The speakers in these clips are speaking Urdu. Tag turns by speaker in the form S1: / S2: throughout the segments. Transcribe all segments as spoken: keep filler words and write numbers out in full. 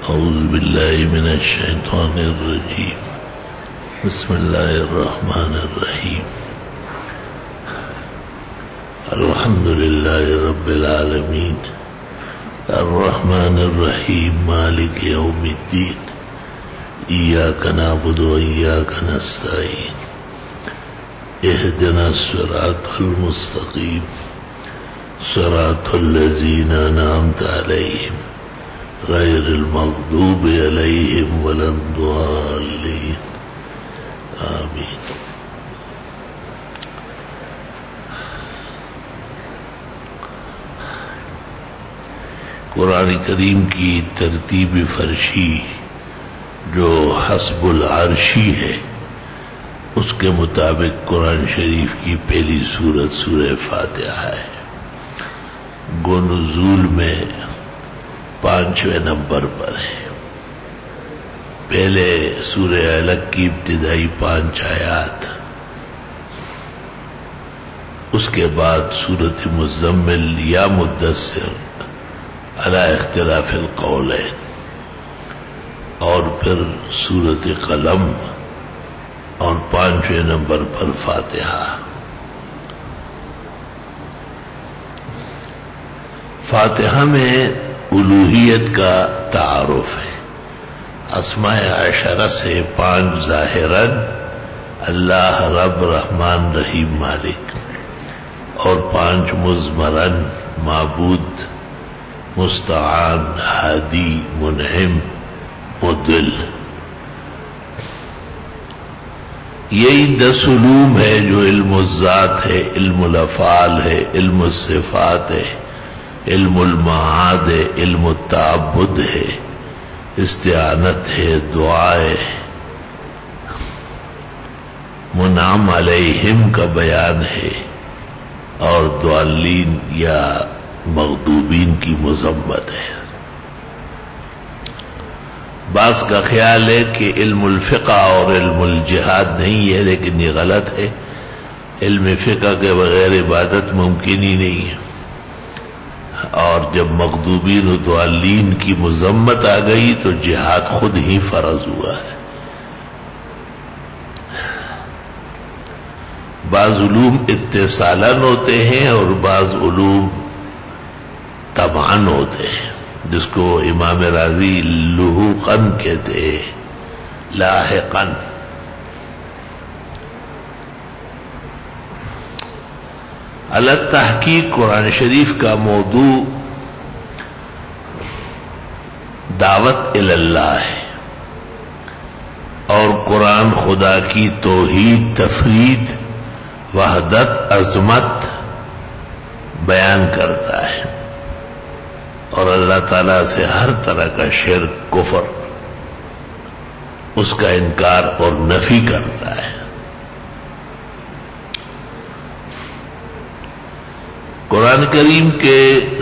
S1: أعوذ بالله من الشيطان الرجيم بسم الله الرحمن الرحيم الحمد لله رب العالمين الرحمن الرحيم مالك يوم الدين إياك نعبد وإياك نستعين اهدنا الصراط المستقيم صراط الذين أنعمت عليهم غير المغضوب عليهم ولا الضالين آمين. قرآن کریم کی ترتیب فرشی جو حسب العرشی ہے اس کے مطابق قرآن شریف کی پہلی سورت سورہ فاتحہ ہے. گو نزول میں پانچویں نمبر پر ہے. پہلے سورہ علق کی ابتدائی پانچ آیات، اس کے بعد سورۃ مزمل یا مدثر علی اختلاف القولین، اور پھر سورۃ قلم، اور پانچویں نمبر پر فاتحہ. فاتحہ میں الوہیت کا تعارف ہے. اسماء عشرہ سے پانچ ظاہراً اللہ رب رحمان رحیم مالک، اور پانچ مضمراً معبود مستعان ہادی منعم مدل. یہی دس علوم ہے جو علم الذات ہے، علم الافعال ہے، علم الصفات ہے، علم المعاد ہے، علم التعبد ہے، استعانت ہے، دعا ہے، منعم علیہم کا بیان ہے، اور ضالین یا مغضوبین کی مذمت ہے. بعض کا خیال ہے کہ علم الفقہ اور علم الجہاد نہیں ہے، لیکن یہ غلط ہے. علم فقہ کے بغیر عبادت ممکن ہی نہیں ہے، اور جب مغضوبین و ضالین کی مذمت آ گئی تو جہاد خود ہی فرض ہوا ہے. بعض علوم اتصالاً ہوتے ہیں اور بعض علوم طبعاً ہوتے ہیں، جس کو امام راضی لحوقاً کہتے ہیں، لاحقاً. الگ تحقیق قرآن شریف کا موضوع دعوت اللہ ہے، اور قرآن خدا کی توحید، تفرید، وحدت، عظمت بیان کرتا ہے، اور اللہ تعالیٰ سے ہر طرح کا شرک، کفر، اس کا انکار اور نفی کرتا ہے. قرآن کریم کے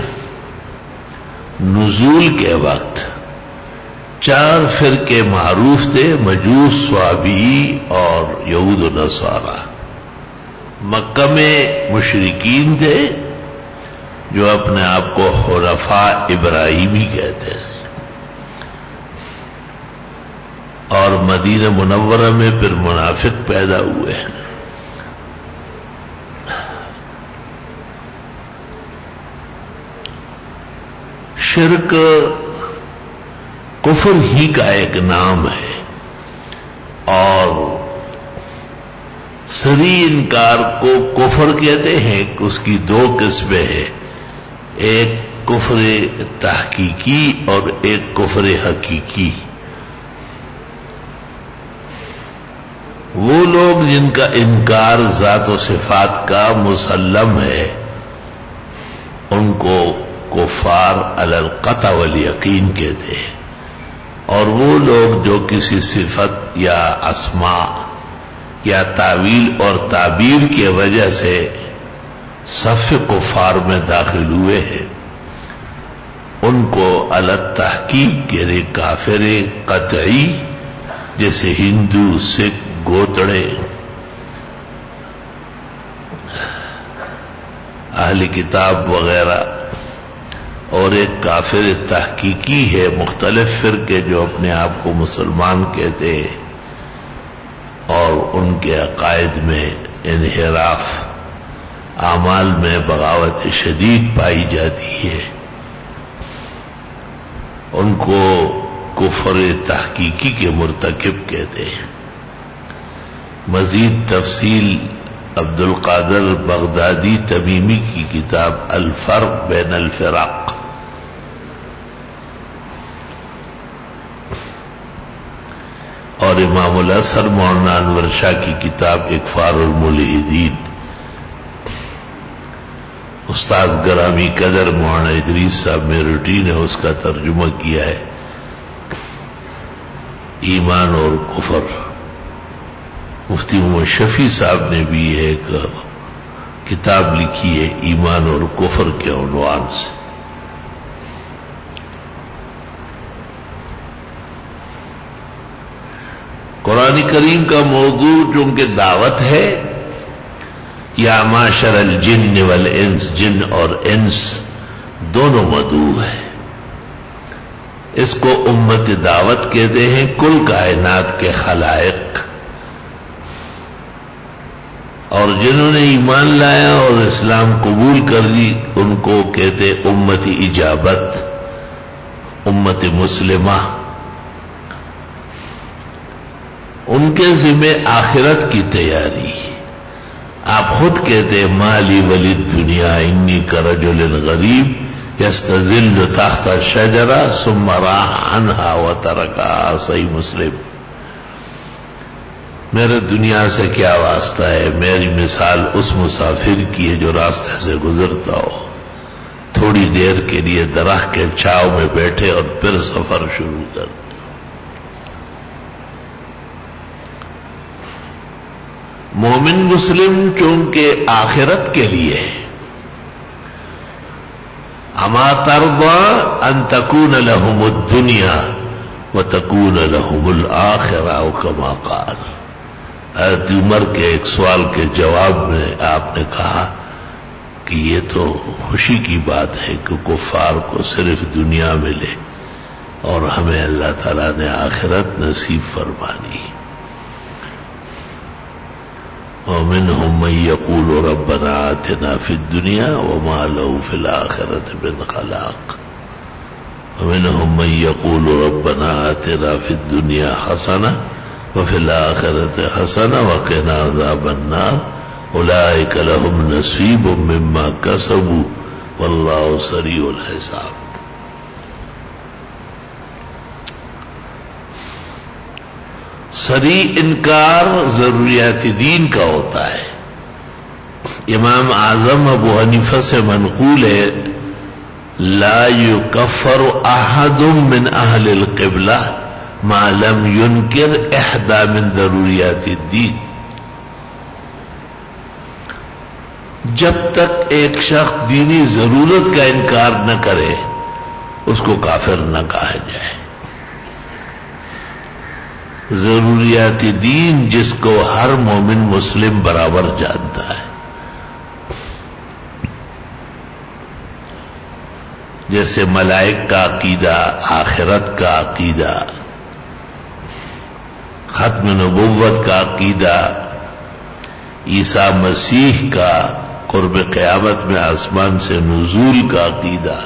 S1: نزول کے وقت چار فرقے معروف تھے: مجوس، صابئی اور یہود و نصارہ. مکہ میں مشرکین تھے جو اپنے آپ کو حنفاء ابراہیمی کہتے ہیں، اور مدینہ منورہ میں پھر منافق پیدا ہوئے. شرک کفر ہی کا ایک نام ہے، اور صریح انکار کو کفر کہتے ہیں. اس کی دو قسمیں ہیں، ایک کفر تحقیقی اور ایک کفر حقیقی. وہ لوگ جن کا انکار ذات و صفات کا مسلم ہے ان کو کفار علی القطع والیقین کہتے ہیں، اور وہ لوگ جو کسی صفت یا اسماء یا تعویل اور تعبیر کی وجہ سے صف کفار میں داخل ہوئے ہیں ان کو علی التحقیق یعنی کافر قطعی، جیسے ہندو، سکھ، گوتڑے، اہل کتاب وغیرہ، اور ایک کافر تحقیقی ہے. مختلف فرقے جو اپنے آپ کو مسلمان کہتے ہیں اور ان کے عقائد میں انحراف، اعمال میں بغاوت شدید پائی جاتی ہے، ان کو کفر تحقیقی کے مرتکب کہتے ہیں. مزید تفصیل عبد القادر بغدادی تمیمی کی کتاب الفرق بین الفرق. اور امام الاثر مولانا انور شاہ کی کتاب اکفار الملحدین. استاذ گرامی قدر مولانا ادریس صاحب میرٹی نے اس کا ترجمہ کیا ہے. ایمان اور کفر. مفتی محمد شفیع صاحب نے بھی ایک کتاب لکھی ہے ایمان اور کفر کے عنوان سے. قرآن کریم کا موضوع چونکہ دعوت ہے، یا معاشر الجن والانس، جن اور انس دونوں مدعو ہے. اس کو امت دعوت کہتے ہیں. کل کائنات کے خلائق اور جنہوں نے ایمان لایا اور اسلام قبول کر لی ان کو کہتے امت اجابت، امت مسلمہ. ان کے ذمہ آخرت کی تیاری. آپ خود کہتے مالی ولی دنیا انی کرجل غریب یستظل تحت شجرہ ثم راح عنہا وترکہا. صحیح مسلم. میرے دنیا سے کیا واسطہ ہے؟ میری مثال اس مسافر کی ہے جو راستے سے گزرتا ہو، تھوڑی دیر کے لیے درخت کے چھاؤں میں بیٹھے اور پھر سفر شروع کر دے. مومن مسلم چونکہ آخرت کے لیے اما ترضى ان تكون لهم الدنيا وتكون لهم الآخرة او كما قال. حضرت عمر کے ایک سوال کے جواب میں آپ نے کہا کہ یہ تو خوشی کی بات ہے کہ کفار کو صرف دنیا ملے اور ہمیں اللہ تعالیٰ نے آخرت نصیب فرمانی. ومنهم من يقول ربنا آتنا في الدنيا وما له في الآخرة من خلاق. ومنهم من يقول ربنا آتنا في الدنيا حسنة وفي الآخرة حسنة وقنا عذاب النار أولئك لهم نصيب مما كسبوا والله سريع الحساب. سریع انکار ضروریات دین کا ہوتا ہے. امام اعظم ابو حنیفہ سے منقول ہے لا یکفر احد من اہل القبلہ ما لم ينکر احدى من ضروریات الدین. جب تک ایک شخص دینی ضرورت کا انکار نہ کرے اس کو کافر نہ کہا جائے. ضروریات دین جس کو ہر مومن مسلم برابر جانتا ہے، جیسے ملائک کا عقیدہ، آخرت کا عقیدہ، ختم نبوت کا عقیدہ، عیسیٰ مسیح کا قرب قیامت میں آسمان سے نزول کا عقیدہ،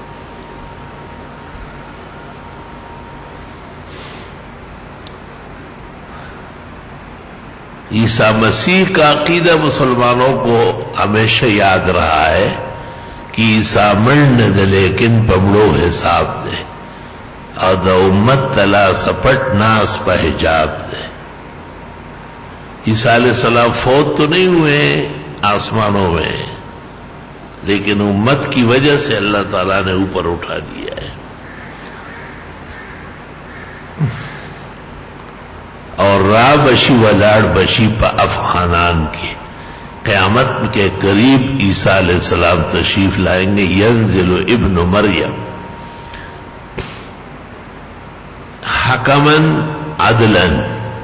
S1: عیسیٰ مسیح کا عقیدہ مسلمانوں کو ہمیشہ یاد رہا ہے کہ عیسیٰ مڑ دے لیکن پمڑو حساب دے اور دا امت تلا سپٹ ناس پہ حجاب دے. عیسیٰ علیہ السلام فوت تو نہیں ہوئے آسمانوں میں، لیکن امت کی وجہ سے اللہ تعالیٰ نے اوپر اٹھا دیا ہے. اور راہ بشی ولاڑ بشی پا افغانان کی قیامت کے قریب عیسیٰ علیہ السلام تشریف لائیں گے. ینزل ابن مریم حکمن عدلن،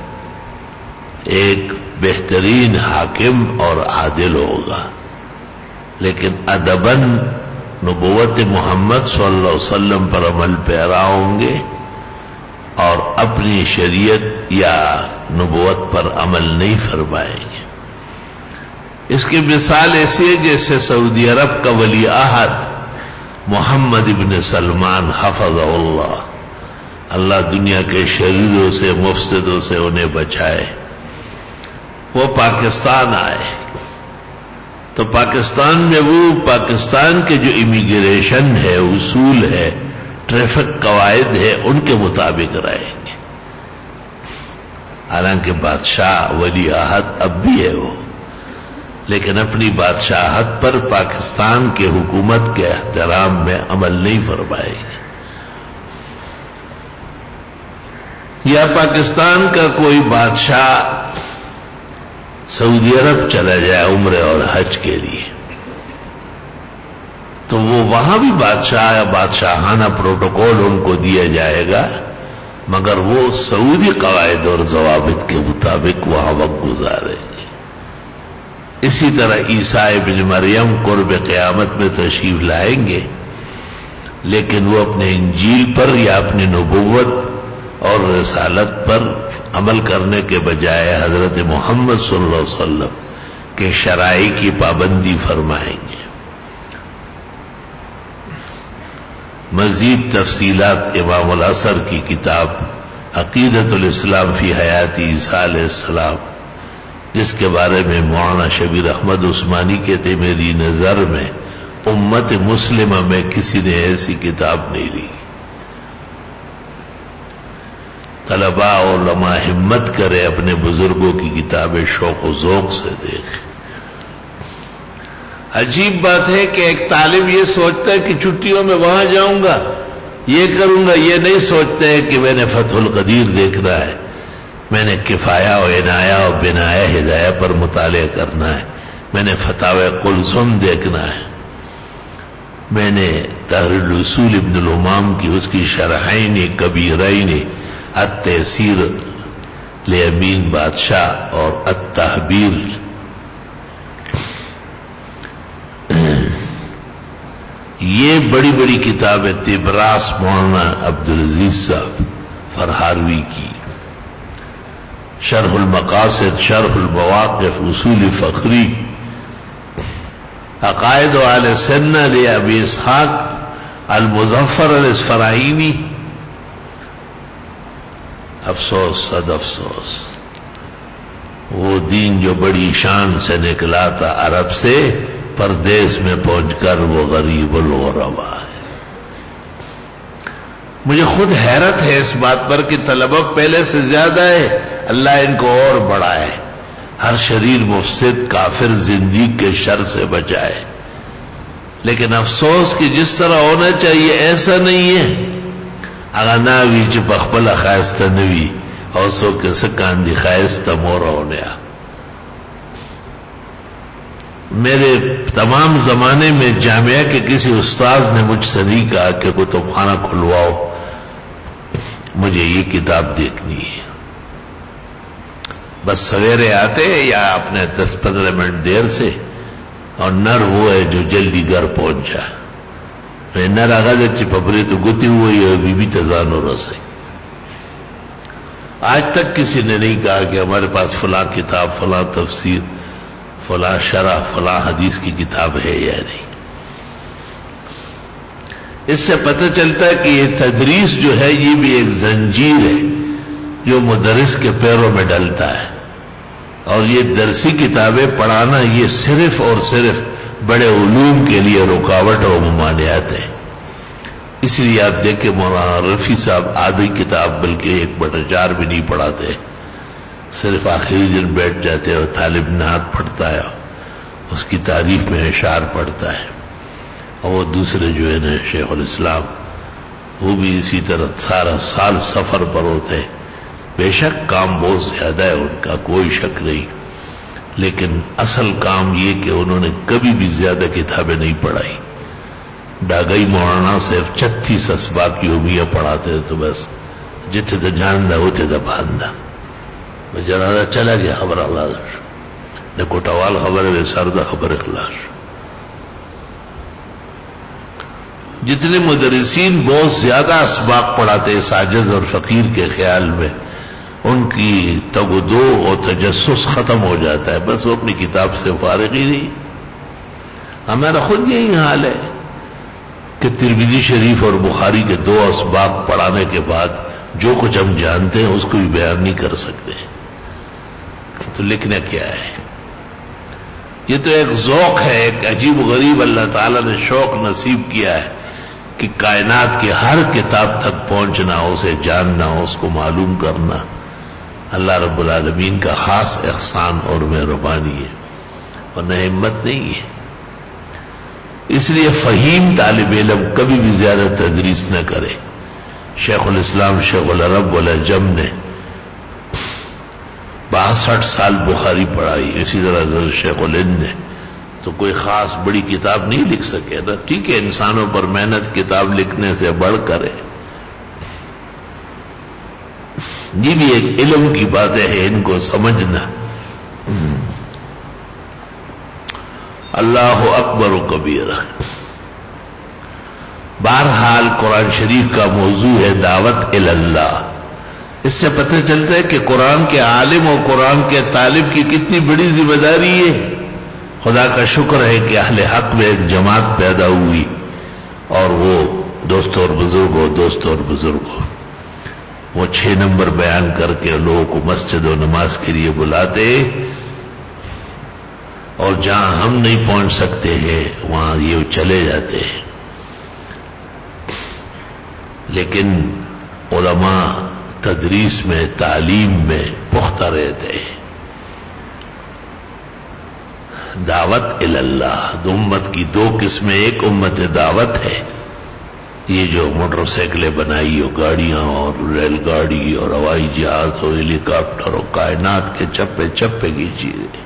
S1: ایک بہترین حاکم اور عادل ہوگا، لیکن ادبن نبوت محمد صلی اللہ علیہ وسلم پر عمل پیرا ہوں گے اور اپنی شریعت یا نبوت پر عمل نہیں فرمائیں گے. اس کی مثال ایسی ہے جیسے سعودی عرب کا ولی عہد محمد ابن سلمان حفظہ اللہ، اللہ دنیا کے شریروں سے مفسدوں سے انہیں بچائے، وہ پاکستان آئے تو پاکستان میں وہ پاکستان کے جو امیگریشن ہے، اصول ہے، ٹریفک قواعد ہے، ان کے مطابق رہیں گے. حالانکہ بادشاہ ولی عہد اب بھی ہے وہ، لیکن اپنی بادشاہت پر پاکستان کے حکومت کے احترام میں عمل نہیں فرمائے گی. یا پاکستان کا کوئی بادشاہ سعودی عرب چلا جائے عمرے اور حج کے لیے تو وہ وہاں بھی بادشاہ یا بادشاہانہ پروٹوکول ان کو دیا جائے گا، مگر وہ سعودی قواعد اور ضوابط کے مطابق وہاں وقت گزاریں گے. اسی طرح عیسیٰ ابن مریم قرب قیامت میں تشریف لائیں گے، لیکن وہ اپنے انجیل پر یا اپنی نبوت اور رسالت پر عمل کرنے کے بجائے حضرت محمد صلی اللہ علیہ وسلم کے شرائع کی پابندی فرمائیں گے. مزید تفصیلات امام العصر کی کتاب عقیدۃ الاسلام فی حیات عیسیٰ علیہ السلام، جس کے بارے میں مولانا شبیر احمد عثمانی کہتے میری نظر میں امت مسلمہ میں کسی نے ایسی کتاب نہیں لی. طلباء علماء ہمت کرے اپنے بزرگوں کی کتابیں شوق و ذوق سے دیکھیں. عجیب بات ہے کہ ایک طالب یہ سوچتا ہے کہ چھٹیوں میں وہاں جاؤں گا، یہ کروں گا، یہ نہیں سوچتے ہیں کہ میں نے فتح القدیر دیکھنا ہے، میں نے کفایہ و عنایہ و بنایہ ہدایہ پر مطالعہ کرنا ہے، میں نے فتاوی قلزم دیکھنا ہے، میں نے تحریر الاصول ابن الامام کی اس کی شرحین کبیرین التحصیر لامین بادشاہ اور التحبیر، یہ بڑی بڑی کتابیں تبراس مولانا عبدالعزیز صاحب فرہاروی کی، شرح المقاصد، شرح المواقف، اصول فخری، عقائد اہل سنہ لابی اسحاق المظفر الاسفرائینی. افسوس صد افسوس، وہ دین جو بڑی شان سے نکلا تھا عرب سے، پردیس میں پہنچ کر وہ غریب الغربا ہے. مجھے خود حیرت ہے اس بات پر کہ طلبہ پہلے سے زیادہ ہے، اللہ ان کو اور بڑھائے، ہر شریر مفسد کافر زندگی کے شر سے بچائے. لیکن افسوس کہ جس طرح ہونا چاہیے ایسا نہیں ہے. اگر ناوی چ بخبل خاصتا نوی اور سو کے سکان دی خاصتا مورا ہونے آ. میرے تمام زمانے میں جامعہ کے کسی استاذ نے مجھ سے نہیں کہا کہ کتب خانہ کھلواؤ، مجھے یہ کتاب دیکھنی ہے. بس سویرے آتے یا اپنے دس پندرہ منٹ دیر سے، اور نر وہ ہے جو جلدی گھر پہنچ جائے. نر آغاز اچھی پپری تو گتی ہوئی ہے، بی بی تزان ہو رسے. آج تک کسی نے نہیں کہا کہ ہمارے پاس فلاں کتاب، فلاں تفسیر، فلاں شرح، فلاں حدیث کی کتاب ہے یا نہیں. اس سے پتہ چلتا ہے کہ یہ تدریس جو ہے یہ بھی ایک زنجیر ہے جو مدرس کے پیروں میں ڈلتا ہے، اور یہ درسی کتابیں پڑھانا یہ صرف اور صرف بڑے علوم کے لیے رکاوٹ اور ممانعت ہے. اس لیے آپ دیکھیں مولانا رفیع صاحب آدھی کتاب بلکہ ایک بٹا چار بھی نہیں پڑھاتے، صرف آخری دن بیٹھ جاتے اور طالب نعت پڑھتا ہے، اس کی تعریف میں اشعار پڑھتا ہے. اور وہ دوسرے جو ہے نا شیخ الاسلام، وہ بھی اسی طرح سارا سال سفر پر ہوتے ہیں. بے شک کام بہت زیادہ ہے ان کا، کوئی شک نہیں، لیکن اصل کام یہ کہ انہوں نے کبھی بھی زیادہ کتابیں نہیں پڑھائی. ڈاگئی مولانا صرف چھتیس اسباق یومیہ پڑھاتے تو بس جتنے تو جاندہ ہوتے تو باندہ. جنازہ چلا گیا خبر اللہ نہ کوٹوال خبر ہے سردہ خبر اخلاص. جتنے مدرسین بہت زیادہ اسباق پڑھاتے ساجد اور فقیر کے خیال میں، ان کی تگ و دو اور تجسس ختم ہو جاتا ہے، بس وہ اپنی کتاب سے فارغ ہی نہیں۔ ہمارا خود یہی حال ہے کہ ترمذی شریف اور بخاری کے دو اسباق پڑھانے کے بعد جو کچھ ہم جانتے ہیں اس کو بھی بیان نہیں کر سکتے، تو لکھنا کیا ہے؟ یہ تو ایک ذوق ہے، ایک عجیب و غریب اللہ تعالیٰ نے شوق نصیب کیا ہے کہ کائنات کی ہر کتاب تک پہنچنا، اسے جاننا، اس کو معلوم کرنا اللہ رب العالمین کا خاص احسان اور مہربانی ہے، ورنہ ہمت نہیں ہے۔ اس لیے فہیم طالب علم کبھی بھی زیادہ تدریس نہ کرے۔ شیخ الاسلام شیخ العرب والعجم نے باسٹھ سال بخاری پڑھائی، اسی طرح حضرت شیخ الہند نے، تو کوئی خاص بڑی کتاب نہیں لکھ سکے نا۔ ٹھیک ہے، انسانوں پر محنت کتاب لکھنے سے بڑھ کر ہے، یہ بھی ایک علم کی باتیں ہیں، ان کو سمجھنا۔ اللہ اکبر و کبیرہ۔ بہرحال قرآن شریف کا موضوع ہے دعوت اللہ۔ اس سے پتہ چلتا ہے کہ قرآن کے عالم اور قرآن کے طالب کی کتنی بڑی ذمہ داری ہے۔ خدا کا شکر ہے کہ اہل حق میں ایک جماعت پیدا ہوئی، اور وہ دوستوں اور بزرگوں دوستوں اور بزرگوں وہ چھ نمبر بیان کر کے لوگوں کو مسجد و نماز کے لیے بلاتے، اور جہاں ہم نہیں پہنچ سکتے ہیں وہاں یہ چلے جاتے ہیں۔ لیکن علماء تدریس میں، تعلیم میں پختہ رہتے ہیں۔ دعوت اللہ، دو امت کی دو قسمیں، ایک امت دعوت ہے، یہ جو موٹر سائیکلیں بنائی ہو، گاڑیاں اور ریل گاڑی اور ہوائی جہاز اور ہیلی کاپٹر اور کائنات کے چپے چپے کی چیزیں،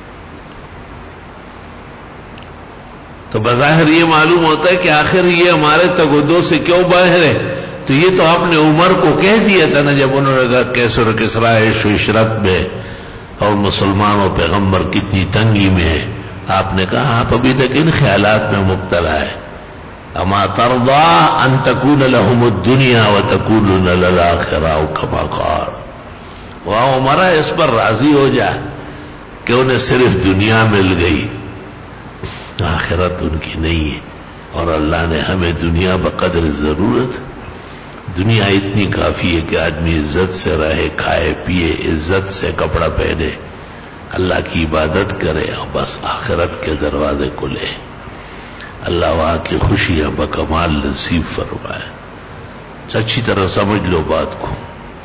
S1: تو بظاہر یہ معلوم ہوتا ہے کہ آخر یہ ہمارے تگودوں سے کیوں باہر ہے؟ تو یہ تو آپ نے عمر کو کہہ دیا تھا نا، جب انہوں نے کہا کیسر و کسرا عیش و عشرت میں اور مسلمان و پیغمبر کتنی تنگی میں ہے، آپ نے کہا آپ ابھی تک ان خیالات میں مبتلا ہے۔ اما ترضى ان تكون لهم الدنيا وتكون لنا الاخرة كما قال۔ واہ عمرہ، اس پر راضی ہو جا کہ انہیں صرف دنیا مل گئی، آخرت ان کی نہیں ہے، اور اللہ نے ہمیں دنیا بقدر ضرورت، دنیا اتنی کافی ہے کہ آدمی عزت سے رہے، کھائے پیے، عزت سے کپڑا پہنے، اللہ کی عبادت کرے، اور بس آخرت کے دروازے کھلے۔ اللہ وہاں کی خوشیاں بکمال نصیب فرمائے۔ اچھی طرح سمجھ لو بات کو۔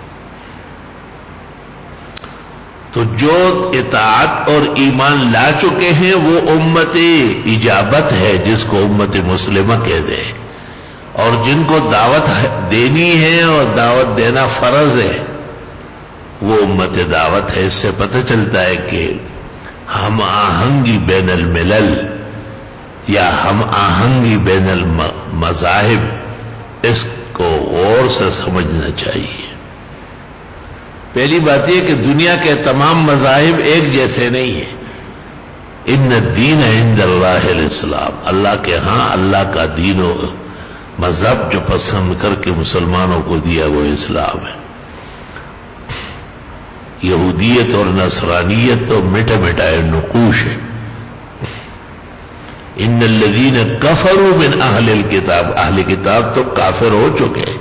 S1: تو جو اطاعت اور ایمان لا چکے ہیں وہ امت اجابت ہے، جس کو امت مسلمہ کہتے ہیں، اور جن کو دعوت دینی ہے اور دعوت دینا فرض ہے وہ امت دعوت ہے۔ اس سے پتہ چلتا ہے کہ ہم آہنگی بین الملل یا ہم آہنگی بین المذاہب، اس کو غور سے سمجھنا چاہیے۔ پہلی بات یہ کہ دنیا کے تمام مذاہب ایک جیسے نہیں ہیں۔ ان الدین عند اللہ الاسلام، اللہ کے ہاں اللہ کا دین و مذہب جو پسند کر کے مسلمانوں کو دیا وہ اسلام ہے۔ یہودیت اور نصرانیت تو مٹے مٹائے نقوش ہے۔ ان الذین کفروا من اہل الکتاب، اہل کتاب تو کافر ہو چکے۔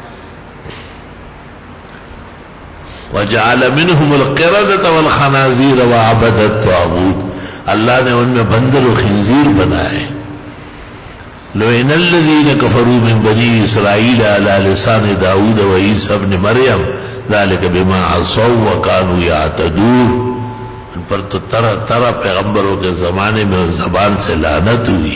S1: وجعل منهم القردة والخنازیر وعبد الطاغوت، اللہ نے ان میں بندر و خنزیر بنائے۔ لعن الذین کفروا من بنی اسرائیل علی لسان داؤد وعیسی ابن مریم ذلک بما عصوا وکانوا یعتدون، ان پر تو طرح طرح پیغمبروں کے زمانے میں زبان سے لعنت ہوئی۔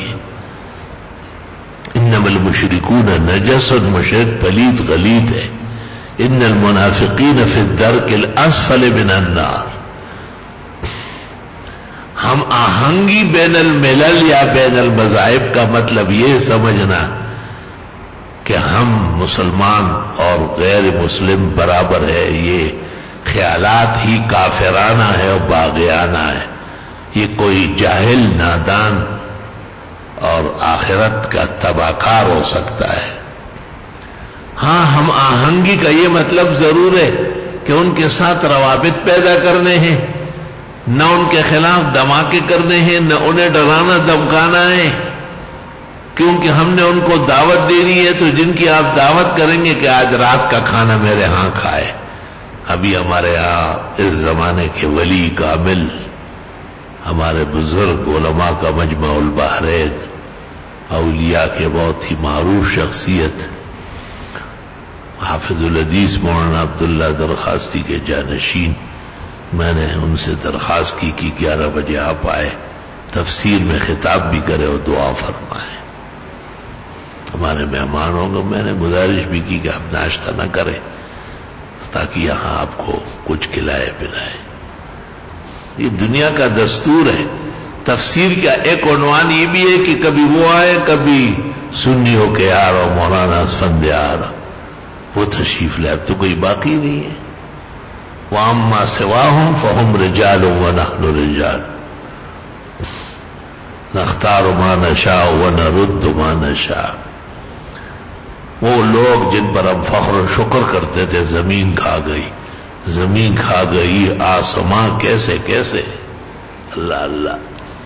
S1: انما المشرکون نجس، مشرک پلید غلیظ ہے۔ ان المنافقین فی الدرک الاسفل من النار۔ ہم آہنگی بین الملل یا بین المذاہب کا مطلب یہ سمجھنا کہ ہم مسلمان اور غیر مسلم برابر ہے، یہ خیالات ہی کافرانہ ہے اور باغیانہ ہے۔ یہ کوئی جاہل نادان اور آخرت کا تباہ کار ہو سکتا ہے۔ ہاں، ہم آہنگی کا یہ مطلب ضرور ہے کہ ان کے ساتھ روابط پیدا کرنے ہیں، نہ ان کے خلاف دھماکے کرنے ہیں، نہ انہیں ڈرانا دھمکانا ہے، کیونکہ ہم نے ان کو دعوت دینی ہے تو جن کی آپ دعوت کریں گے کہ آج رات کا کھانا میرے ہاں کھائے۔ ابھی ہمارے ہاں اس زمانے کے ولی کامل، ہمارے بزرگ علماء کا مجمع البحرین، اولیاء کے بہت ہی معروف شخصیت حافظ الحدیث مولانا عبداللہ درخواستی کے جانشین، میں نے ان سے درخواست کی کہ گیارہ بجے آپ آئے، تفسیر میں خطاب بھی کرے اور دعا فرمائے۔ ہمارے مہمانوں کو میں نے گزارش بھی کی کہ آپ ناشتہ نہ کریں تاکہ یہاں آپ کو کچھ کھلائے پلائے۔ یہ دنیا کا دستور ہے۔ تفسیر کا ایک عنوان یہ بھی ہے کہ کبھی وہ آئے، کبھی سنیوں کے یار اور مولانا اسفندیار وہ تشریف لے، اب تو کوئی باقی نہیں ہے۔ وَأَمَّا سِوَاهُمْ فَهُمْ رِجَالٌ وَنَحْنُ رِجَالٌ نَخْتَارُ مَا نَشَاءُ وَنَرُدُّ مَا نَشَاءُ۔ وہ لوگ جن پر ہم فخر و شکر کرتے تھے، زمین کھا گئی، زمین کھا گئی، آسماں کیسے کیسے، اللہ اللہ۔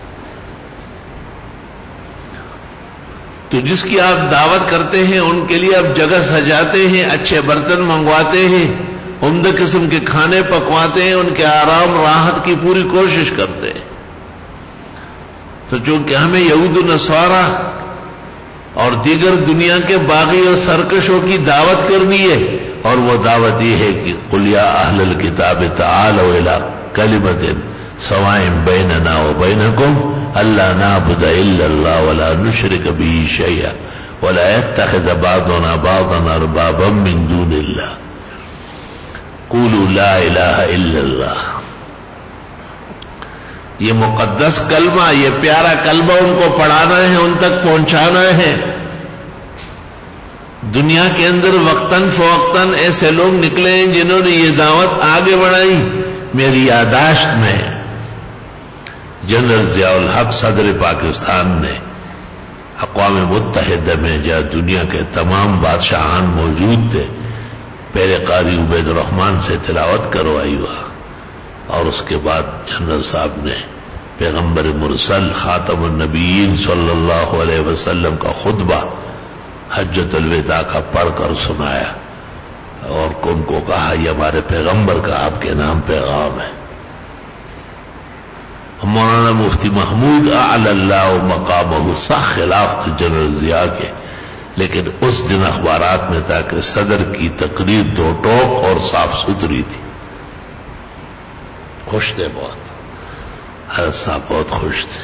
S1: تو جس کی آپ دعوت کرتے ہیں ان کے لیے آپ جگہ سجاتے ہیں، اچھے برتن منگواتے ہیں، عمدہ قسم کے کھانے پکواتے ہیں، ان کے آرام راحت کی پوری کوشش کرتے ہیں۔ تو چونکہ ہمیں یہود و نصارہ اور دیگر دنیا کے باغی اور سرکشوں کی دعوت کرنی ہے، اور وہ دعوت یہ ہے کہ قُلْ يَا أَهْلَ الْكِتَابِ تَعَالَوْا إِلَىٰ كَلِمَةٍ سَوَاءٍ بَيْنَنَا وَبَيْنَكُمْ أَلَّا نَعْبُدَ إِلَّا اللَّهَ وَلَا نُشْرِكَ بِهِ شَيْئًا وَلَا يَتَّخِذَ بَعْضُنَا بَعْضًا أَرْبَابًا مِّن دُونِ اللَّهِ قُولُوا لَا إِلَٰهَ إِلَّا اللَّهُ۔ یہ مقدس کلمہ، یہ پیارا کلمہ ان کو پڑھانا ہے، ان تک پہنچانا ہے۔ دنیا کے اندر وقتاً فوقتاً ایسے لوگ نکلے ہیں جنہوں نے یہ دعوت آگے بڑھائی۔ میری یادداشت میں جنرل ضیاء الحق صدر پاکستان نے اقوام متحدہ میں جہاں دنیا کے تمام بادشاہان موجود تھے، پہلے قاری عبید الرحمن سے تلاوت کروائی ہوا، اور اس کے بعد جنرل صاحب نے پیغمبر مرسل خاتم النبیین صلی اللہ علیہ وسلم کا خطبہ حجۃ الوداع کا پڑھ کر سنایا، اور ان کو کہا یہ ہمارے پیغمبر کا آپ کے نام پیغام ہے۔ مولانا مفتی محمود اعلی اللہ مقامہ، سخت خلاف تھے جنرل ضیاء کے، لیکن اس دن اخبارات میں تھا کہ صدر کی تقریر دو ٹوک اور صاف ستھری تھی۔ خوش تھے بہت، حضرت صاحب بہت خوش تھے۔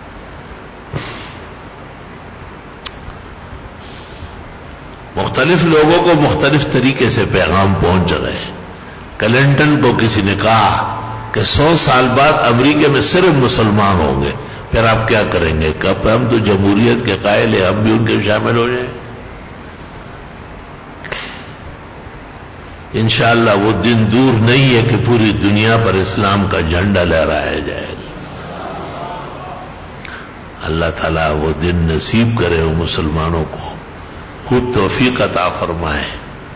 S1: مختلف لوگوں کو مختلف طریقے سے پیغام پہنچ رہے ہیں۔ کلنٹن کو کسی نے کہا کہ سو سال بعد امریکہ میں صرف مسلمان ہوں گے، پھر آپ کیا کریں گے؟ کہ ہم تو جمہوریت کے قائل ہیں، ہم بھی ان کے شامل ہو جائیں۔ انشاءاللہ وہ دن دور نہیں ہے کہ پوری دنیا پر اسلام کا جھنڈا لہرایا جائے گا۔ اللہ تعالیٰ وہ دن نصیب کرے، وہ مسلمانوں کو خوب توفیق عطا فرمائے۔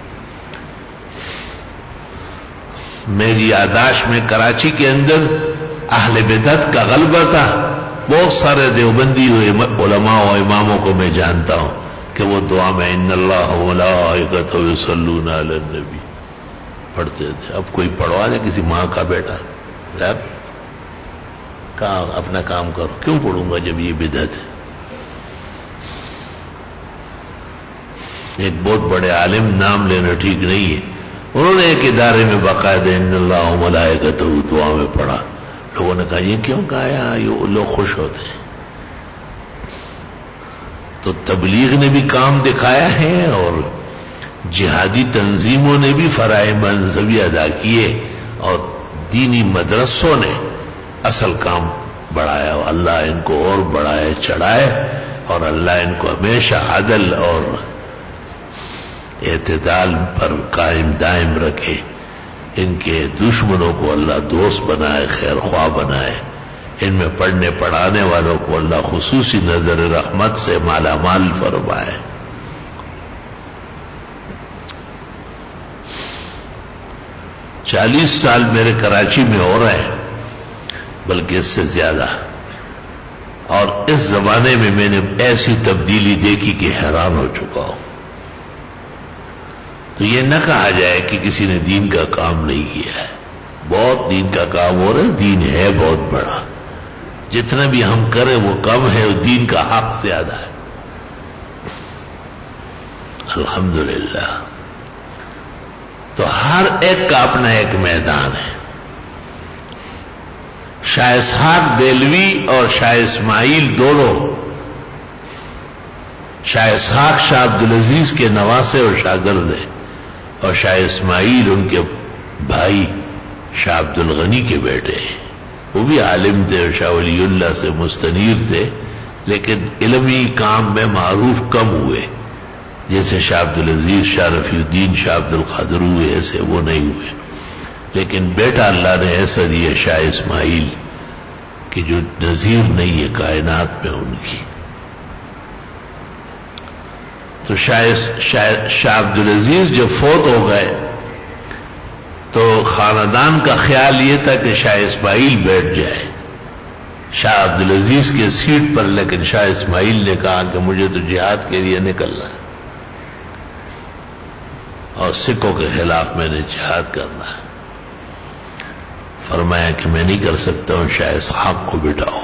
S1: میری یادداشت میں کراچی کے اندر اہل بدعت کا غلبہ تھا۔ بہت سارے دیوبندی علماء و اماموں کو میں جانتا ہوں کہ وہ دعا میں ان اللہ وملائکتہ یصلون علی النبی پڑھتے تھے۔ اب کوئی پڑھوا دے کسی ماں کا بیٹا، یار کہاں اپنا کام کرو، کیوں پڑھوں گا جب یہ بدعت ہے؟ ایک بہت بڑے عالم، نام لینا ٹھیک نہیں ہے، انہوں نے ایک ادارے میں باقاعدہ ان اللہ وملائکتہ دعا میں پڑھا۔ لوگوں نے کہا یہ کیوں کہا؟ یہ لوگ خوش ہوتے ہیں۔ تو تبلیغ نے بھی کام دکھایا ہے، اور جہادی تنظیموں نے بھی فرائض منزوی ادا کیے، اور دینی مدرسوں نے اصل کام بڑھایا۔ اللہ ان کو اور بڑھائے چڑھائے، اور اللہ ان کو ہمیشہ عدل اور اعتدال پر قائم دائم رکھے۔ ان کے دشمنوں کو اللہ دوست بنائے، خیر خواہ بنائے۔ ان میں پڑھنے پڑھانے والوں کو اللہ خصوصی نظر رحمت سے مالا مال فرمائے. چالیس سال میرے کراچی میں ہو رہے ہیں، بلکہ اس سے زیادہ، اور اس زمانے میں میں نے ایسی تبدیلی دیکھی کہ حیران ہو چکا ہوں. تو یہ نہ کہا جائے کہ کسی نے دین کا کام نہیں کیا ہے. بہت دین کا کام ہو رہا ہے، دین ہے بہت بڑا. جتنا بھی ہم کریں وہ کم ہے، دین کا حق زیادہ ہے. الحمدللہ. تو ہر ایک کا اپنا ایک میدان ہے. شاہ اسحاق دیلوی اور شاہ اسماعیل دونوں، شاہ اسحاق شاہ عبدالعزیز کے نواسے اور شاگرد ہیں، اور شاہ اسماعیل ان کے بھائی شاہ عبد الغنی کے بیٹے ہیں. وہ بھی عالم تھے اور شاہ ولی اللہ سے مستنیر تھے، لیکن علمی کام میں معروف کم ہوئے. جیسے شاہ عبدالعزیز شاہ رفیع الدین شاہ عبد القادر ہوئے، ایسے وہ نہیں ہوئے. لیکن بیٹا اللہ نے ایسا دیا شاہ اسماعیل کہ جو نظیر نہیں ہے کائنات میں ان کی. تو شاہ شاہ, شاہ عبدالعزیز جب فوت ہو گئے تو خاندان کا خیال یہ تھا کہ شاہ اسماعیل بیٹھ جائے شاہ عبدالعزیز کے سیٹ پر، لیکن شاہ اسماعیل نے کہا کہ مجھے تو جہاد کے لیے نکلنا ہے اور سکھوں کے خلاف میں نے جہاد کرنا ہے. فرمایا کہ میں نہیں کر سکتا ہوں، شاہ اسحاق کو بٹھاؤ.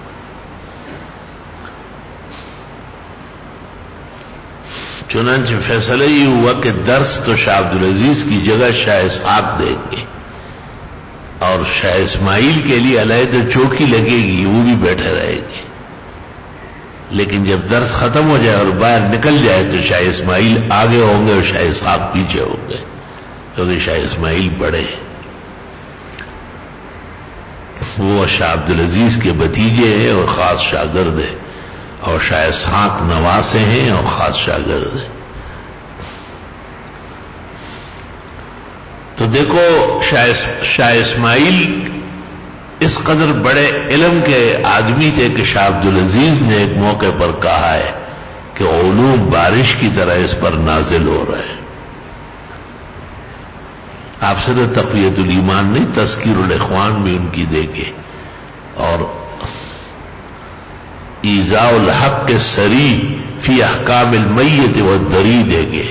S1: چنانچہ فیصلہ یہ ہوا کہ درس تو شاہ عبدالعزیز کی جگہ شاہ اسحاق دیں گے، اور شاہ اسماعیل کے لیے علیحدہ چوکی لگے گی، وہ بھی بیٹھے رہے گے. لیکن جب درس ختم ہو جائے اور باہر نکل جائے تو شاہ اسماعیل آگے ہوں گے اور شاہ اسحاق پیچھے ہوں گے، کیونکہ شاہ اسماعیل بڑے، وہ شاہ عبدالعزیز کے بھتیجے ہیں اور خاص شاگرد ہیں، اور شاہ اسحاق نواسے ہیں اور خاص شاگرد ہیں. تو دیکھو شاہ شاہ اسماعیل اس قدر بڑے علم کے آدمی تھے کہ شاہ عبدالعزیز نے ایک موقع پر کہا ہے کہ علوم بارش کی طرح اس پر نازل ہو رہے ہیں. آپ سے تو تقویت الایمان نہیں، تذکیر الاخوان بھی ان کی دیکھے، اور ایذاء الحق کے سری فی احکام المیت والدری دیکھے،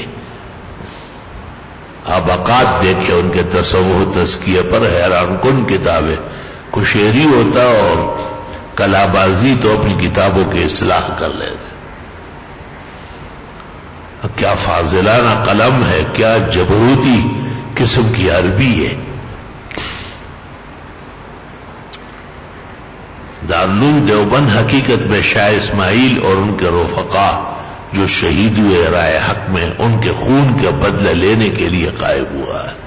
S1: آبقات دیکھے ان کے تصوف تزکیہ پر، حیران کن کتابیں. کشیری ہوتا اور کلابازی تو اپنی کتابوں کی اصلاح کر لیتے. کیا فاضلانہ قلم ہے، کیا جبروتی قسم کی عربی ہے. دارالعلوم دیوبند حقیقت میں شاہ اسماعیل اور ان کے رفقا جو شہید ہوئے رائے حق میں، ان کے خون کا بدلہ لینے کے لیے قائم ہوا ہے.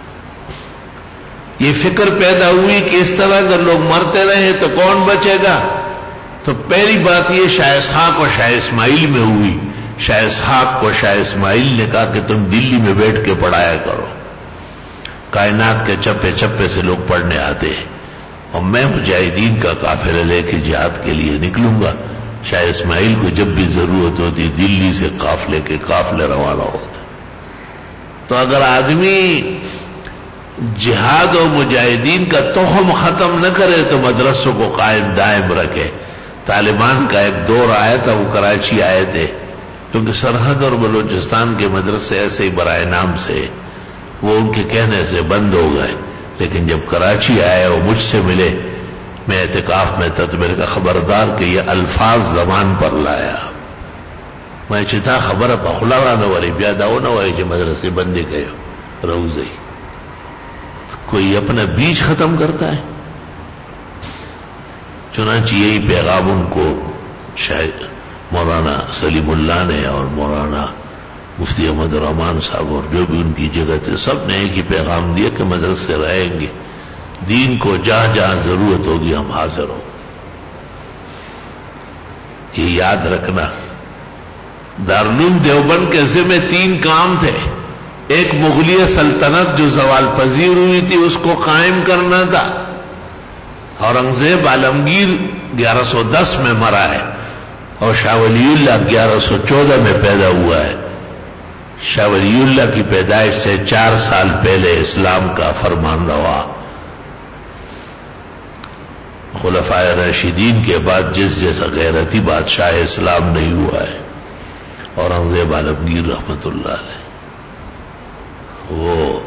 S1: یہ فکر پیدا ہوئی کہ اس طرح اگر لوگ مرتے رہے تو کون بچے گا. تو پہلی بات یہ شاہ اسحاق اور شاہ اسماعیل میں ہوئی. شاہ اسحاق کو شاہ اسماعیل نے کہا کہ تم دلی میں بیٹھ کے پڑھایا کرو، کائنات کے چپے چپے سے لوگ پڑھنے آتے ہیں، اور میں مجاہدین کا قافلہ لے کے جہاد کے لیے نکلوں گا. شاہ اسماعیل کو جب بھی ضرورت ہوتی دلی سے قافلے کے قافلے روانہ ہوتے. تو اگر آدمی جہاد و مجاہدین کا تخم ختم نہ کرے تو مدرسوں کو قائم دائم رکھے. طالبان کا ایک دور آیا تھا، وہ کراچی آئے تھے، کیونکہ سرحد اور بلوچستان کے مدرسے ایسے ہی برائے نام سے وہ ان کے کہنے سے بند ہو گئے. لیکن جب کراچی آئے اور مجھ سے ملے، میں اعتکاف میں تھا، تو میرے کا خبردار کہ یہ الفاظ زبان پر لایا. میں چتا خبر پخلا نہ والی بیادہ نہ ہوئی جو مدرسے بندے گئے روزے. کوئی اپنا بیج ختم کرتا ہے. چنانچہ یہی پیغام ان کو شاید مولانا سلیم اللہ نے اور مولانا مفتی احمد الرحمان صاحب اور جو بھی ان کی جگہ تھے، سب نے ایک ہی پیغام دیا کہ مدرسے رہیں گے، دین کو جہاں جہاں ضرورت ہوگی ہم حاضر ہوں. یہ یاد رکھنا. دارالعلوم دیوبند کے ذمہ تین کام تھے. ایک مغلیہ سلطنت جو زوال پذیر ہوئی تھی اس کو قائم کرنا تھا. اورنگزیب عالمگیر گیارہ سو دس میں مرا ہے اور شاہ ولی اللہ گیارہ سو چودہ میں پیدا ہوا ہے. شاہ ولی اللہ کی پیدائش سے چار سال پہلے اسلام کا فرمان روا. خلفائے راشدین کے بعد جس جیسا غیرتی بادشاہ اسلام نہیں ہوا ہے. اورنگزیب عالمگیر رحمت اللہ علیہ وہ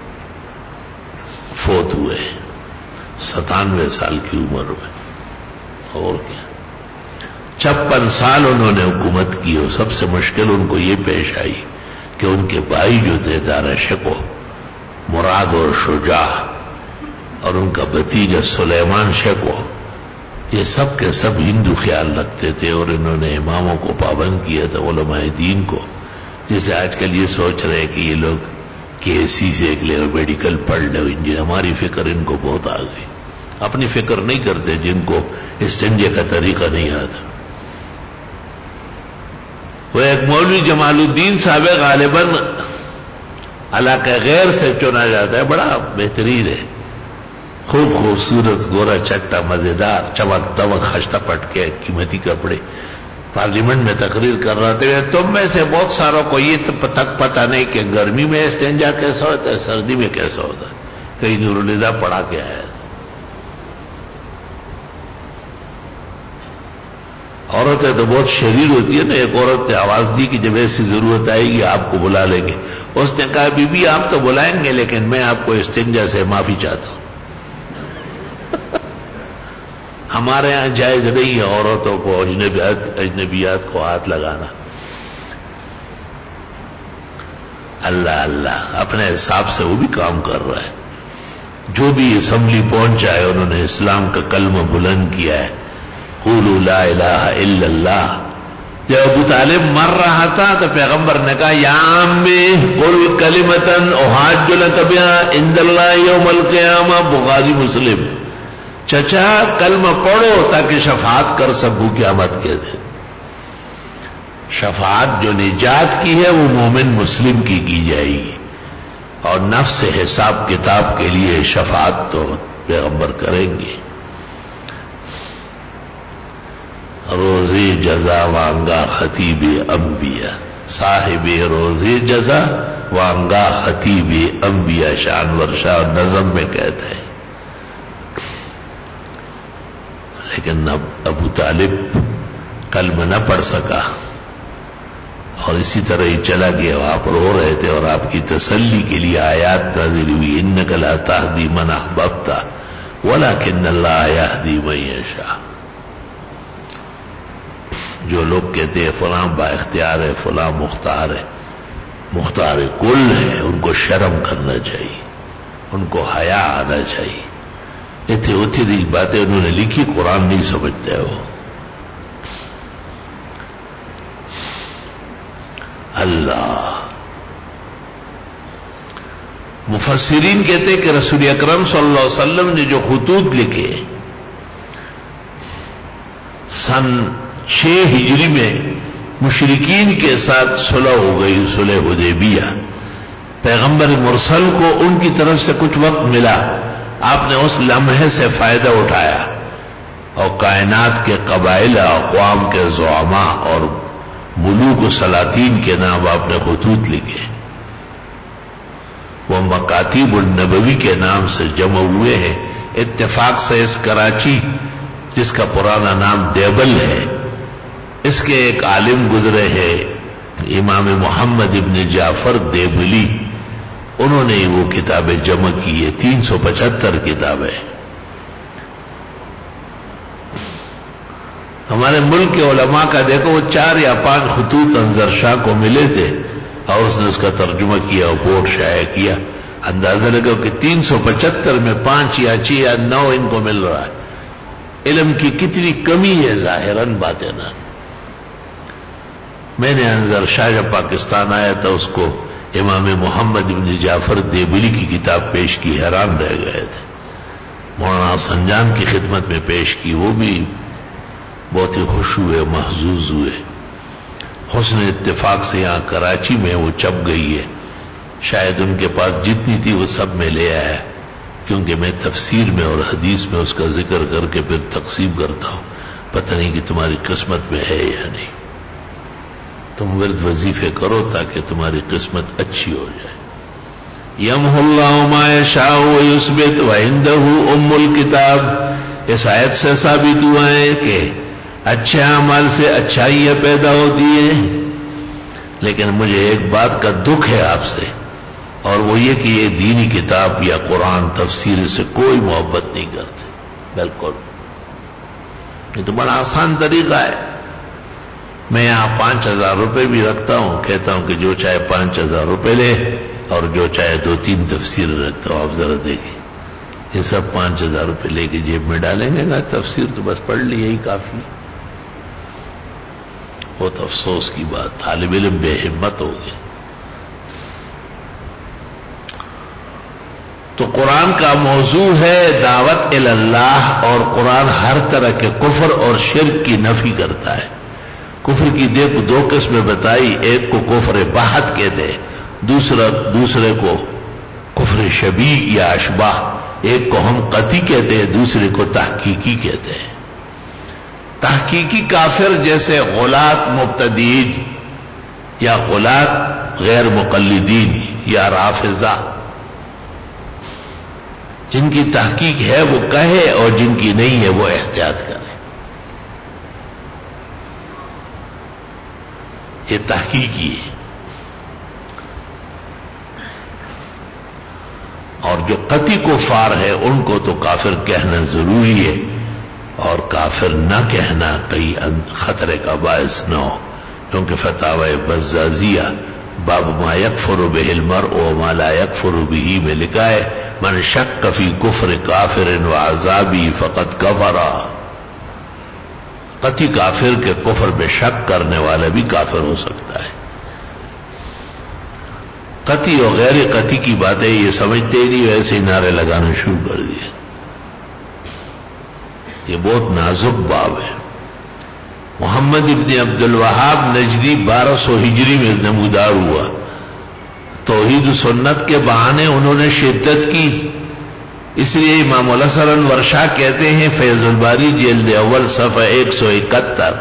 S1: فوت ہوئے ستانوے سال کی عمر میں. اور کیا چھپن سال انہوں نے حکومت کی اور سب سے مشکل ان کو یہ پیش آئی کہ ان کے بھائی جو تھے دارا شکو مراد اور شجاع اور ان کا بھتیجا سلیمان شکو یہ سب کے سب ہندو خیال رکھتے تھے اور انہوں نے اماموں کو پابند کیا تھا علماء دین کو. جیسے آج کل یہ سوچ رہے کہ یہ لوگ کے ایس سی سے ایک لے میڈیکل پڑھ لے انجینئر. ہماری فکر ان کو بہت آ گئی. اپنی فکر نہیں کرتے جن کو استنجے کا طریقہ نہیں آتا. وہ ایک مولوی جمال الدین صاحب غالباً علاقہ غیر سے چنا جاتا ہے. بڑا بہترین ہے, خوب خوبصورت, گورا چٹا, مزیدار, چمک دمک, خشتہ پٹ کے قیمتی کپڑے. پارلیمنٹ میں تقریر کر رہے تھے. تم میں سے بہت ساروں کو یہ تک پتہ نہیں کہ گرمی میں استنجا کیسا ہوتا ہے, سردی میں کیسا ہوتا ہے. کئی نور الہدیٰ پڑھا کے آیا تھا. عورتیں تو بہت شریر ہوتی ہے نا. ایک عورت نے آواز دی کہ جب ایسی ضرورت آئے گی آپ کو بلا لیں گے. اس نے کہا بی بی آپ تو بلائیں گے لیکن میں آپ کو استنجا سے معافی چاہتا ہوں. ہمارے ہاں جائز نہیں ہے عورتوں کو اجنبیات اجنبیات کو ہاتھ لگانا. اللہ اللہ اپنے حساب سے وہ بھی کام کر رہا ہے. جو بھی اسمبلی پہنچا ہے انہوں نے اسلام کا کلمہ بلند کیا ہے. قولوا لا الہ الا اللہ. جب ابو طالب مر رہا تھا تو پیغمبر نے کہا یا عمی قل کلمۃ احاج لک بها عند اللہ یوم القیامہ. بخاری مسلم. چچا کلمہ پڑھو تاکہ شفاعت کر سکوں قیامت کے دن. شفاعت جو نجات کی ہے وہ مومن مسلم کی کی جائے گی اور نفس حساب کتاب کے لیے شفاعت تو پیغمبر کریں گے. روزی جزا وانگا خطیب انبیاء. صاحب روزی جزا وانگا خطیب انبیاء شانور شاہ نظم میں کہتے ہیں. لیکن اب ابو طالب کلمہ نہ پڑھ سکا اور اسی طرح ہی چلا گیا. آپ رو رہے تھے اور آپ کی تسلی کے لیے آیات نازل ہوئی انک لا تہدی من احببت ولکن اللہ یہدی من یشاء. جو لوگ کہتے ہیں فلاں با اختیار ہے, فلاں مختار ہے, مختار کل ہے, ان کو شرم کرنا چاہیے, ان کو حیا آنا چاہیے. اتنی اتنی باتیں انہوں نے لکھی, قرآن نہیں سمجھتے وہ. اللہ. مفسرین کہتے کہ رسول اکرم صلی اللہ علیہ وسلم نے جو خطوط لکھے سن چھ ہجری میں مشرکین کے ساتھ صلح ہو گئی, صلح حدیبیہ. پیغمبر مرسل کو ان کی طرف سے کچھ وقت ملا. آپ نے اس لمحے سے فائدہ اٹھایا اور کائنات کے قبائل, اقوام کے زعماء اور ملوک و سلاطین کے نام آپ نے خطوط لکھے. وہ مکاتیب النبوی کے نام سے جمع ہوئے ہیں. اتفاق سے اس کراچی جس کا پرانا نام دیوبل ہے, اس کے ایک عالم گزرے ہیں امام محمد ابن جعفر دیوبلی. انہوں نے وہ کتابیں جمع کی ہے, تین سو پچہتر کتابیں. ہمارے ملک کے علماء کا دیکھو وہ چار یا پانچ خطوط انظر شاہ کو ملے تھے اور اس نے اس کا ترجمہ کیا اور بورڈ شائع کیا. اندازہ لگاؤ کہ تین سو پچہتر میں پانچ یا چھ یا نو ان کو مل رہا ہے. علم کی کتنی کمی ہے ظاہراً باطناً. میں نے انظر شاہ جب پاکستان آیا تھا اس کو امام محمد ابن جعفر دیوبلی کی کتاب پیش کی, حیران رہ گئے تھے. مولانا سنجان کی خدمت میں پیش کی, وہ بھی بہت ہی خوش ہوئے, محظوظ ہوئے. حسن اتفاق سے یہاں کراچی میں وہ چھپ گئی ہے, شاید ان کے پاس جتنی تھی وہ سب میں لے آیا. کیونکہ میں تفسیر میں اور حدیث میں اس کا ذکر کر کے پھر تقسیم کرتا ہوں، پتہ نہیں کہ تمہاری قسمت میں ہے یا نہیں۔ تم ورد وظیفے کرو تاکہ تمہاری قسمت اچھی ہو جائے۔ یمحو اللہ ما یشاء ویثبت وعندہ ام الکتاب، اس آیت سے ثابت ہوا ہے کہ اچھے اعمال سے اچھائیاں پیدا ہوتی ہیں، لیکن مجھے ایک بات کا دکھ ہے آپ سے، اور وہ یہ کہ یہ دینی کتاب یا قرآن تفسیر سے کوئی محبت نہیں کرتے، بالکل۔ یہ تو بڑا آسان طریقہ ہے، میں یہاں پانچ ہزار روپے بھی رکھتا ہوں، کہتا ہوں کہ جو چاہے پانچ ہزار روپے لے اور جو چاہے دو تین تفسیر رکھتا ہوں، آپ ذرا دیکھیں، یہ سب پانچ ہزار روپے لے کے جیب میں ڈالیں گے نا، تفسیر تو بس پڑھ لی، یہی کافی۔ بہت افسوس کی بات، طالب علم بے ہمت ہو گئے۔ تو قرآن کا موضوع ہے دعوت اللہ، اور قرآن ہر طرح کے کفر اور شرک کی نفی کرتا ہے۔ کفر کی دیکھ دو قسمیں بتائی، ایک کو کفر بحت کہتے ہیں، دوسرا دوسرے کو کفر شبیہ یا اشباہ، ایک کو ہم قطعی کہتے ہیں، دوسرے کو تحقیقی کہتے ہیں۔ تحقیقی کافر جیسے غلاۃ مبتدئین یا غلاۃ غیر مقلدین یا رافضہ، جن کی تحقیق ہے وہ کہے اور جن کی نہیں ہے وہ احتیاط کرے، یہ تحقیقی ہے۔ اور جو قطعی کفار ہے ان کو تو کافر کہنا ضروری ہے، اور کافر نہ کہنا کئی خطرے کا باعث نہ ہو، کیونکہ فتاوی بزازیہ باب ما یکفر بہ المرء وما لا یکفر بہ میں لکھا ہے من شک فی کفر کافر وعذابی فقد کفر۔ قطعی کافر کے کفر میں شک کرنے والا بھی کافر ہو سکتا ہے۔ قطعی اور غیر قطعی کی باتیں یہ سمجھتے ہی نہیں، ویسے ہی نعرے لگانا شروع کر دیے۔ یہ بہت نازک باب ہے۔ محمد ابن عبد الوہاب نجدی بارہ سو ہجری میں نمودار ہوا، توحید و سنت کے بہانے انہوں نے شدت کی، اس لیے امام الحسن ورشا کہتے ہیں فیض الباری جلد اول صفحہ ایک سو اکہتر،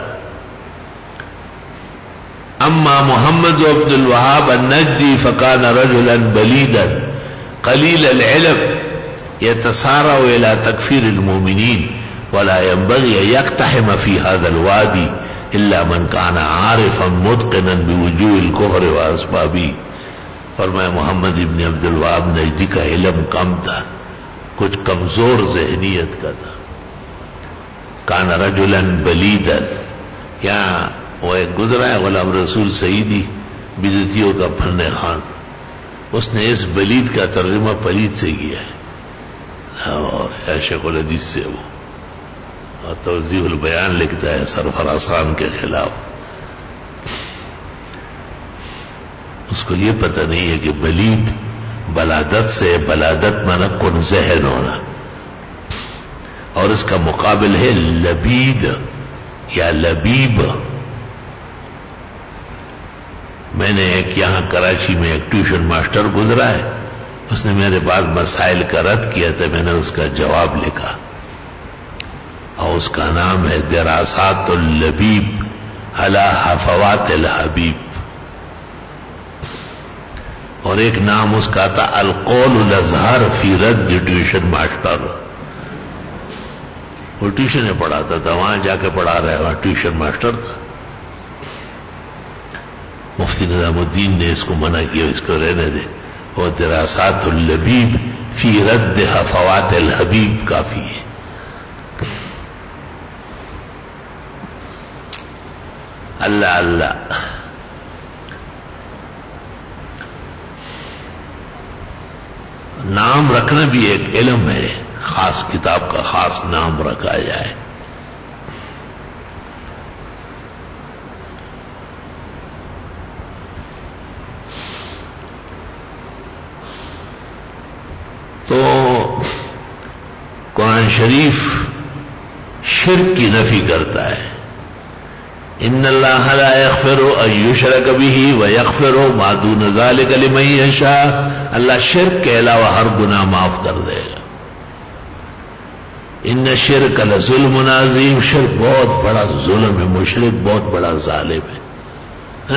S1: اما محمد عبد الوہاب النجدی فکان رجلا بلیدا قلیل العلم یتسارع الى تکفیر المؤمنین ولا ينبغي ان يقتحم في هذا الوادي الا من كان عارفا متقنا بوجوه الكفر واسبابه۔ فرمایا محمد ابن عبد الوہاب نجدی کا علم کم تھا، کچھ کمزور ذہنیت کا تھا۔ کان رجلا بلیدا، یہاں وہ ایک گزرا ہے غلام رسول سعیدی بدعتیوں کا فن خان، اس نے اس بلید کا ترجمہ پلید سے کیا ہے، اور شیخ الحدیث سے وہ اور توضیح البیان لکھتا ہے سرفرازان کے خلاف۔ اس کو یہ پتہ نہیں ہے کہ بلید بلادت سے، بلادت مانا کن ذہن ہونا، اور اس کا مقابل ہے لبید یا لبیب۔ میں نے ایک یہاں کراچی میں ایک ٹیوشن ماسٹر گزرا ہے، اس نے میرے بعض مسائل کا رد کیا تھا، میں نے اس کا جواب لکھا، اور اس کا نام ہے دراسات اللبیب علی حفوات الحبیب، اور ایک نام اس کا تھا القول الاظہر فی رد ٹیوشن ماسٹر۔ وہ ٹیوشن میں پڑھاتا تھا، وہاں جا کے پڑھا رہا ہے، وہاں ٹیوشن ماسٹر تھا۔ مفتی نظام الدین نے اس کو منع کیا، اس کو رہنے دے، وہ دراسات اللبیب فی رد حفوات الحبیب کافی ہے۔ اللہ اللہ، نام رکھنا بھی ایک علم ہے، خاص کتاب کا خاص نام رکھا جائے۔ تو قرآن شریف شرک کی نفی کرتا ہے، ان اللہ لا یغفر ان یشرک بہ ویغفر ما دون ذلک لمن یشاء، اللہ شرک کے علاوہ ہر گناہ معاف کر دے گا۔ ان شرک لظلم عظیم، شرک بہت بڑا ظلم ہے، مشرک بہت بڑا ظالم ہے۔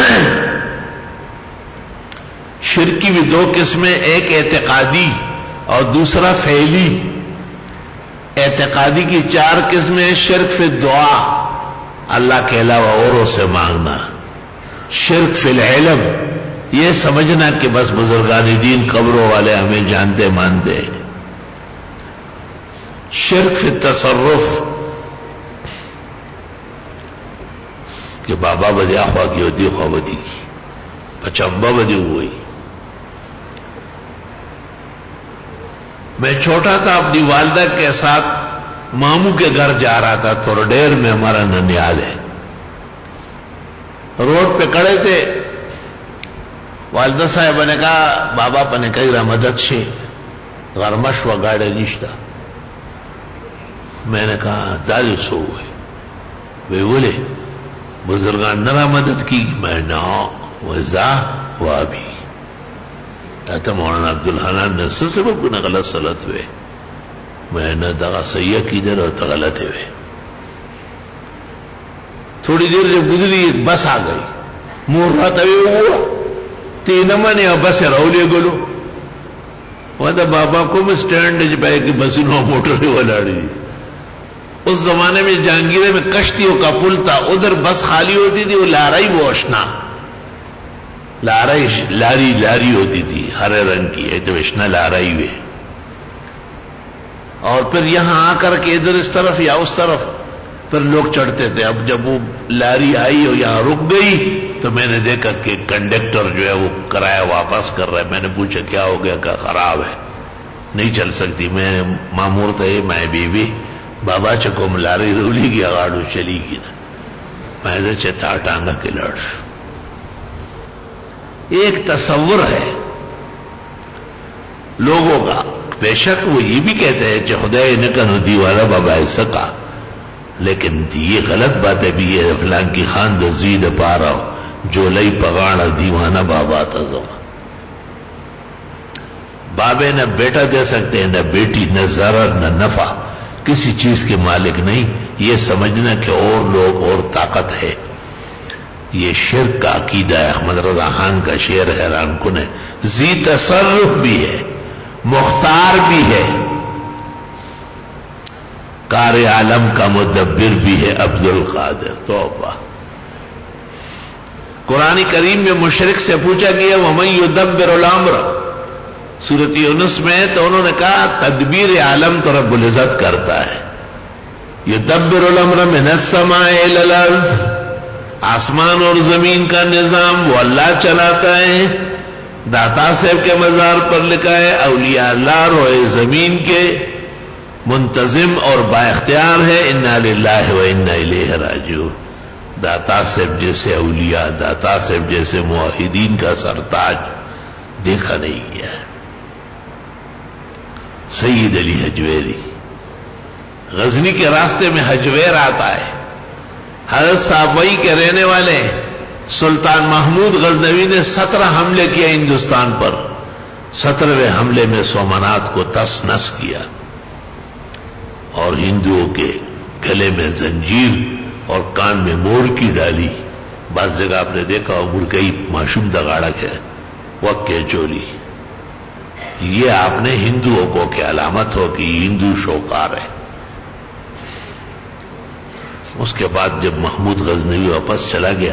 S1: شرک کی بھی دو قسمیں، ایک اعتقادی اور دوسرا فعلی۔ اعتقادی کی چار قسمیں، شرک فی الدعا، اللہ کے علاوہ اوروں سے مانگنا، شرک فی العلم، یہ سمجھنا کہ بس بزرگان دین قبروں والے ہمیں جانتے مانتے، شرک فی التصرف، کہ بابا بدیا خواہ کی ہوتی خواہ بدی کی، پچمبا بدی ہوئی۔ میں چھوٹا تھا، اپنی والدہ کے ساتھ ماموں کے گھر جا رہا تھا، تھورڈیر میں ہمارا ننیال ہے۔ روڈ پہ کھڑے تھے، والدہ صاحب نے کہا بابا پنے کئی را مدد شے غرمش و گاڑے نشتا۔ میں نے کہا داری سو ہوئے، وہ بولے بزرگان نرا مدد کی، میں نا وزا وابی ایتا مولانا عبدالحنان نے سسبب کنا غلط صلت ہوئے، میں نے دغا سیئہ کی در اور تغلط ہوئے۔ تھوڑی دیر جب گزری ایک بس آ گئی، مور رہا تبھی ہوا تینما نے بس رولیے گلو وہاں بابا کو میں سٹینڈ جب ہے کہ بسنوں موٹر والاڑی۔ اس زمانے میں جہانگیرے میں کشتیوں کا پل تھا، ادھر بس خالی ہوتی تھی، وہ لارائی وہ اشنا لارئی لاری لاری ہوتی تھی ہرے رنگ کی، ایک تو اشنا لارائی ہوئے، اور پھر یہاں آ کر کے ادھر اس طرف یا اس طرف پھر لوگ چڑھتے تھے۔ اب جب وہ لاری آئی اور یہاں رک گئی تو میں نے دیکھا کہ کنڈکٹر جو ہے وہ کرایہ واپس کر رہا ہے۔ میں نے پوچھا کیا ہو گیا؟ کہ خراب ہے، نہیں چل سکتی۔ میں مامور تھے میں بیوی بابا چکو ملاری رولی کی اگاڑو چلی گی نا، میں نے چتا ٹانگا کے لڑ۔ ایک تصور ہے لوگوں کا، بے شک وہ یہ بھی کہتے ہیں کہ خدا نکن دیوالا بابا ایسا کا، لیکن یہ غلط بات ہے بھی یہ فلان کی خان دزید پا رہا ہو جو لئی پگاڑا دیوانہ بابا تزو۔ بابے نہ بیٹا دے سکتے ہیں، نہ بیٹی، نہ ضرر، نہ نفع، کسی چیز کے مالک نہیں۔ یہ سمجھنا کہ اور لوگ اور طاقت ہے، یہ شرک کا عقیدہ ہے۔ احمد رضا خان کا شعر حیران کن ہے، ذی تصرف بھی ہے، مختار بھی ہے، کار عالم کا مدبر بھی ہے، عبد القادر۔ توبہ! قرآن کریم میں مشرک سے پوچھا گیا وَمَن يُدَبِّرُ الْأَمْرَ، سورۃ یونس میں، تو انہوں نے کہا تدبیر عالم تو رب العزت کرتا ہے۔ يُدَبِّرُ الْأَمْرَ مِنَ السَّمَاءِ إِلَى الْأَرْضِ، آسمان اور زمین کا نظام وہ اللہ چلاتا ہے۔ داتا صاحب کے مزار پر لکھا ہے اولیاء اللہ روئے زمین کے منتظم اور با اختیار ہے، انا للہ و انا الیہ راجعون۔ داتا صاحب جیسے اولیاء، داتا صاحب جیسے موحدین کا سرتاج دیکھا نہیں گیا۔ سید علی حجویری، غزنی کے راستے میں حجویر آتا ہے، حضرت صحابئی کے رہنے والے سلطان محمود غزنوی نے سترہ حملے کیا ہندوستان پر، سترویں حملے میں سومنات کو تس نس کیا اور ہندوؤں کے گلے میں زنجیر اور کان میں مور کی ڈالی۔ بعض جگہ آپ نے دیکھا ہو مرکئی معشوم دگاڑا کے وقت کے چولی، یہ آپ نے ہندوؤں کو کہ علامت ہو کہ ہندو شوکار ہے۔ اس کے بعد جب محمود غزنوی واپس چلا گیا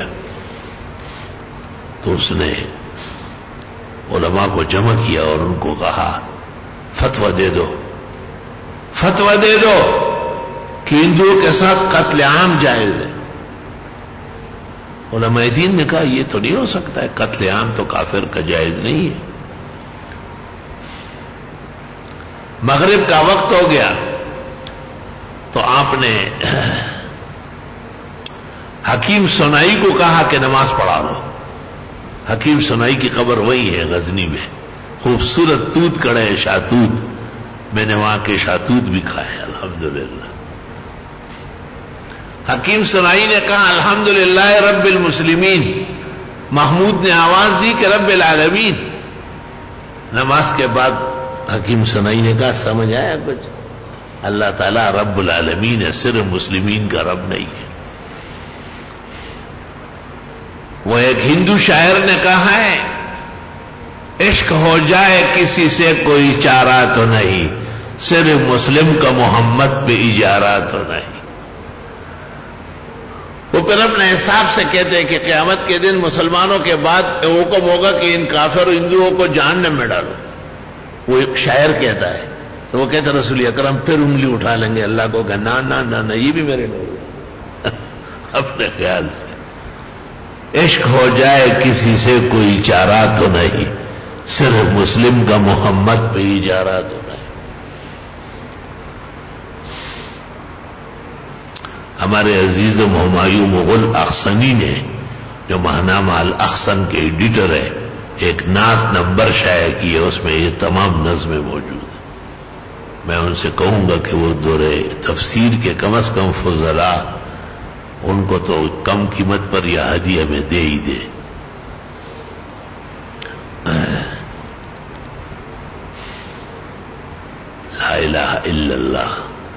S1: تو اس نے علماء کو جمع کیا اور ان کو کہا فتویٰ دے دو، فتویٰ دے دو کہ ہندوؤں کے ساتھ قتل عام جائز ہے۔ علماء دین نے کہا یہ تو نہیں ہو سکتا ہے، قتل عام تو کافر کا جائز نہیں ہے۔ مغرب کا وقت ہو گیا تو آپ نے حکیم سنائی کو کہا کہ نماز پڑھا لو۔ حکیم سنائی کی قبر وہی ہے غزنی میں، خوبصورت توت کڑے شاتوت، میں نے وہاں کے شاتوت بھی کھائے الحمدللہ۔ حکیم سنائی نے کہا الحمدللہ رب المسلمین، محمود نے آواز دی کہ رب العالمین۔ نماز کے بعد حکیم سنائی نے کہا سمجھ آیا کچھ؟ اللہ تعالیٰ رب العالمین ہے، صرف مسلمین کا رب نہیں ہے۔ وہ ایک ہندو شاعر نے کہا ہے، عشق ہو جائے کسی سے کوئی چارہ تو نہیں، صرف مسلم کا محمد پہ اجارہ تو نہیں۔ وہ پھر اپنے حساب سے کہتے ہیں کہ قیامت کے دن مسلمانوں کے بعد حکم ہوگا کہ ان کافر ہندوؤں کو جہنم میں ڈالو۔ وہ ایک شاعر کہتا ہے، تو وہ کہتا رسول اکرم پھر انگلی اٹھا لیں گے اللہ کو کہ نا نا نا نا یہ بھی میرے نہیں اپنے خیال سے۔ عشق ہو جائے کسی سے کوئی چارہ تو نہیں، صرف مسلم کا محمد پہ اجارہ تو نہیں۔ ہمارے عزیز ہمایوں مغل اخسنی نے، جو ماہنامہ الاخسن کے ایڈیٹر ہے، ایک نعت نمبر شائع کی ہے، اس میں یہ تمام نظمیں موجود ہیں۔ میں ان سے کہوں گا کہ وہ دورے تفسیر کے کم از کم فضلاء ان کو تو کم قیمت پر یہ ہدیہ میں دے ہی دے۔ لا الہ الا اللہ۔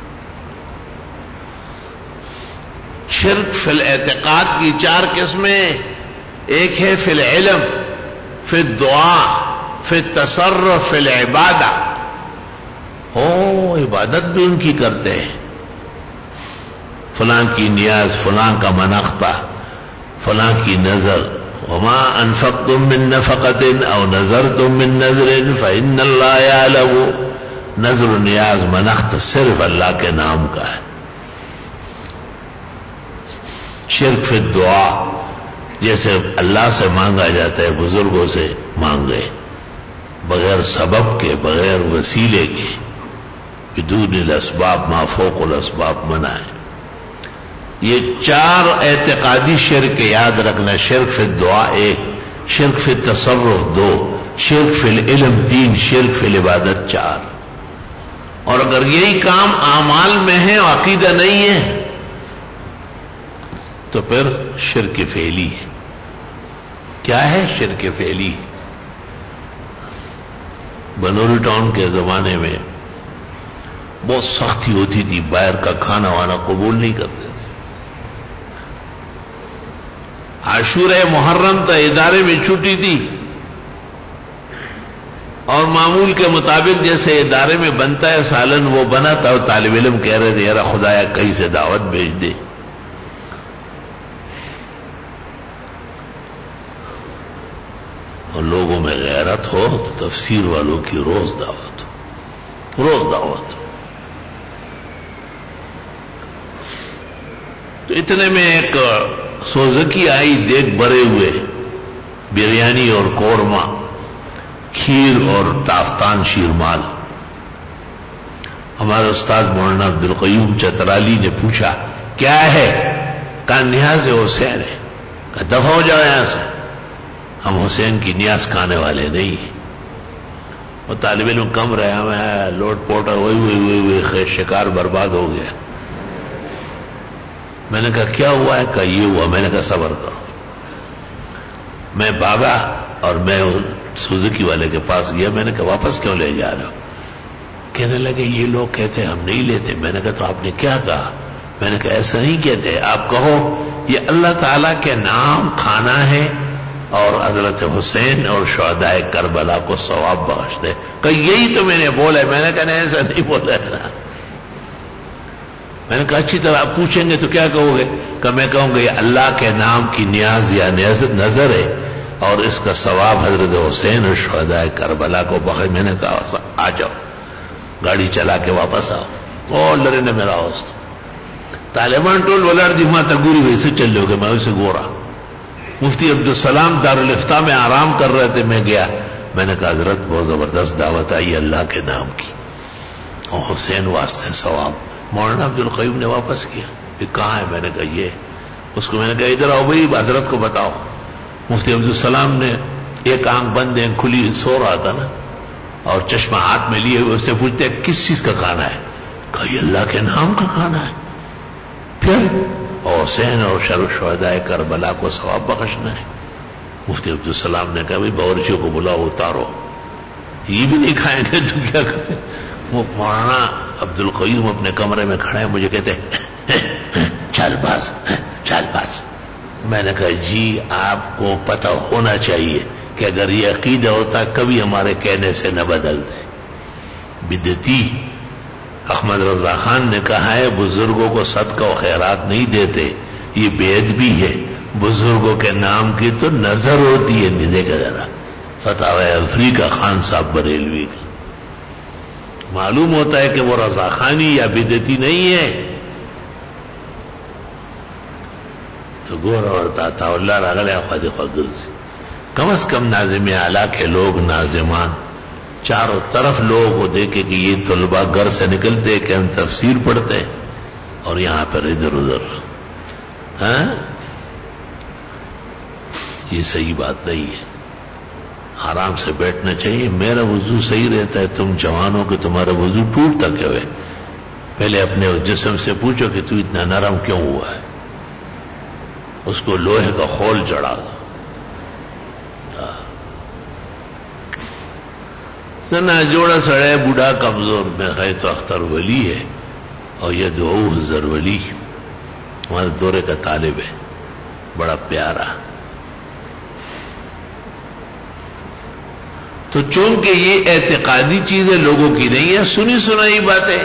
S1: شرک فی الاعتقاد کی چار قسمیں، ایک ہے فی العلم، فی الدعا، فی التصرف، فی العبادہ۔ او عبادت بھی ان کی کرتے ہیں، فلاں کی نیاز، فلاں کا منقطہ، فلاں کی نظر۔ وما انفقتم من نفقۃ او نذرتم من نذر فإن اللہ یعلم۔ نظر و نیاز منقطہ صرف اللہ کے نام کا ہے۔ شرک فی الدعا، جیسے اللہ سے مانگا جاتا ہے بزرگوں سے مانگے، بغیر سبب کے، بغیر وسیلے کے، بدون الاسباب، ما فوق الاسباب منع ہے۔ یہ چار اعتقادی شرک یاد رکھنا، شرک فی الدعا ایک، شرک فی التصرف دو، شرک فی العلم تین، شرک فی العبادت چار۔ اور اگر یہی کام اعمال میں ہے اور عقیدہ نہیں ہے تو پھر شرک فعلی ہے۔ کیا ہے شرک فعلی؟ بنوری ٹاؤن کے زمانے میں بہت سختی ہوتی تھی، باہر کا کھانا وانا قبول نہیں کرتے تھے۔ عاشورہ محرم تا ادارے میں چھٹی تھی، اور معمول کے مطابق جیسے ادارے میں بنتا ہے سالن وہ بنا تھا، اور طالب علم کہہ رہے تھے یار خدایا کہیں سے دعوت بھیج دے۔ اور لوگوں میں غیرت ہو تو تفسیر والوں کی روز دعوت ہو، روز دعوت ہو۔ تو اتنے میں ایک سوزکی آئی، دیگ بھرے ہوئے، بریانی اور قورمہ، کھیر اور تافتان شیرمال۔ ہمارے استاد مولانا عبدالقیوم چترالی نے پوچھا کیا ہے؟ کہا نیاز حسین ہے۔ کہا دفع ہو جاؤ یہاں سے، ہم حسین کی نیاز کھانے والے نہیں ہیں۔ وہ طالب علم کم رہے، ہمیں لوٹ پوٹا ہوئی ہوئی ہوئی ہوئی شکار برباد ہو گیا۔ میں نے کہا کیا ہوا ہے؟ کہا یہ ہوا۔ میں نے کہا صبر کرو۔ میں بھاگا اور میں سوزکی والے کے پاس گیا۔ میں نے کہا واپس کیوں لے جا رہے ہو؟ کہنے لگے یہ لوگ کہتے ہم نہیں لیتے۔ میں نے کہا تو آپ نے کیا کہا؟ میں نے کہا ایسا نہیں کہتے، آپ کہو یہ اللہ تعالیٰ کے نام کھانا ہے اور حضرت حسین اور شہداء کربلا کو ثواب بخش دے۔ کہ یہی تو میں نے بولا ہے۔ میں نے کہا نہیں ایسا نہیں بولا ہے نا۔ میں نے کہا اچھی طرح آپ پوچھیں گے تو کیا کہو گے؟ کہ میں کہوں گا یہ اللہ کے نام کی نیاز یا نظر ہے اور اس کا ثواب حضرت حسین اور شہداء کربلا کو بخش۔ میں نے کہا آ جاؤ، گاڑی چلا کے واپس آؤ۔ اور لڑے نے میرا ہوست طالبان ٹول ولار دی ماں تگوری ویسے چل لو گے۔ میں اسے گورا مفتی عبدالسلام دارالفتہ میں آرام کر رہے تھے، میں گیا۔ میں نے کہا حضرت بہت زبردست دعوت آئی اللہ کے نام کی اور حسین واسطے ثواب۔ مولانا عبدالقیوم نے واپس کیا، یہ کہاں ہے؟ میں نے کہا یہ۔ اس کو میں نے کہا ادھر آؤ بھائی، حضرت کو بتاؤ۔ مفتی عبدالسلام نے ایک آنکھ بند ہے کھلی سو رہا تھا نا، اور چشمہ ہاتھ میں لیے ہوئے اس سے پوچھتے کس چیز کا کھانا ہے؟ کہا یہ اللہ کے نام کا کھانا ہے۔ پھر حسین اور شہداء کربلا کو ثواب بخشنا ہے۔ مفتی عبدالسلام نے کہا بھائی باورچیوں کو بلاؤ اتارو، یہ بھی نہیں کھائیں گے تو کیا کریں؟ وہ مولانا عبد القیوم اپنے کمرے میں کھڑے ہیں، مجھے کہتے چال باز چال باز. میں نے کہا جی آپ کو پتہ ہونا چاہیے کہ اگر یہ عقیدہ ہوتا کبھی ہمارے کہنے سے نہ بدل دے. بدعتی احمد رضا خان نے کہا ہے بزرگوں کو صدقہ و خیرات نہیں دیتے، یہ بے ادبی ہے. بزرگوں کے نام کی تو نظر ہوتی ہے. نہیں دیکھا ذرا فتاوی افریقہ خان صاحب بریلوی کا معلوم ہوتا ہے کہ وہ رضا خانی یا بدعتی نہیں ہے. تو گور اور تاتا اللہ راغلے خود خدل سے کم از کم ناظم اعلیٰ کے لوگ ناظمان چاروں طرف لوگوں کو دیکھے کہ یہ طلباء گھر سے نکلتے کہ ہم تفسیر پڑھتے اور یہاں پر ادھر ادھر. ہاں یہ صحیح بات نہیں ہے. آرام سے بیٹھنا چاہیے. میرا وضو صحیح رہتا ہے، تم جوانوں کے تمہارا وضو ٹوٹتا کیوں ہے؟ پہلے اپنے جسم سے پوچھو کہ تو اتنا نرم کیوں ہوا ہے. اس کو لوہے کا خول چڑھا دو. سنا جوڑا سڑے بوڑھا کمزور میں خیر تو اختر ولی ہے اور یہ دعو حضر ولی ہمارے دورے کا طالب ہے، بڑا پیارا. تو چونکہ یہ اعتقادی چیزیں لوگوں کی نہیں ہے، سنی سنائی باتیں،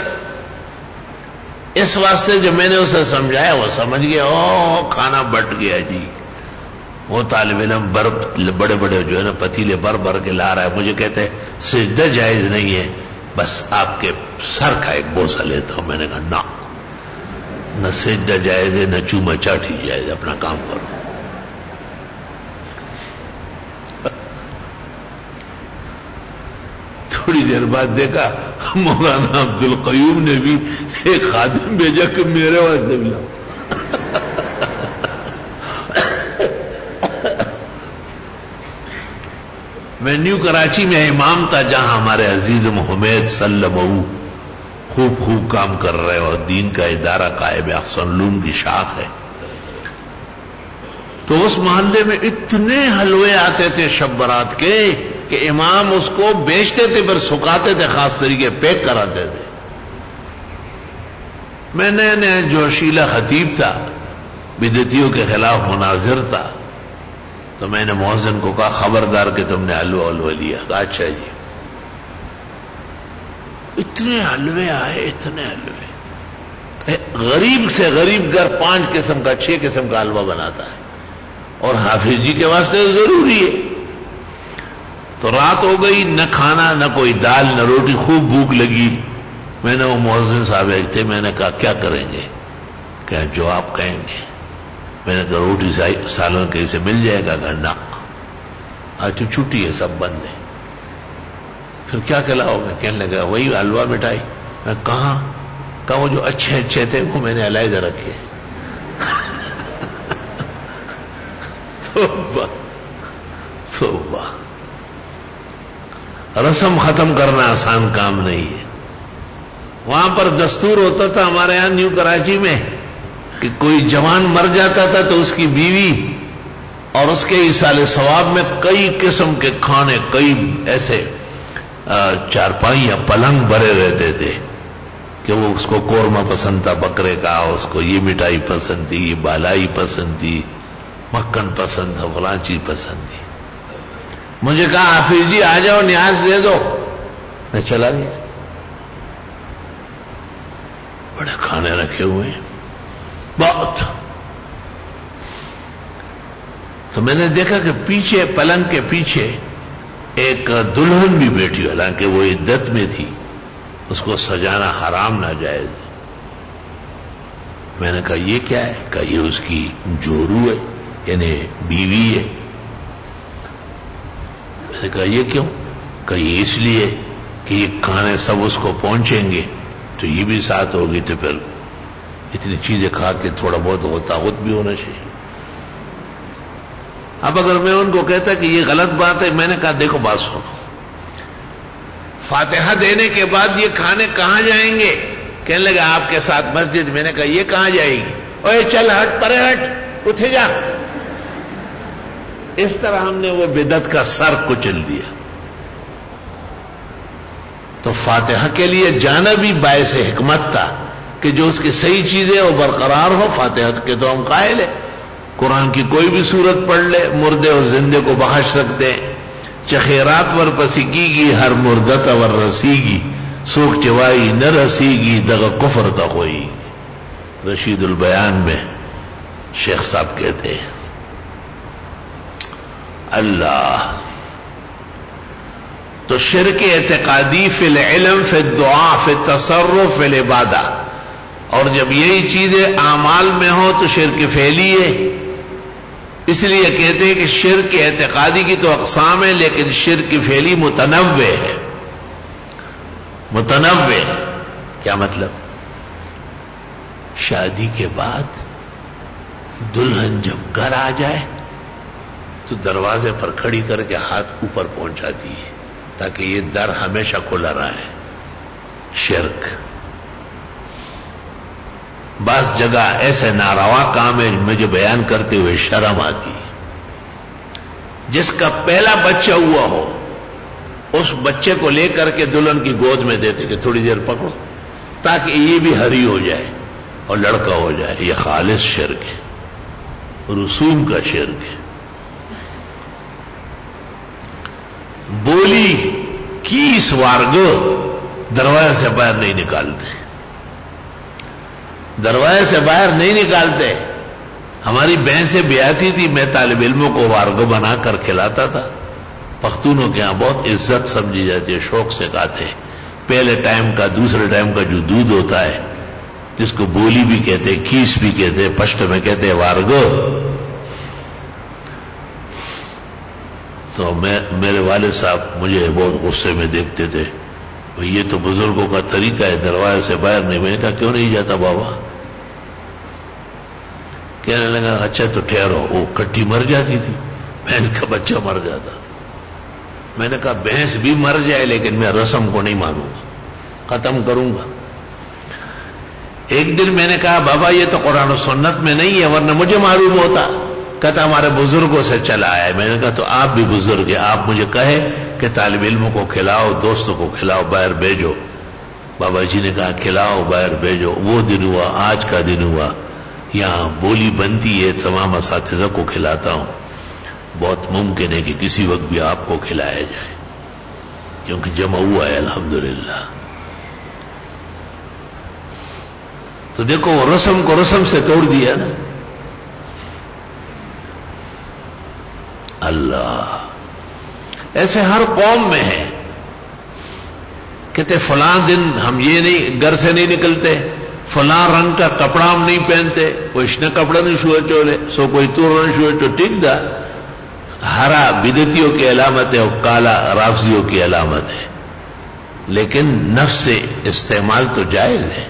S1: اس واسطے جو میں نے اسے سمجھایا وہ سمجھ گیا. او کھانا بٹ گیا جی. وہ طالب علم بر بڑے بڑے جو ہے نا پتیلے بھر بھر کے لا رہا ہے. مجھے کہتے ہیں سجدہ جائز نہیں ہے، بس آپ کے سر کا ایک بوسہ لیتا ہوں. میں نے کہا نہ نہ سجدہ جائز ہے نہ چوما چاٹی جائز ہے، اپنا کام کرو. تھوڑی دیر بعد دیکھا مولانا عبد القیوم نے بھی ایک خادم بھیجا کہ میرے واسطے بھی لاؤ. میں نیو کراچی میں امام تھا جہاں ہمارے عزیز محمد سلمہ خوب خوب کام کر رہے اور دین کا ادارہ قائم احسن علوم کی شاخ ہے. تو اس محلے میں اتنے حلوے آتے تھے شب برات کے کہ امام اس کو بیچتے تھے پھر سکھاتے تھے، خاص طریقے پیک کراتے تھے. میں نئے نئے جوشیلا خطیب تھا، بدعتیوں کے خلاف مناظر تھا. تو میں نے مؤذن کو کہا خبردار کہ تم نے حلوہ حلوہ لیا. کہا اچھا جی. اتنے حلوے آئے اتنے حلوے. غریب سے غریب گھر پانچ قسم کا چھ قسم کا حلوہ بناتا ہے اور حافظ جی کے واسطے ضروری ہے. تو رات ہو گئی، نہ کھانا نہ کوئی دال نہ روٹی، خوب بھوک لگی. میں نے وہ مؤذن صاحب ایک تھے، میں نے کہا کیا کریں گے؟ کہ جو آپ کہیں گے. میں نے کہا روٹی سالن کہیں سے مل جائے گا؟ کہ نہ آج تو چھٹی ہے سب بند ہے. پھر کیا کھلاؤ گے؟ کہنے لگا وہی حلوہ مٹھائی. میں کہاں؟ کہا وہ جو اچھے اچھے تھے وہ میں نے علیحدہ رکھے. توبہ توبہ. رسم ختم کرنا آسان کام نہیں ہے. وہاں پر دستور ہوتا تھا ہمارے یہاں نیو کراچی میں کہ کوئی جوان مر جاتا تھا تو اس کی بیوی اور اس کے ایصال ثواب میں کئی قسم کے کھانے، کئی ایسے چارپائی یا پلنگ بھرے رہتے تھے کہ وہ اس کو قورمہ پسند تھا بکرے کا، اس کو یہ مٹھائی پسند تھی، یہ بالائی پسند تھی، مکھن پسند تھا، فلاں چیز پسند تھی. مجھے کہا حافظ جی آ جاؤ نیاز دے دو. میں چلا گیا. بڑے کھانے رکھے ہوئے ہیں بہت. تو میں نے دیکھا کہ پیچھے پلنگ کے پیچھے ایک دلہن بھی بیٹھی، حالانکہ وہ عدت میں تھی، اس کو سجانا حرام ناجائز. میں نے کہا یہ کیا ہے؟ کہا یہ اس کی جورو ہے، یعنی بیوی ہے. میں نے کہا یہ کیوں؟ کہا یہ اس لیے کہ یہ کھانے سب اس کو پہنچیں گے تو یہ بھی ساتھ ہوگی، تو پھر اتنی چیزیں کھا کے تھوڑا بہت ہوتا خود بھی ہونا چاہیے. اب اگر میں ان کو کہتا کہ یہ غلط بات ہے، میں نے کہا دیکھو بات سنو، فاتحہ دینے کے بعد یہ کھانے کہاں جائیں گے؟ کہنے لگا آپ کے ساتھ مسجد. میں نے کہا یہ کہاں جائے گی؟ اوے چل ہٹ پرے ہٹ اٹھے جا. اس طرح ہم نے وہ بدعت کا سر کچل دیا. تو فاتحہ کے لیے جانا بھی باعث حکمت تھا کہ جو اس کی صحیح چیزیں وہ برقرار ہو. فاتحہ کے تو ہم قائل ہیں. قرآن کی کوئی بھی صورت پڑھ لے مردے اور زندے کو بخش سکتے ہیں. چخیرات ور پسکی گی ہر مردت ور رسی گی سوک چوائی نہ رسی گی دغ کفر تا ہوئی. رشید البیان میں شیخ صاحب کہتے ہیں اللہ. تو شرک اعتقادی فی العلم فی الدعا فی التصرف فی العبادہ، اور جب یہی چیزیں اعمال میں ہو تو شرک فعلی ہے. اس لیے کہتے ہیں کہ شرک اعتقادی کی تو اقسام ہے لیکن شرک فعلی متنوع ہے. متنوع کیا مطلب؟ شادی کے بعد دلہن جب گھر آ جائے تو دروازے پر کھڑی کر کے ہاتھ اوپر پہنچاتی ہے تاکہ یہ در ہمیشہ کھلا رہے. شرک. بعض جگہ ایسے ناروا کام ہے مجھے بیان کرتے ہوئے شرم آتی ہے. جس کا پہلا بچہ ہوا ہو اس بچے کو لے کر کے دلہن کی گود میں دیتے کہ تھوڑی دیر پکڑو تاکہ یہ بھی ہری ہو جائے اور لڑکا ہو جائے. یہ خالص شرک ہے، رسوم کا شرک ہے. بولی کیس وارگو دروازے سے باہر نہیں نکالتے، دروازے سے باہر نہیں نکالتے. ہماری بہن سے بیاتی تھی، میں طالب علموں کو وارگو بنا کر کھلاتا تھا. پختونوں کے ہاں بہت عزت سمجھی جاتی ہے، شوق سے کھاتے ہیں. پہلے ٹائم کا دوسرے ٹائم کا جو دودھ ہوتا ہے جس کو بولی بھی کہتے ہیں کیس بھی کہتے ہیں پشت میں کہتے ہیں وارگو. تو میں میرے والد صاحب مجھے بہت غصے میں دیکھتے تھے، یہ تو بزرگوں کا طریقہ ہے دروازے سے باہر نہیں. میں نے کہا کیوں نہیں جاتا بابا؟ کہنے لگا اچھا تو ٹھہرو. وہ کٹی مر جاتی تھی، بھینس کا بچہ مر جاتا تھا. میں نے کہا بھینس بھی مر جائے لیکن میں رسم کو نہیں مانوں گا، ختم کروں گا. ایک دن میں نے کہا بابا یہ تو قرآن و سنت میں نہیں ہے ورنہ مجھے معلوم ہوتا. کہتا ہمارے بزرگوں سے چلا ہے. میں نے کہا تو آپ بھی بزرگ ہیں، آپ مجھے کہے کہ طالب علموں کو کھلاؤ دوستوں کو کھلاؤ باہر بھیجو. بابا جی نے کہا کھلاؤ باہر بھیجو. وہ دن ہوا آج کا دن ہوا. یہاں بولی بنتی ہے تمام اساتذہ کو کھلاتا ہوں. بہت ممکن ہے کہ کسی وقت بھی آپ کو کھلایا جائے کیونکہ جمع ہوا ہے الحمدللہ. تو دیکھو وہ رسم کو رسم سے توڑ دیا نا. اللہ ایسے ہر قوم میں ہے. کہتے فلاں دن ہم یہ نہیں گھر سے نہیں نکلتے، فلاں رنگ کا کپڑا ہم نہیں پہنتے. کوئی اشنا کپڑا نہیں شوئے چولے سو کوئی تور نہیں شوئے تو ٹھیک دا. ہرا بدعتیوں کی علامت ہے اور کالا رافضیوں کی علامت ہے، لیکن نفس سے استعمال تو جائز ہے.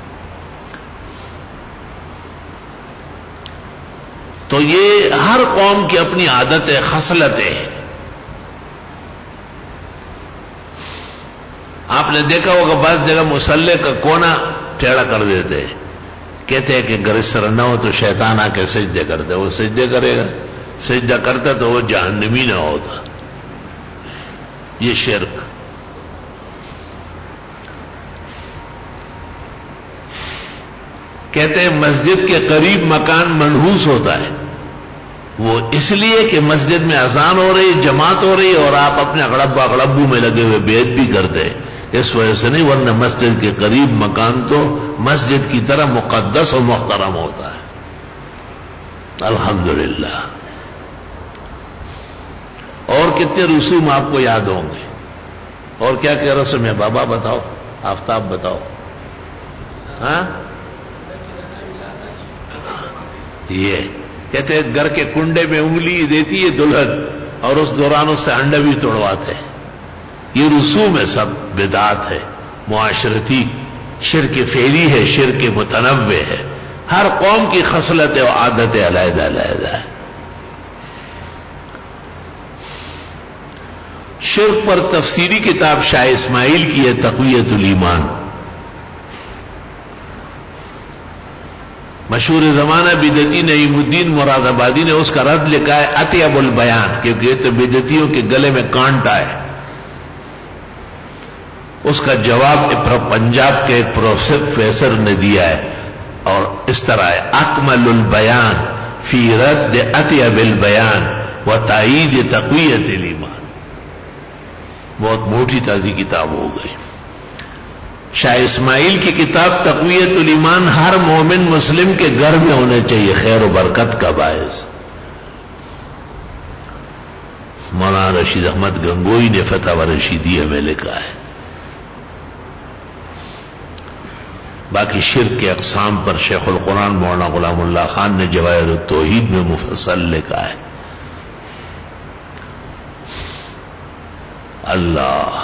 S1: تو یہ ہر قوم کی اپنی عادت ہے، خصلت ہے. آپ نے دیکھا ہوگا بعض جگہ مصلے کا کونا ٹیڑھا کر دیتے، کہتے ہیں کہ اگر اس طرح نہ ہو تو شیطان آ کے سجدے کرتے. وہ سجدے کرے گا، سجدہ کرتا تو وہ جہنمی نہ ہوتا. یہ شرک. کہتے ہیں مسجد کے قریب مکان منحوس ہوتا ہے، وہ اس لیے کہ مسجد میں اذان ہو رہی جماعت ہو رہی اور آپ اپنے اغڑبا اغڑبو میں لگے ہوئے بیعت بھی کرتے، اس وجہ سے نہیں. ورنہ مسجد کے قریب مکان تو مسجد کی طرح مقدس و محترم ہوتا ہے. الحمدللہ. اور کتنے رسوم آپ کو یاد ہوں گے؟ اور کیا کیا رسم ہے بابا بتاؤ، آفتاب بتاؤ. ہاں یہ کہتے ہیں گھر کے کنڈے میں انگلی دیتی ہے دلہن اور اس دوران اس سے انڈا بھی توڑواتے ہیں. یہ رسوم ہے، سب بدعات ہے، معاشرتی شرک فعلی ہے، شرک متنوع ہے. ہر قوم کی خصلت و عادت علیحدہ علیحدہ ہے. شرک پر تفسیری کتاب شاہ اسماعیل کی ہے تقویت الایمان. مشہور زمانہ بدعتی نعیم الدین مراد آبادی نے اس کا رد لکھا ہے اطیب البیان، کیونکہ یہ تو بدعتیوں کے گلے میں کانٹا ہے. اس کا جواب پنجاب کے ایک پروفیسر نے دیا ہے اور اس طرح ہے: اکمل البیان فی رد اطیب البیان و تائید تقویت الایمان. بہت موٹی تازی کتاب ہو گئی. شاہ اسماعیل کی کتاب تقویت الایمان ہر مومن مسلم کے گھر میں ہونے چاہیے، خیر و برکت کا باعث. مولانا رشید احمد گنگوئی نے فتح رشیدیہ میں لکھا ہے. باقی شرک کے اقسام پر شیخ القرآن مولانا غلام اللہ خان نے جواہر التوحید میں مفصل لکھا ہے. اللہ.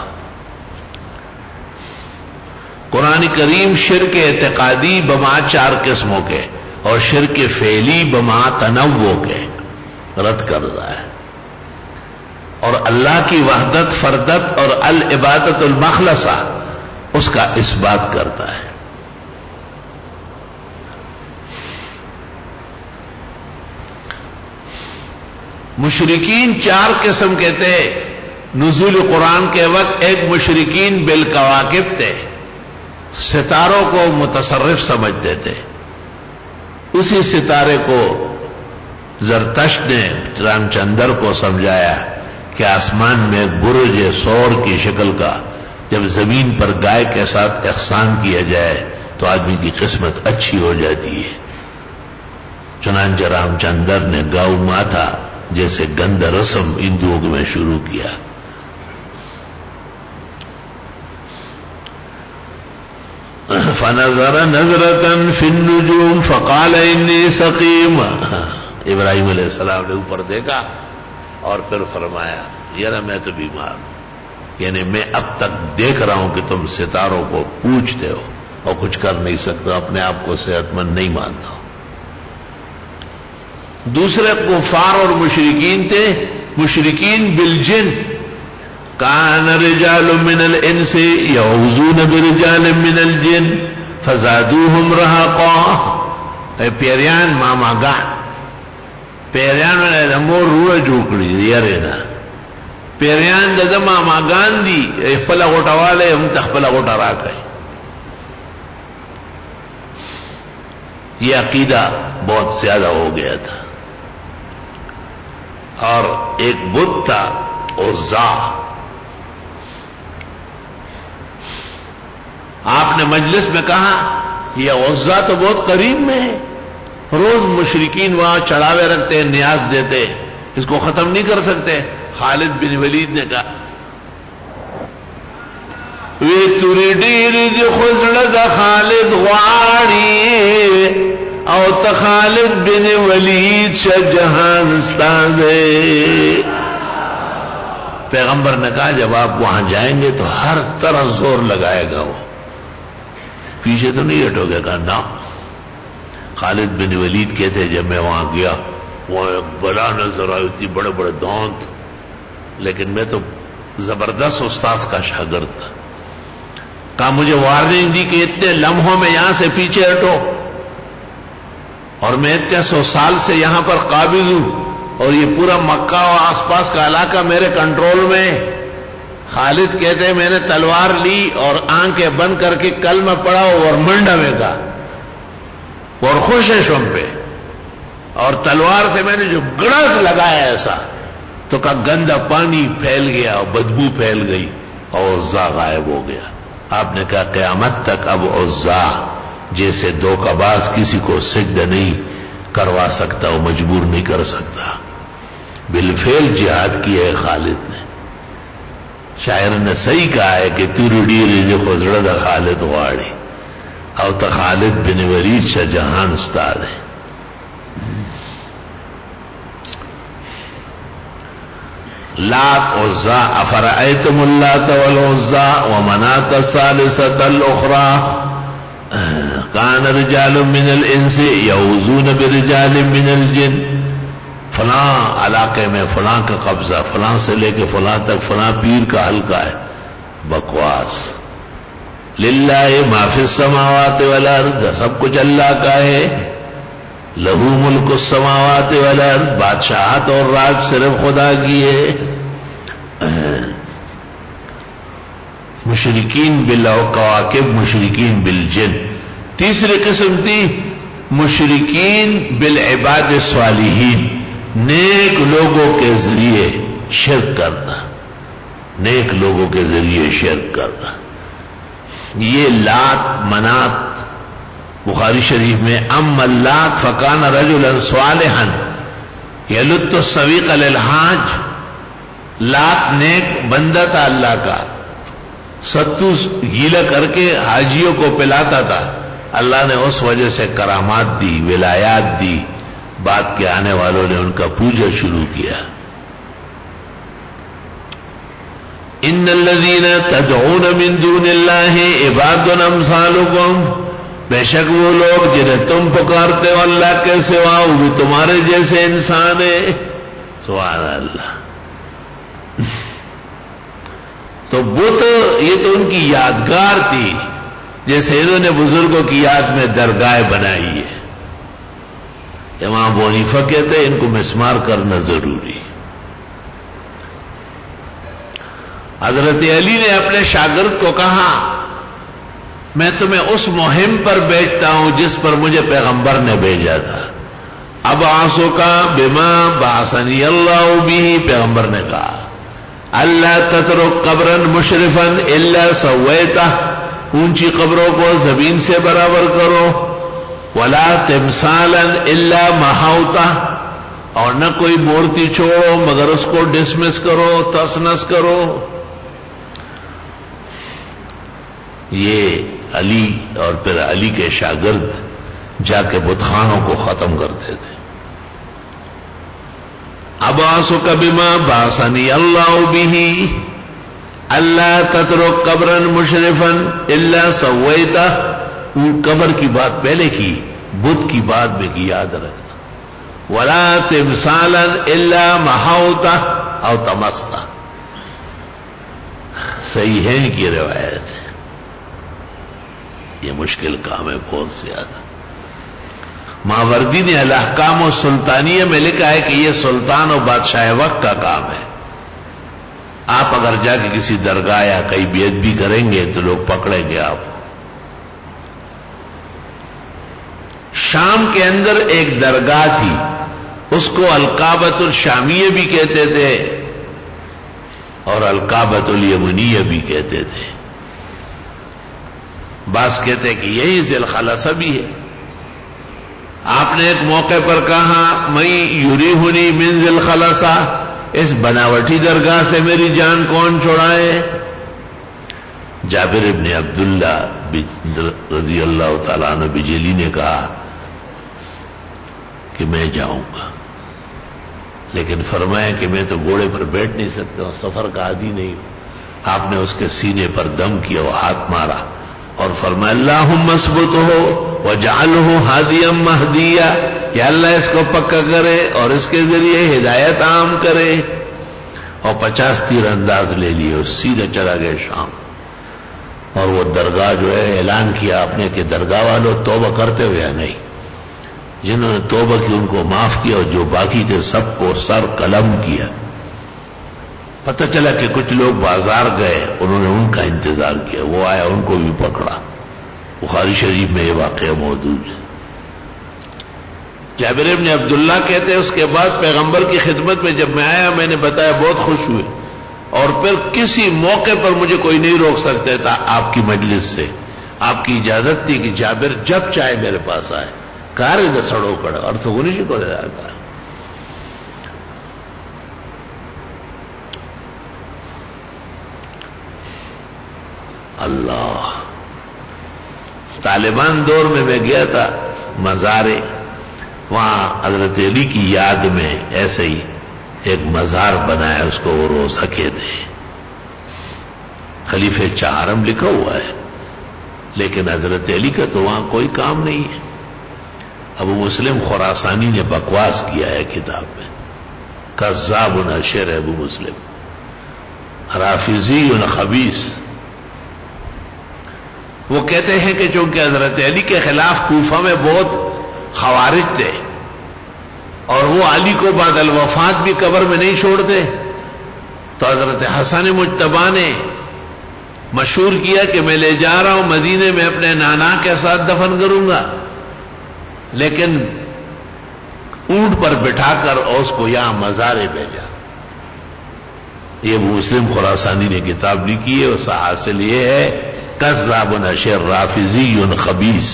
S1: قرآن کریم شرک اعتقادی بما چار قسموں کے اور شرک فعلی بما تنوع کے رد کر رہا ہے، اور اللہ کی وحدت فردت اور العبادت المخلصہ اس کا اثبات کرتا ہے. مشرکین چار قسم کے تھے نزول قرآن کے وقت. ایک مشرکین بالکواکب تھے، ستاروں کو متصرف سمجھتے تھے. اسی ستارے کو زرتشت نے رام چندر کو سمجھایا کہ آسمان میں برج سور کی شکل کا جب زمین پر گائے کے ساتھ احسان کیا جائے تو آدمی کی قسمت اچھی ہو جاتی ہے. چنانچہ رام چندر نے گاؤ ماتا جیسے گند رسم ہندوؤں میں شروع کیا. فنظر نظرة في النجوم فقال إني سقيم. ابراہیم علیہ السلام نے اوپر دیکھا اور پھر فرمایا یار میں تو بیمار ہوں. یعنی میں اب تک دیکھ رہا ہوں کہ تم ستاروں کو پوجتے ہو اور کچھ کر نہیں سکتے، اپنے آپ کو صحت مند نہیں مانتا ہوں. دوسرے کفار اور مشرکین تھے. مشرکین بالجن، کان رجال من الانس یعوذون برجال من الجن فزادوهم رهقا. پیریان ماماگان پیریان نے مور روح جوکڑی یاره نه پیریان د ماماگان دي خپل غټواله هم خپل غټا راکای. یہ عقیدہ بہت زیادہ ہو گیا تھا. اور ایک بت تھا عزا. آپ نے مجلس میں کہا یہ عزا تو بہت قریب میں ہے، روز مشرکین وہاں چڑھاوے رکھتے ہیں، نیاز دیتے، اس کو ختم نہیں کر سکتے. خالد بن ولید نے کہا وی توری ډیری دی خوزړه د خالد غواړي او ته خالد بن ولید شاه جہان استاده. پیغمبر نے کہا جب آپ وہاں جائیں گے تو ہر طرح زور لگائے گا، وہ پیچھے تو نہیں ہٹو گے. کہا نا. خالد بن ولید کہتے جب میں وہاں گیا وہاں ایک بلا نظر آئی تھی، بڑے بڑے دانت، لیکن میں تو زبردست استاذ کا شاگرد تھا. کہا مجھے وارننگ دی کہ اتنے لمحوں میں یہاں سے پیچھے ہٹو، اور میں اتنے سو سال سے یہاں پر قابض ہوں اور یہ پورا مکہ اور آس پاس کا علاقہ میرے کنٹرول میں. خالد کہتے میں نے تلوار لی اور آنکھیں بند کر کے کلمہ پڑھا اور منڈا میں کہا اور خوش ہے شم پہ، اور تلوار سے میں نے جو گڑس لگایا ایسا تو کا گندا پانی پھیل گیا اور بدبو پھیل گئی اور عزا غائب ہو گیا. آپ نے کہا قیامت تک اب عزا جیسے دو کباز کسی کو سجدہ نہیں کروا سکتا، وہ مجبور نہیں کر سکتا. بالفعل جہاد کیا ہے خالد نے. شاعر نے صحیح کہا ہے کہ تیری ډیری جو خوزړه د خالد غواړي او ته خالد بن ولید شاه جهان استاد ہے. لات عزا افرأيتم اللات والعزا ومناة الثالثة الأخرى كان رجال من الانس يعوذون برجال من الجن. فلاں علاقے میں فلاں کا قبضہ، فلاں سے لے کے فلاں تک فلاں پیر کا حلقہ ہے. بکواس. للہ ما فی السماوات والارض، سب کچھ اللہ کا ہے. لہو ملک السماوات والارض، بادشاہت اور راج صرف خدا کی ہے. مشرکین بالکواکب، مشرکین بالجن. تیسری قسم تھی مشرکین بالعباد الصالحین، نیک لوگوں کے ذریعے شرک کرنا، نیک لوگوں کے ذریعے شرک کرنا. یہ لات منات بخاری شریف میں ام اللات فکان رجلا صالحا یلت السویق للحاج، لات نیک بندہ تھا اللہ کا، ستو گیلا کر کے حاجیوں کو پلاتا تھا. اللہ نے اس وجہ سے کرامات دی، ولایات دی، بعد کے آنے والوں نے ان کا پوجا شروع کیا. ان الذین تدعون من دون اللہ عباد امثالکم، بے شک وہ لوگ جنہیں تم پکارتے ہو اللہ کے سوا وہ بھی تمہارے جیسے انسان ہیں. سبحان اللہ. تو بت یہ تو ان کی یادگار تھی، جیسے انہوں نے بزرگوں کی یاد میں درگاہ بنائی ہے. امام ابو حنیفہ کہتے ہیں ان کو مسمار کرنا ضروری. حضرت علی نے اپنے شاگرد کو کہا میں تمہیں اس مہم پر بھیجتا ہوں جس پر مجھے پیغمبر نے بھیجا تھا. اب آنسو کا بما باسنی اللہ بھی، پیغمبر نے کہا اللہ تترک قبرا مشرفا الا سویتہ، اونچی قبروں کو زمین سے برابر کرو، ولا تمثالا الا محوتہ، اور نہ کوئی مورتی چھوڑو مگر اس کو ڈسمس کرو، تس نس کرو. یہ علی اور پھر علی کے شاگرد جا کے بت خانوں کو ختم کرتے تھے. ابعثک بما بعثنی اللہ بہ اللہ تترک قبرا مشرفا الا سویتہ. قبر کی بات پہلے کی، بت کی بات میں کی، یاد رکھنا. ولا تمثالا الا محوتہ او طمستہ. صحیحین کی روایت ہے. یہ مشکل کام ہے بہت زیادہ. ماوردی نے الاحکام و سلطانیہ میں لکھا ہے کہ یہ سلطان و بادشاہ وقت کا کام ہے. آپ اگر جا کے کسی درگاہ یا کئی بیعت بھی کریں گے تو لوگ پکڑیں گے آپ. شام کے اندر ایک درگاہ تھی، اس کو الکعبۃ الشامیہ بھی کہتے تھے اور الکعبۃ الیمنیہ بھی کہتے تھے. بعض کہتے ہیں کہ یہی ذی الخلصہ بھی ہے. آپ نے ایک موقع پر کہا میں یریحنی من ذی الخلصہ، اس بناوٹی درگاہ سے میری جان کون چھڑائے. جابر ابن عبداللہ رضی اللہ تعالیٰ عنہ بجلی نے کہا کہ میں جاؤں گا، لیکن فرمایا کہ میں تو گھوڑے پر بیٹھ نہیں سکتا ہوں، سفر کا عادی نہیں ہوں. آپ نے اس کے سینے پر دم کیا، وہ ہاتھ مارا اور فرمایا اللہم اثبتہ وجعلہ ہادیا مہدیا، یا اللہ اس کو پکا کرے اور اس کے ذریعے ہدایت عام کرے. اور پچاس تیر انداز لے لیے اور سیدھا چلا گئے شام. اور وہ درگاہ جو ہے اعلان کیا آپ نے کہ درگاہ والوں توبہ کرتے ہوئے یا نہیں. جنہوں نے توبہ کی ان کو معاف کیا اور جو باقی تھے سب کو سر قلم کیا. پتہ چلا کہ کچھ لوگ بازار گئے، انہوں نے ان کا انتظار کیا، وہ آیا ان کو بھی پکڑا. بخاری شریف میں یہ واقعہ موجود ہے. جابر ابن عبداللہ کہتے ہیں اس کے بعد پیغمبر کی خدمت میں جب میں آیا میں نے بتایا بہت خوش ہوئے، اور پھر کسی موقع پر مجھے کوئی نہیں روک سکتا تھا آپ کی مجلس سے. آپ کی اجازت تھی کہ جابر جب چاہے میرے پاس آئے. کار ادھر سڑو کڑا اور تو نہیں کو لے جاتا. اللہ. طالبان دور میں میں گیا تھا مزارے، وہاں حضرت علی کی یاد میں ایسے ہی ایک مزار بنایا، اس کو وہ روزہ کہتے ہیں. خلیفہ چہارم لکھا ہوا ہے، لیکن حضرت علی کا تو وہاں کوئی کام نہیں ہے. ابو مسلم خراسانی نے بکواس کیا ہے کتاب میں، کذاب نشر ہے ابو مسلم، رافضی خبیث. وہ کہتے ہیں کہ چونکہ حضرت علی کے خلاف کوفہ میں بہت خوارج تھے اور وہ علی کو بعد الوفات بھی قبر میں نہیں چھوڑتے، تو حضرت حسن مجتبی نے مشہور کیا کہ میں لے جا رہا ہوں مدینے میں اپنے نانا کے ساتھ دفن کروں گا، لیکن اونٹ پر بٹھا کر اور اس کو یہاں مزارے بھیجا۔ یہ مسلم خراسانی نے کتاب لکھی ہے، اس کا حاصل یہ ہے کذاب نشر رافضی خبیث۔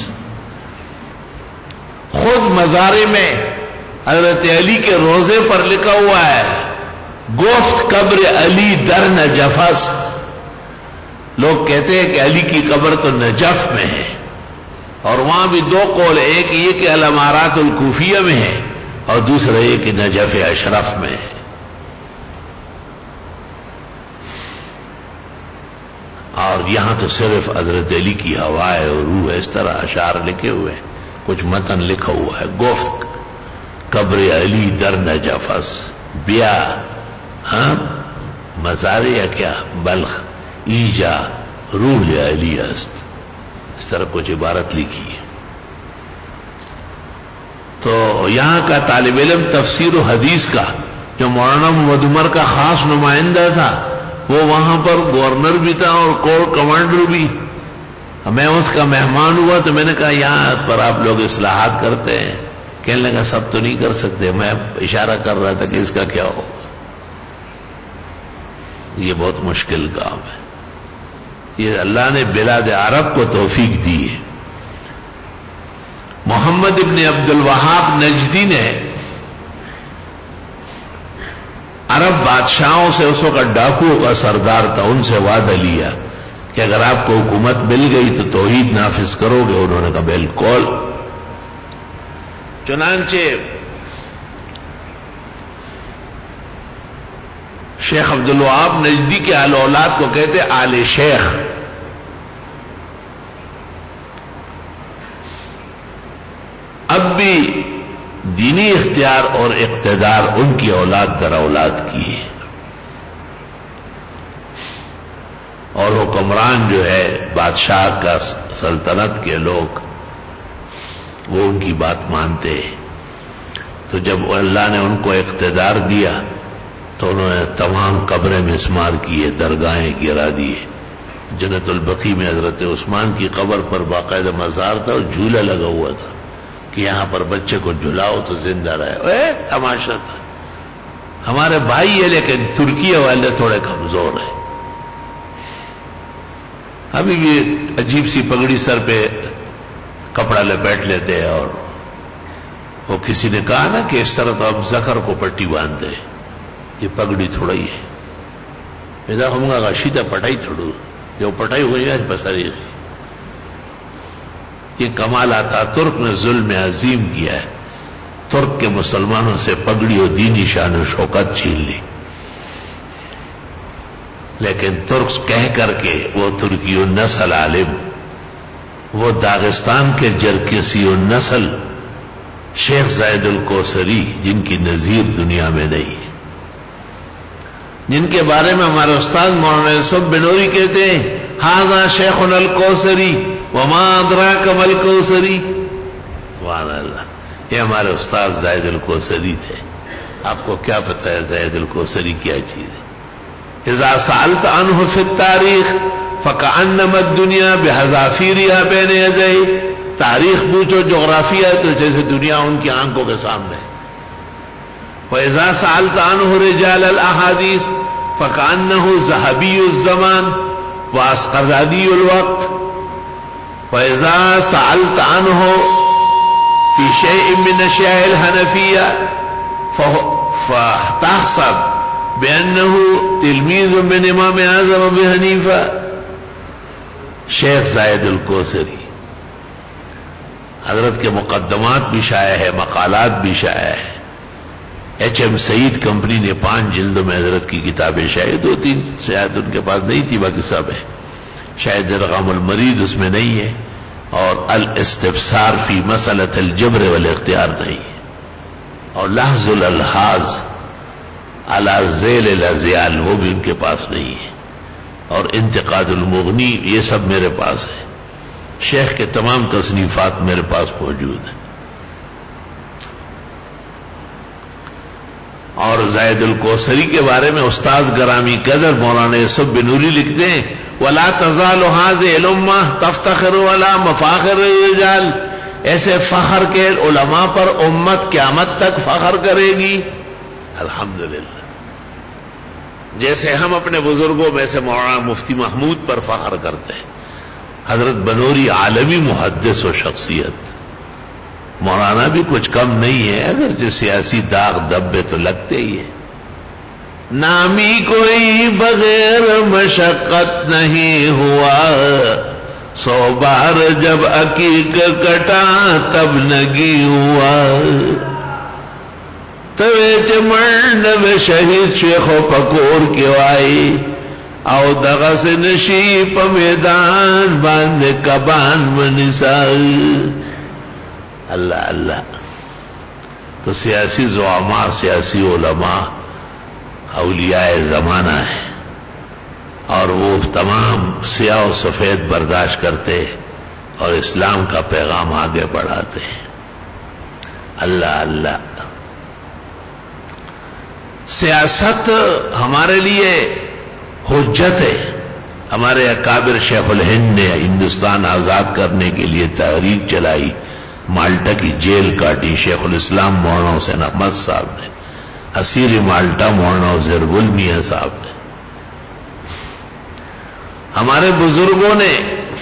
S1: خود مزارے میں حضرت علی کے روزے پر لکھا ہوا ہے گفت قبر علی در نجفس۔ لوگ کہتے ہیں کہ علی کی قبر تو نجف میں ہے، اور وہاں بھی دو قول، ایک یہ کہ الامارات الکوفیہ میں ہے اور دوسرا یہ کہ نجف اشرف میں ہے۔ اور یہاں تو صرف حضرت علی کی ہوا ہے اور روح ہے، اس طرح اشعار لکھے ہوئے ہیں، کچھ متن لکھا ہوا ہے گفت قبر علی در نجفس بیا ہاں مزار یا کیا بلخ ایجا روح علی است، اس طرح کچھ عبارت لکھی ہے۔ تو یہاں کا طالب علم تفسیر و حدیث کا جو مولانا محمد عمر کا خاص نمائندہ تھا، وہ وہاں پر گورنر بھی تھا اور کور کمانڈر بھی۔ میں اس کا مہمان ہوا تو میں نے کہا یہاں پر آپ لوگ اصلاحات کرتے ہیں؟ کہنے لگا سب تو نہیں کر سکتے، میں اشارہ کر رہا تھا کہ اس کا کیا ہوگا، یہ بہت مشکل کام ہے۔ یہ اللہ نے بلاد عرب کو توفیق دی ہے۔ محمد ابن عبد الوہاب نجدی نے عرب بادشاہوں سے، اس وقت ڈاکوؤں کا سردار تھا، ان سے وعدہ لیا کہ اگر آپ کو حکومت مل گئی تو توحید نافذ کرو گے؟ انہوں نے کہا بالکل۔ چنانچہ شیخ عبد الوہاب نجدی کے آل اولاد کو کہتے آل شیخ۔ اب بھی دینی اختیار اور اقتدار ان کی اولاد در اولاد کی ہے، اور حکمران جو ہے بادشاہ کا سلطنت کے لوگ وہ ان کی بات مانتے ہیں۔ تو جب اللہ نے ان کو اقتدار دیا تو انہوں نے تمام قبریں مسمار کیے، درگاہیں گرا دیے۔ جنت البقیع میں حضرت عثمان کی قبر پر باقاعدہ مزار تھا اور جھولا لگا ہوا تھا کہ یہاں پر بچے کو جھلاؤ تو زندہ رہے۔ اے تماشا تھا۔ ہمارے بھائی ہے لیکن ترکیہ والے تھوڑے کمزور ہیں، ابھی بھی عجیب سی پگڑی سر پہ کپڑا لپیٹ لیتے ہیں، اور وہ کسی نے کہا نا کہ اس طرح تو اب زکر کو پٹی باندھتے ہیں، یہ پگڑی تھوڑا ہی ہے۔ پیدا ہوں گا غشیدہ پٹائی تھوڑو جو پٹائی ہوئی ہے پساری۔ یہ کمال آتا ترک نے ظلم عظیم کیا ہے، ترک کے مسلمانوں سے پگڑی و دینی شان و شوکت چھین لی، لیکن ترک کہہ کر کے وہ ترکی النسل عالم، وہ داغستان کے جرکسی النسل شیخ زاہد الکوثری، جن کی نظیر دنیا میں نہیں ہے، جن کے بارے میں ہمارے استاد مولانا یوسف بنوری کہتے ہیں ھذا شیخنا الکوثری وما ادراک ما الکوثری۔ سبحان اللہ، یہ ہمارے استاد زاہد الکوثری تھے، آپ کو کیا پتہ ہے زاہد الکوثری کیا چیز ہے؟ اذا سألت عنہ فی التاریخ فکأنما الدنیا بحذافیرها بین یدیہ۔ تاریخ پوچھو، جغرافیہ تو جیسے دنیا ان کی آنکھوں کے سامنے۔ وَإِذَا سَأَلْتَ عَنْهُ رِجَالَ الْأَحَادِيثِ فَكَأَنَّهُ ذَهَبِيُّ الزَّمَانِ وَأَسْقَرَانِيُّ الْوَقْتِ وَإِذَا سَأَلْتَ عَنْهُ فِي شَيْءٍ مِّنْ أَشْيَاءِ الْحَنَفِيَّةِ فَتَحْسَبْ بِأَنَّهُ تِلْمِيذٌ مِّنْ إِمَامِ أَعْظَمِ أَبِي حنیفہ۔ شیخ زاہد الکوثری حضرت کے مقدمات بھی شائع ہے، مقالات بھی شائع ہے۔ ایچ ایم سعید کمپنی نے پانچ جلدوں میں حضرت کی کتابیں شائع، دو تین شاید ان کے پاس نہیں تھی، باقی سب ہے۔ شاید ارغام المرید اس میں نہیں ہے، اور الاستفسار فی مسئلۃ الجبر والاختیار نہیں ہے، اور لحظ الالحاظ علی ذیل الاذیال وہ بھی ان کے پاس نہیں ہے، اور انتقاد المغنی یہ سب میرے پاس ہے۔ شیخ کے تمام تصنیفات میرے پاس موجود ہیں۔ اور زاہد الکوثری کے بارے میں استاذ گرامی قدر مولانا یوسف بنوری لکھتے ہیں ولا تزال هذه الامه تفتخر ولا مفاخر الرجال، ایسے فخر کے علماء پر امت قیامت تک فخر کرے گی. الحمدللہ. جیسے ہم اپنے بزرگوں میں سے مولانا مفتی محمود پر فخر کرتے ہیں. حضرت بنوری عالمی محدث و شخصیت، مولانا بھی کچھ کم نہیں ہے، اگرچہ سیاسی داغ دبے تو لگتے ہی ہیں. نامی کوئی بغیر مشقت نہیں ہوا، سو بار جب عقیق کٹا تب نگی ہوا. توے چمن و شہید شیخ و پکور کیوں آئی، او دغس نشی پا میدان باند کبان منسائی. اللہ اللہ. تو سیاسی زعماء، سیاسی علماء اولیاء زمانہ ہے، اور وہ تمام سیاہ و سفید برداشت کرتے اور اسلام کا پیغام آگے بڑھاتے ہیں. اللہ اللہ. سیاست ہمارے لیے حجت ہے. ہمارے اکابر شیخ الہند نے ہندوستان آزاد کرنے کے لیے تحریک چلائی، مالٹا کی جیل کاٹی. شیخ الاسلام مولانا حسین احمد صاحب نے، اسیر مالٹا مولانا زرگل میاں صاحب نے. ہمارے بزرگوں نے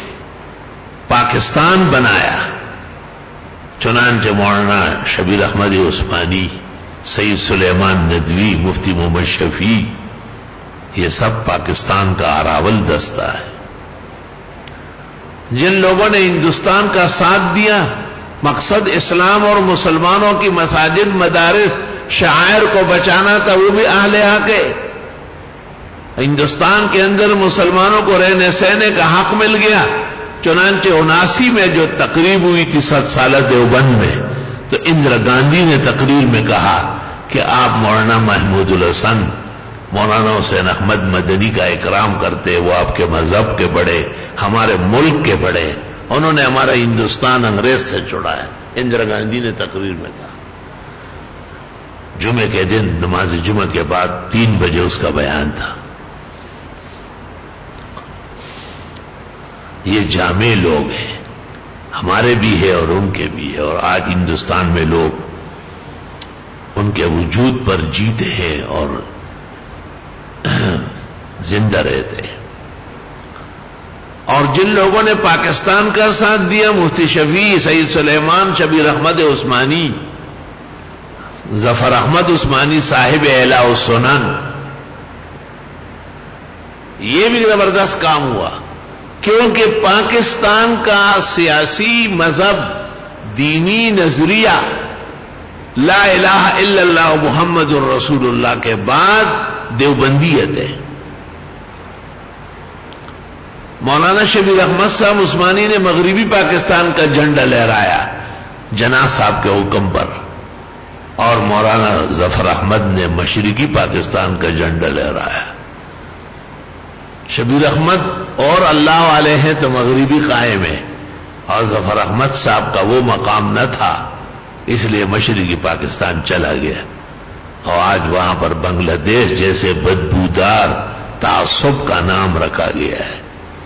S1: پاکستان بنایا، چنانچہ مولانا شبیر احمد عثمانی، سید سلیمان ندوی، مفتی محمد شفیع، یہ سب پاکستان کا اراول دستہ ہے. جن لوگوں نے ہندوستان کا ساتھ دیا، مقصد اسلام اور مسلمانوں کی مساجد، مدارس، شعائر کو بچانا تھا، وہ بھی اہل حق ہے. ہندوستان کے اندر مسلمانوں کو رہنے سہنے کا حق مل گیا. چنانچہ اناسی میں جو تقریب ہوئی تھی ست سالہ دیوبند میں، تو اندرا گاندھی نے تقریر میں کہا کہ آپ مولانا محمود الحسن، مولانا حسین احمد مدنی کا اکرام کرتے، وہ آپ کے مذہب کے بڑے، ہمارے ملک کے بڑے، انہوں نے ہمارا ہندوستان انگریز سے چھڑایا. اندرا گاندھی نے تقریر میں کہا. جمعے کے دن نماز جمعہ کے بعد تین بجے اس کا بیان تھا. یہ جامع لوگ ہیں، ہمارے بھی ہے اور ان کے بھی ہے، اور آج ہندوستان میں لوگ ان کے وجود پر جیتے ہیں اور زندہ رہتے ہیں. اور جن لوگوں نے پاکستان کا ساتھ دیا، مفتی شفیع، سید سلیمان، شبیر احمد عثمانی، ظفر احمد عثمانی صاحب اعلیٰ السنن، یہ بھی زبردست کام ہوا، کیونکہ پاکستان کا سیاسی مذہب، دینی نظریہ لا الہ الا اللہ محمد الرسول اللہ کے بعد دیوبندیت ہے. مولانا شبیر احمد صاحب عثمانی نے مغربی پاکستان کا جھنڈا لہرایا جناح صاحب کے حکم پر، اور مولانا ظفر احمد نے مشرقی پاکستان کا جھنڈا لہرایا. شبیر احمد اور اللہ والے ہیں تو مغربی قائم ہے، اور ظفر احمد صاحب کا وہ مقام نہ تھا، اس لیے مشرقی پاکستان چلا گیا. اور آج وہاں پر بنگلہ دیش جیسے بدبودار تعصب کا نام رکھا گیا ہے.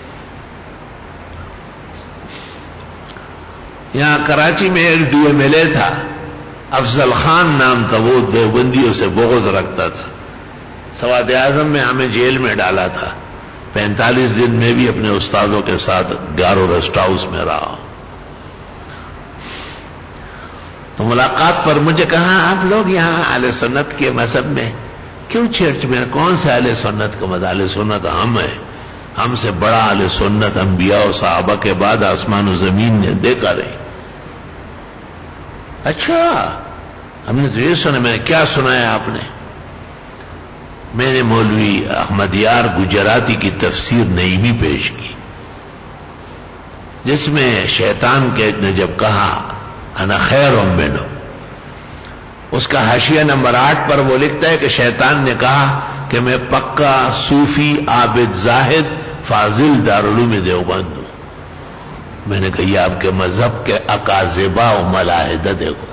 S1: یہاں کراچی میں ایک ڈی ایم ایل اے تھا، افضل خان نام تھا، وہ دیوبندیوں سے بغض رکھتا تھا. سواد اعظم میں ہمیں جیل میں ڈالا تھا. پینتالیس دن میں بھی اپنے استادوں کے ساتھ گارو ریسٹ ہاؤس میں رہا. تو ملاقات پر مجھے کہا، آپ لوگ یہاں اہل سنت کے مذہب میں کیوں چرچ میں؟ کون سے اہل سنت کا مذہب؟ اہل سنت ہم ہیں، ہم سے بڑا اہل سنت انبیاء و صحابہ کے بعد آسمان و زمین نے دیکھا رہی. اچھا، ہم نے تو یہ سنا. میں نے کیا سنایا آپ نے؟ میں نے مولوی احمد یار گجراتی کی تفسیر نعیمی پیش کی، جس میں شیطان کے نے جب کہا انا خیر منہ، اس کا حاشیہ نمبر آٹھ پر وہ لکھتا ہے کہ شیطان نے کہا کہ میں پکا صوفی، عابد، زاہد، فاضل دارالعلوم دیوبند ہوں. میں نے کہا یہ آپ کے مذہب کے اکاذبہ و ملاحدہ دیکھو.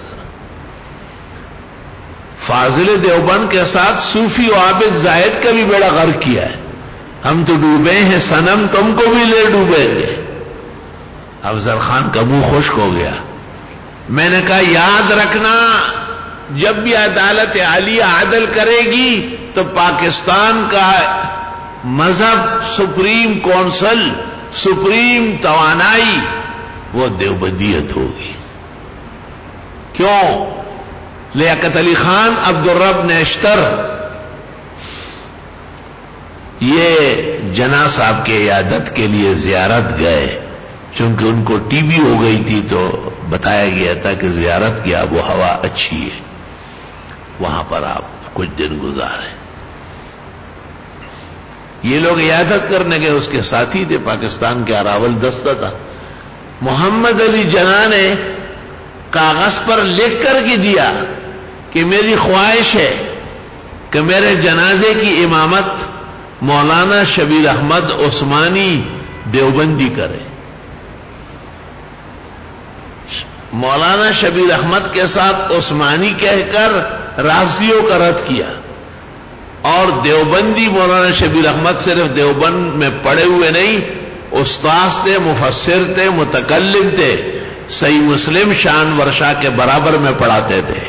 S1: فاضل دیوبند کے ساتھ صوفی و عابد زاہد کا بھی بیڑا غرق کیا ہے. ہم تو ڈوبے ہیں صنم، تم کو بھی لے ڈوبیں گے۔ افضل خان کا منہ خشک ہو گیا۔ میں نے کہا یاد رکھنا جب بھی عدالت عالیہ عدل کرے گی تو پاکستان کا مذہب، سپریم کونسل، سپریم توانائی وہ دیوبندیت ہوگی۔ کیوں؟ لیاقت علی خان عبدالرب نیشتر یہ جناح صاحب کے عیادت کے لیے زیارت گئے، چونکہ ان کو ٹی بی ہو گئی تھی تو بتایا گیا تھا کہ زیارت کی آب و ہوا اچھی ہے، وہاں پر آپ کچھ دن گزاریں۔ یہ لوگ عیادت کرنے گئے، اس کے ساتھی تھے پاکستان کے اراول دستہ تھا۔ محمد علی جناح نے کاغذ پر لکھ کر کے دیا کہ میری خواہش ہے کہ میرے جنازے کی امامت مولانا شبیر احمد عثمانی دیوبندی کرے۔ مولانا شبیر احمد کے ساتھ عثمانی کہہ کر رافضیوں کا رد کیا، اور دیوبندی مولانا شبیر احمد صرف دیوبند میں پڑھے ہوئے نہیں، استاذ تھے، مفسر تھے، متکلم تھے، صحیح مسلم شان ورشا کے برابر میں پڑھاتے تھے۔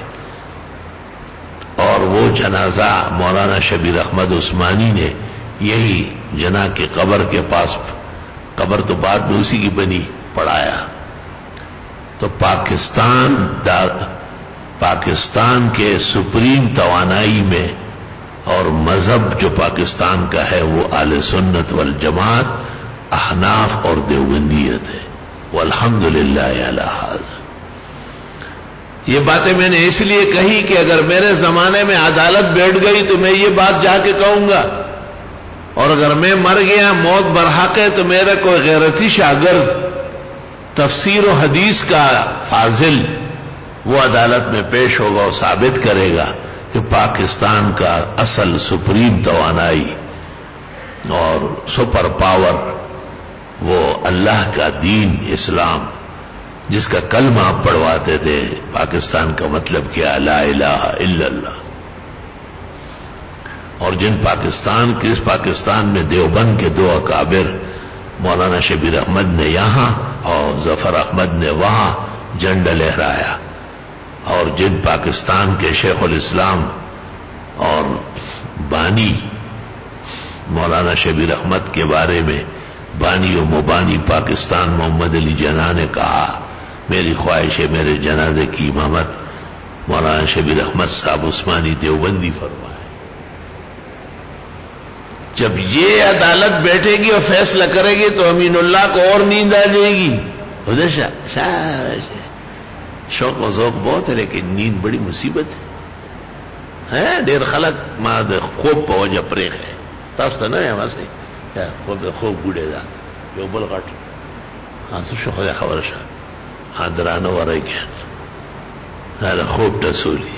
S1: اور وہ جنازہ مولانا شبیر احمد عثمانی نے یہی جناح کی قبر کے پاس، قبر تو بعد میں اسی کی بنی، پڑھایا۔ تو پاکستان پاکستان کے سپریم توانائی میں اور مذہب جو پاکستان کا ہے وہ اہل سنت والجماعت، احناف اور دیوبندیت ہے، والحمدللہ علی ھذا۔ یہ باتیں میں نے اس لیے کہی کہ اگر میرے زمانے میں عدالت بیٹھ گئی تو میں یہ بات جا کے کہوں گا، اور اگر میں مر گیا موت برحق ہے تو میرا کوئی غیرتی شاگرد تفسیر و حدیث کا فاضل وہ عدالت میں پیش ہوگا اور ثابت کرے گا کہ پاکستان کا اصل سپریم توانائی اور سپر پاور وہ اللہ کا دین اسلام، جس کا کلمہ آپ پڑھواتے تھے، پاکستان کا مطلب کیا؟ لا الہ الا اللہ۔ اور جن پاکستان کے اس پاکستان میں دیوبند کے دو اکابر مولانا شبیر احمد نے یہاں اور ظفر احمد نے وہاں جھنڈا لہرایا، اور جن پاکستان کے شیخ الاسلام اور بانی مولانا شبیر احمد کے بارے میں بانی و مبانی پاکستان محمد علی جناح نے کہا میری خواہش ہے میرے جنازے کی امامت مولانا شبیر احمد صاحب عثمانی دیوبندی فرمائے۔ جب یہ عدالت بیٹھے گی اور فیصلہ کرے گی تو امین اللہ کو اور نیند آ جائے گی۔ شوق و ذوق بہت ہے لیکن نیند بڑی مصیبت ہے۔ ډیر خلق ما د خوب په وجه پرېخ ہے تاسو ته نه یم اسې خوب د خوب ګوډې ده یو بل غټ هڅه شو خدای خبر شه حاضرانه ورګي دا د خوب ټسولي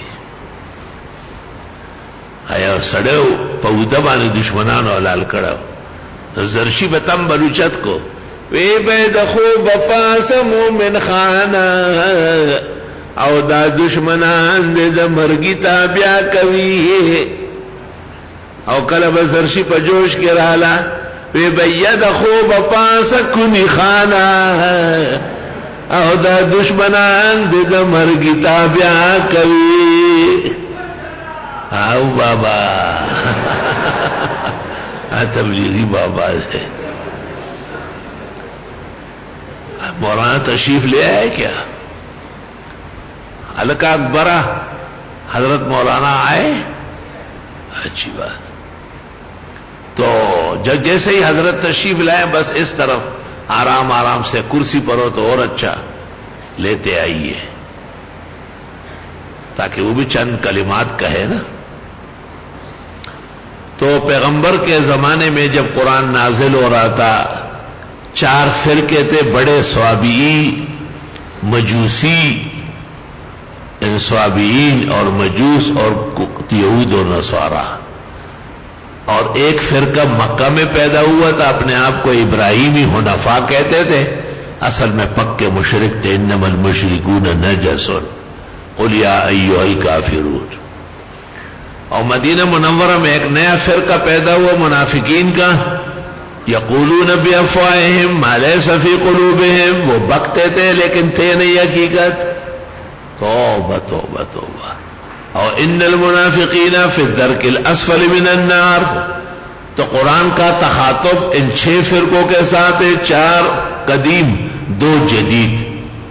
S1: آیا سړیو په وده باندې دشمنانو حلال کړو زرشی به تم بلوچت کو وی به د خوب پاس مومن خانه او دا دشمنان د مرګی تابع کوي او کله به زرشی په جوش کې رااله وی به د خوب پاس کونی خانه او دا دشمنان د مرګی تابع کوي او بابا تبلیغی بابا ہے مولانا تشریف لے آئے کیا حلقہ اکبرہ حضرت مولانا آئے اچھی بات تو جب جیسے ہی حضرت تشریف لائے بس اس طرف آرام آرام سے کرسی پر ہو تو اور اچھا لیتے آئیے تاکہ وہ بھی چند کلمات کہے نا۔ تو پیغمبر کے زمانے میں جب قرآن نازل ہو رہا تھا چار فرقے تھے بڑے صوابئی مجوسی صوابئین اور مجوس اور یہود اور نصارا اور ایک فرقہ مکہ میں پیدا ہوا تھا اپنے آپ کو ابراہیمی حنفاء کہتے تھے اصل میں پکے مشرک تھے انما المشرکون نجس قل یا ایھا الکافرون۔ اور مدینہ منورہ میں ایک نیا فرقہ پیدا ہوا منافقین کا یقولون بافواہہم ما لیس فی قلوبہم، وہ بکتے تھے لیکن تھے نہیں حقیقت. توبہ توبہ توبہ. اور ان المنافقین فی الدرک الاسفل من النار. تو قرآن کا تخاطب ان چھ فرقوں کے ساتھ ہے، چار قدیم دو جدید.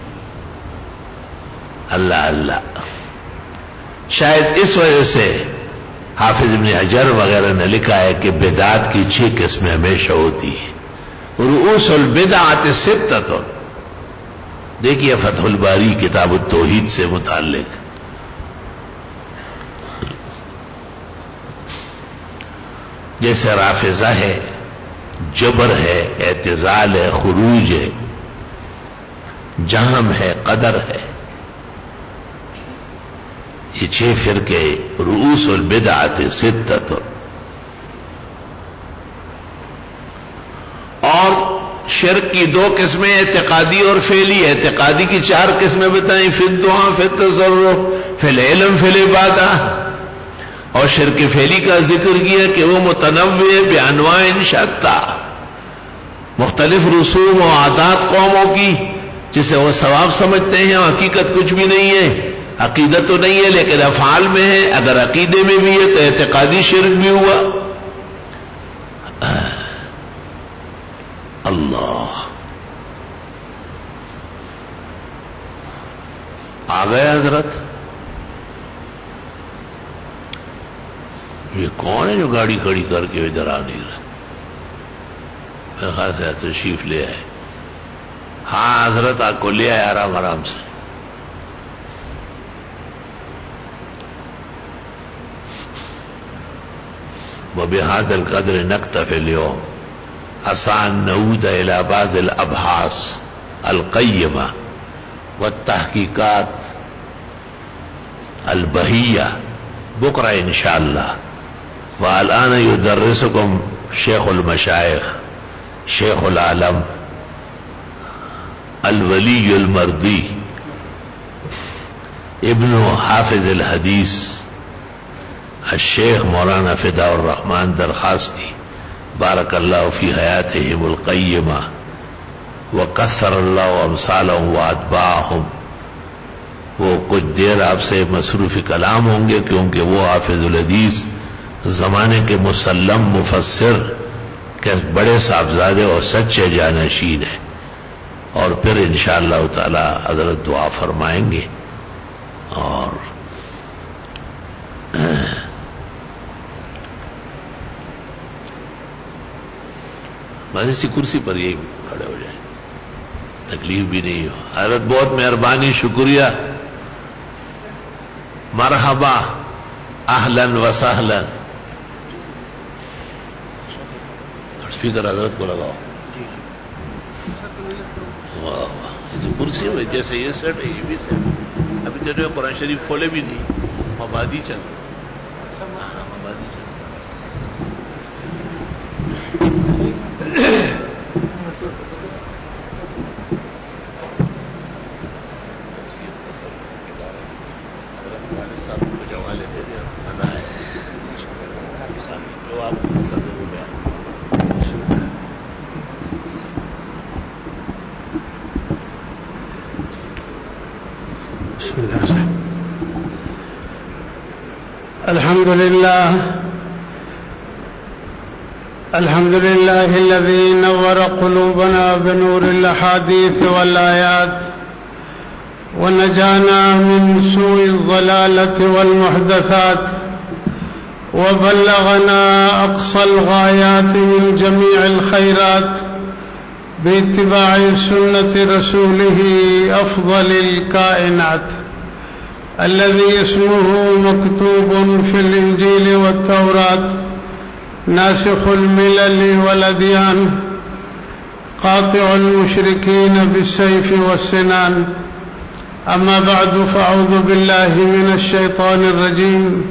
S1: اللہ اللہ. شاید اس وجہ سے حافظ ابن حجر وغیرہ نے لکھا ہے کہ بدعات کی چھ قسمیں ہمیشہ ہوتی ہیں. رؤوس البدعات ستۃ. دیکھیے فتح الباری کتاب التوحید سے متعلق. جیسے رافضہ ہے، جبر ہے، اعتزال ہے، خروج ہے، جہم ہے، قدر ہے. یہ چھ فرقے رؤوس البدعات ستۃ. اور شرک کی دو قسمیں اعتقادی اور فعلی. اعتقادی کی چار قسمیں بتائیں، فی الدعاء، فی التصرف، فی العلم، فی العبادہ. اور شرک فعلی کا ذکر کیا کہ وہ متنوع بانواع شتیٰ، مختلف رسوم و عادات قوموں کی جسے وہ ثواب سمجھتے ہیں اور حقیقت کچھ بھی نہیں ہے. عقیدت تو نہیں ہے لیکن افعال میں ہے. اگر عقیدے میں بھی ہے تو اعتقادی شرک بھی ہوا. اللہ آ گئے حضرت. یہ کون ہے جو گاڑی کھڑی کر کے ادھر آ نہیں رہا؟ میرے خیال سے تشریف لے آئے. ہاں حضرت آپ کو لے آئے آرام آرام سے. وبهذا القدر نكتفي اليوم. عسى أن نعود إلى بعض الأبحاث القيمة والتحقيقات البهية بكرة إن شاء الله. والآن يدرسكم شيخ المشايخ، شيخ العالم، الولي المرضي، ابن حافظ الحديث الشیخ مولانا فداء الرحمان درخواستی بارک اللہ فی حیاتہم القیمہ وکثر اللہ امثالہم واتباعہم. وہ کچھ دیر آپ سے مصروف کلام ہوں گے کیونکہ وہ حافظ الحدیث زمانے کے مسلم مفسر کے بڑے صاحبزادے اور سچے جانشین ہیں. اور پھر انشاءاللہ تعالی حضرت دعا فرمائیں گے. اور بس اسی کرسی پر یہی کھڑے ہو جائیں، تکلیف بھی نہیں ہو. حضرت بہت مہربانی، شکریہ، مرحبا، اہلاً و سہلاً. اسپیکر حضرت کو لگاؤ. واہ واہ، اس کرسی میں جیسے یہ سیٹ ہے یہ بھی سیٹ. ابھی تو جو قرآن شریف کھولے بھی نہیں، مبادی چل ہاں مبادی چل. جو آپ کو پسند ہے وہ بیان.
S2: بسم اللہ. الحمد لله الحمد لله الذي نور قلوبنا بنور الأحاديث والآيات ونجانا من سوء الضلالة والمحدثات وبلغنا أقصى الغايات من جميع الخيرات باتباع سنة رسوله أفضل الكائنات الذي اسمه مكتوب في الإنجيل والتوراة ناسخ الملل والأديان قاطع المشركين بالسيف والسنان. أما بعد فأعوذ بالله من الشيطان الرجيم.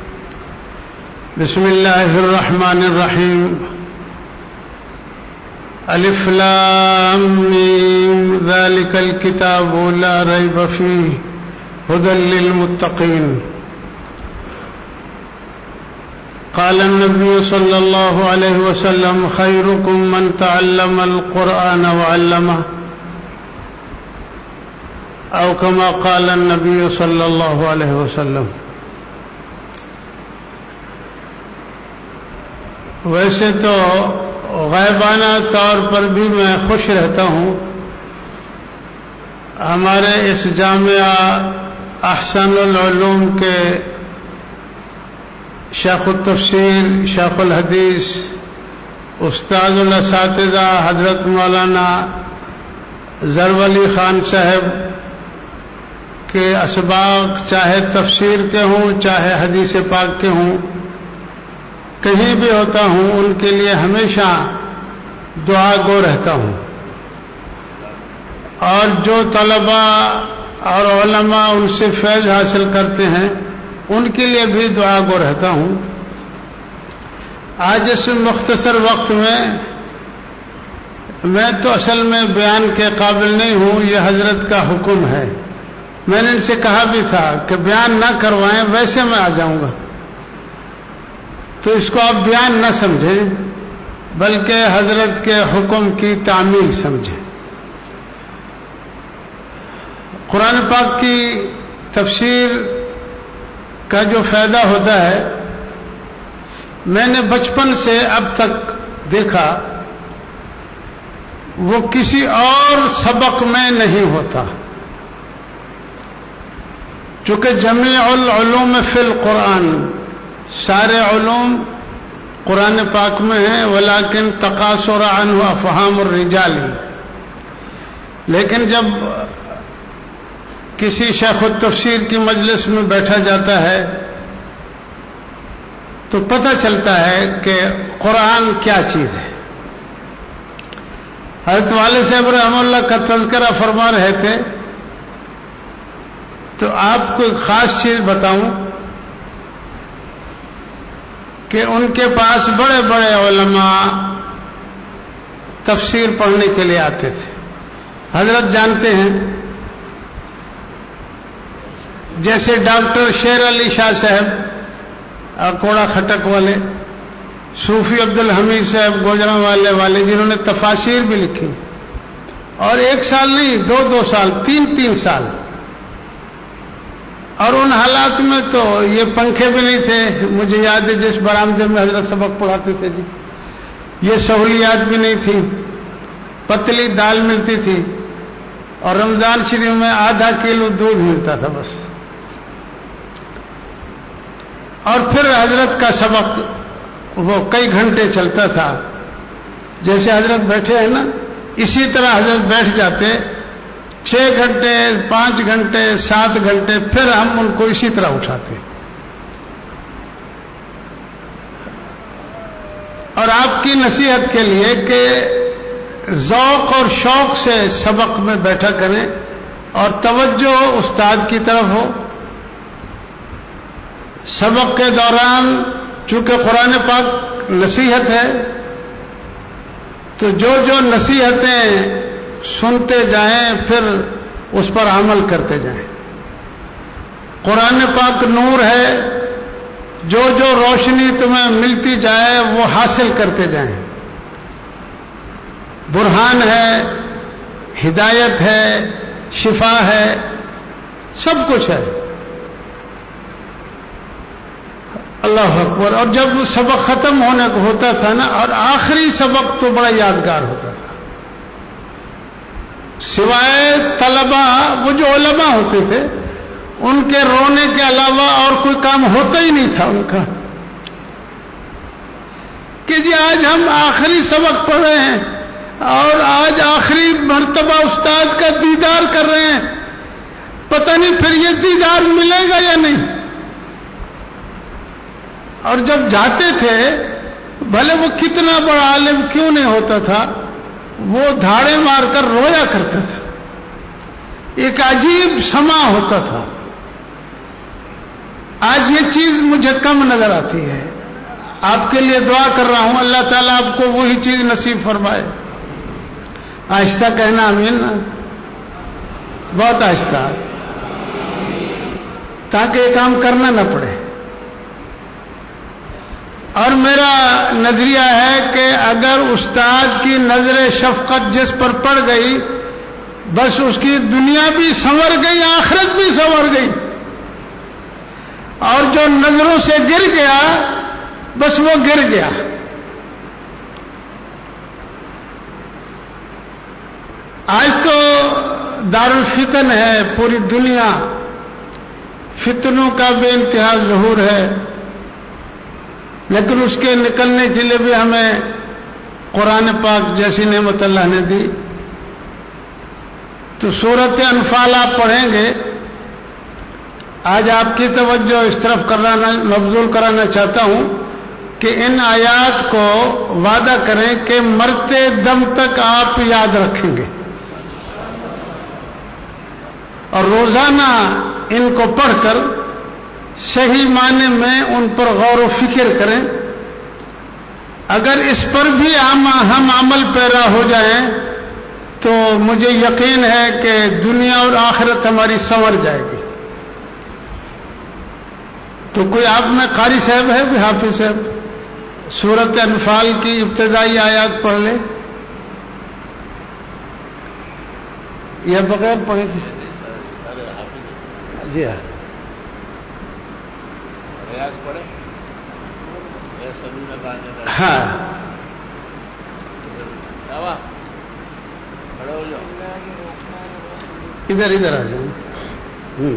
S2: بسم الله الرحمن الرحيم. ألف لام ميم ذلك الكتاب لا ريب فيه هدى للمتقين. قال النبي صلى الله عليه وسلم خيركم من تعلم القرآن وعلمه أو كما قال النبي صلى الله عليه وسلم. ویسے تو غائبانہ طور پر بھی میں خوش رہتا ہوں. ہمارے اس جامعہ احسن العلوم کے شیخ التفسیر شیخ الحدیث استاد الاساتذہ حضرت مولانا ظرف خان صاحب کے اسباق چاہے تفسیر کے ہوں چاہے حدیث پاک کے ہوں، کہیں بھی ہوتا ہوں ان کے لیے ہمیشہ دعا گو رہتا ہوں. اور جو طلباء اور علماء ان سے فیض حاصل کرتے ہیں ان کے لیے بھی دعا گو رہتا ہوں. آج اس مختصر وقت میں میں تو اصل میں بیان کے قابل نہیں ہوں، یہ حضرت کا حکم ہے. میں نے ان سے کہا بھی تھا کہ بیان نہ کروائیں، ویسے میں آ جاؤں گا، تو اس کو آپ بیان نہ سمجھیں بلکہ حضرت کے حکم کی تعمیل سمجھیں. قرآن پاک کی تفسیر کا جو فائدہ ہوتا ہے میں نے بچپن سے اب تک دیکھا وہ کسی اور سبق میں نہیں ہوتا. چونکہ جمیع العلوم فی القرآن، سارے علوم قرآن پاک میں ہیں، ولیکن تقاصر عنہ افہام الرجال. لیکن جب کسی شیخ التفسیر کی مجلس میں بیٹھا جاتا ہے تو پتہ چلتا ہے کہ قرآن کیا چیز ہے. حضرت والد صاحب رحمہ اللہ کا تذکرہ فرما رہے تھے تو آپ کو ایک خاص چیز بتاؤں کہ ان کے پاس بڑے بڑے علماء تفسیر پڑھنے کے لیے آتے تھے. حضرت جانتے ہیں جیسے ڈاکٹر شیر علی شاہ صاحب کوڑا کھٹک والے، صوفی عبد الحمید صاحب گوجرانوالے والے جنہوں نے تفاسیر بھی لکھی، اور ایک سال نہیں دو دو سال تین تین سال. اور ان حالات میں تو یہ پنکھے بھی نہیں تھے. مجھے یاد ہے جس برآمدے میں حضرت سبق پڑھاتے تھے جی، یہ سہولیات بھی نہیں تھی. پتلی دال ملتی تھی اور رمضان شریف میں آدھا کلو دودھ ملتا تھا بس. اور پھر حضرت کا سبق وہ کئی گھنٹے چلتا تھا. جیسے حضرت بیٹھے ہیں نا اسی طرح حضرت بیٹھ جاتے، چھ گھنٹے پانچ گھنٹے سات گھنٹے، پھر ہم ان کو اسی طرح اٹھاتے. اور آپ کی نصیحت کے لیے کہ ذوق اور شوق سے سبق میں بیٹھا کریں اور توجہ استاد کی طرف ہو. سبق کے دوران چونکہ قرآن پاک نصیحت ہے تو جو جو نصیحتیں سنتے جائیں پھر اس پر عمل کرتے جائیں. قرآن پاک نور ہے، جو جو روشنی تمہیں ملتی جائے وہ حاصل کرتے جائیں. برہان ہے، ہدایت ہے، شفا ہے، سب کچھ ہے. اللہ اکبر. اور جب سبق ختم ہونے کو ہوتا تھا نا، اور آخری سبق تو بڑا یادگار ہوتا تھا، سوائے طلباء وہ جو علماء ہوتے تھے ان کے رونے کے علاوہ اور کوئی کام ہوتا ہی نہیں تھا ان کا، کہ جی آج ہم آخری سبق پڑھ رہے ہیں اور آج آخری مرتبہ استاد کا دیدار کر رہے ہیں، پتہ نہیں پھر یہ دیدار ملے گا یا نہیں. اور جب جاتے تھے بھلے وہ کتنا بڑا عالم کیوں نہیں ہوتا تھا، وہ دھاڑے مار کر رویا کرتا تھا. ایک عجیب سما ہوتا تھا. آج یہ چیز مجھے کم نظر آتی ہے. آپ کے لیے دعا کر رہا ہوں اللہ تعالیٰ آپ کو وہی چیز نصیب فرمائے. آہستہ کہنا آمین، بہت آہستہ، تاکہ یہ کام کرنا نہ پڑے. اور میرا نظریہ ہے کہ اگر استاد کی نظر شفقت جس پر پڑ گئی بس اس کی دنیا بھی سنور گئی، آخرت بھی سنور گئی، اور جو نظروں سے گر گیا بس وہ گر گیا۔ آج تو دارالفتن ہے، پوری دنیا فتنوں کا بے انتہا ظہور ہے، لیکن اس کے نکلنے کے لیے بھی ہمیں قرآن پاک جیسی نعمت اللہ نے دی۔ تو سورۃ انفال آپ پڑھیں گے، آج آپ کی توجہ اس طرف کرانا مبذول کرانا چاہتا ہوں کہ ان آیات کو وعدہ کریں کہ مرتے دم تک آپ یاد رکھیں گے اور روزانہ ان کو پڑھ کر صحیح معنی میں ان پر غور و فکر کریں۔ اگر اس پر بھی ہم ہم عمل پیرا ہو جائیں تو مجھے یقین ہے کہ دنیا اور آخرت ہماری سنور جائے گی۔ تو کوئی آپ میں قاری صاحب ہے بھی، حافظ صاحب سورۃ انفال کی ابتدائی آیات پڑھ لے یا بغیر پڑھے تھے؟ جی ہاں
S1: ریاض پڑھے
S2: ہاں ادھر ادھر آ جاؤ۔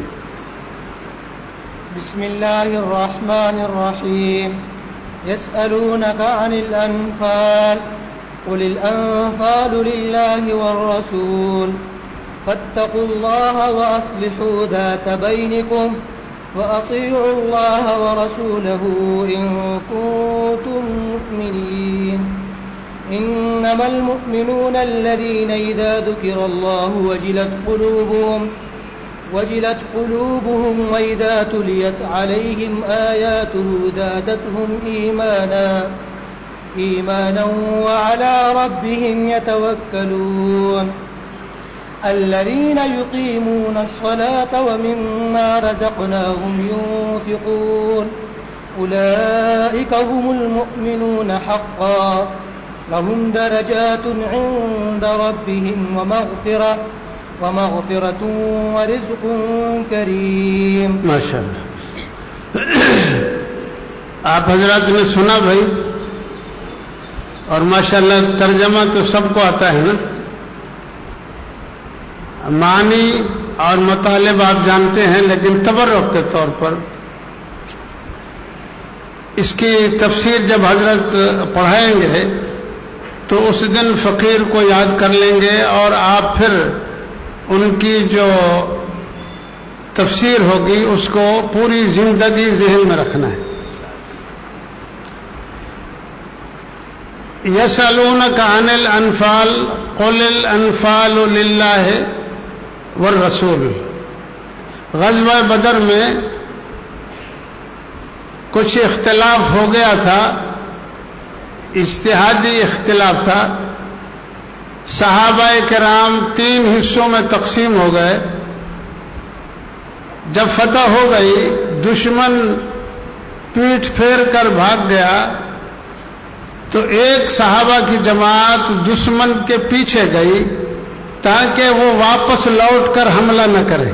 S3: بسم الله الرحمن الرحيم يسألونك عن الأنفال قل الأنفال لله والرسول فاتقوا الله وأصلحوا ذات بينكم وأطيعوا الله ورسوله إن كنتم مؤمنين إنما المؤمنون الذين إذا ذكر الله وجلت قلوبهم وجلت قلوبهم وإذا تليت عليهم آياته زادتهم إيمانا إيمانا وعلى ربهم يتوكلون الذين يقيمون الصلاة ومما رزقناهم ينفقون أولئك هم المؤمنون حقا لهم درجات عند ربهم ومغفرة ومغفرة ورزق کریم۔
S2: ماشاء اللہ، آپ حضرات نے سنا بھائی، اور ماشاء اللہ ترجمہ تو سب کو آتا ہے نا، معنی اور مطالب آپ جانتے ہیں، لیکن تبرک کے طور پر اس کی تفسیر جب حضرت پڑھائیں گے تو اس دن فقیر کو یاد کر لیں گے، اور آپ پھر ان کی جو تفسیر ہوگی اس کو پوری زندگی ذہن میں رکھنا ہے۔ یسألونک عن الانفال قل الانفال للہ والرسول۔ غزوہ بدر میں کچھ اختلاف ہو گیا تھا، اجتہادی اختلاف تھا، صحابہ کرام تین حصوں میں تقسیم ہو گئے۔ جب فتح ہو گئی، دشمن پیٹھ پھیر کر بھاگ گیا، تو ایک صحابہ کی جماعت دشمن کے پیچھے گئی تاکہ وہ واپس لوٹ کر حملہ نہ کرے،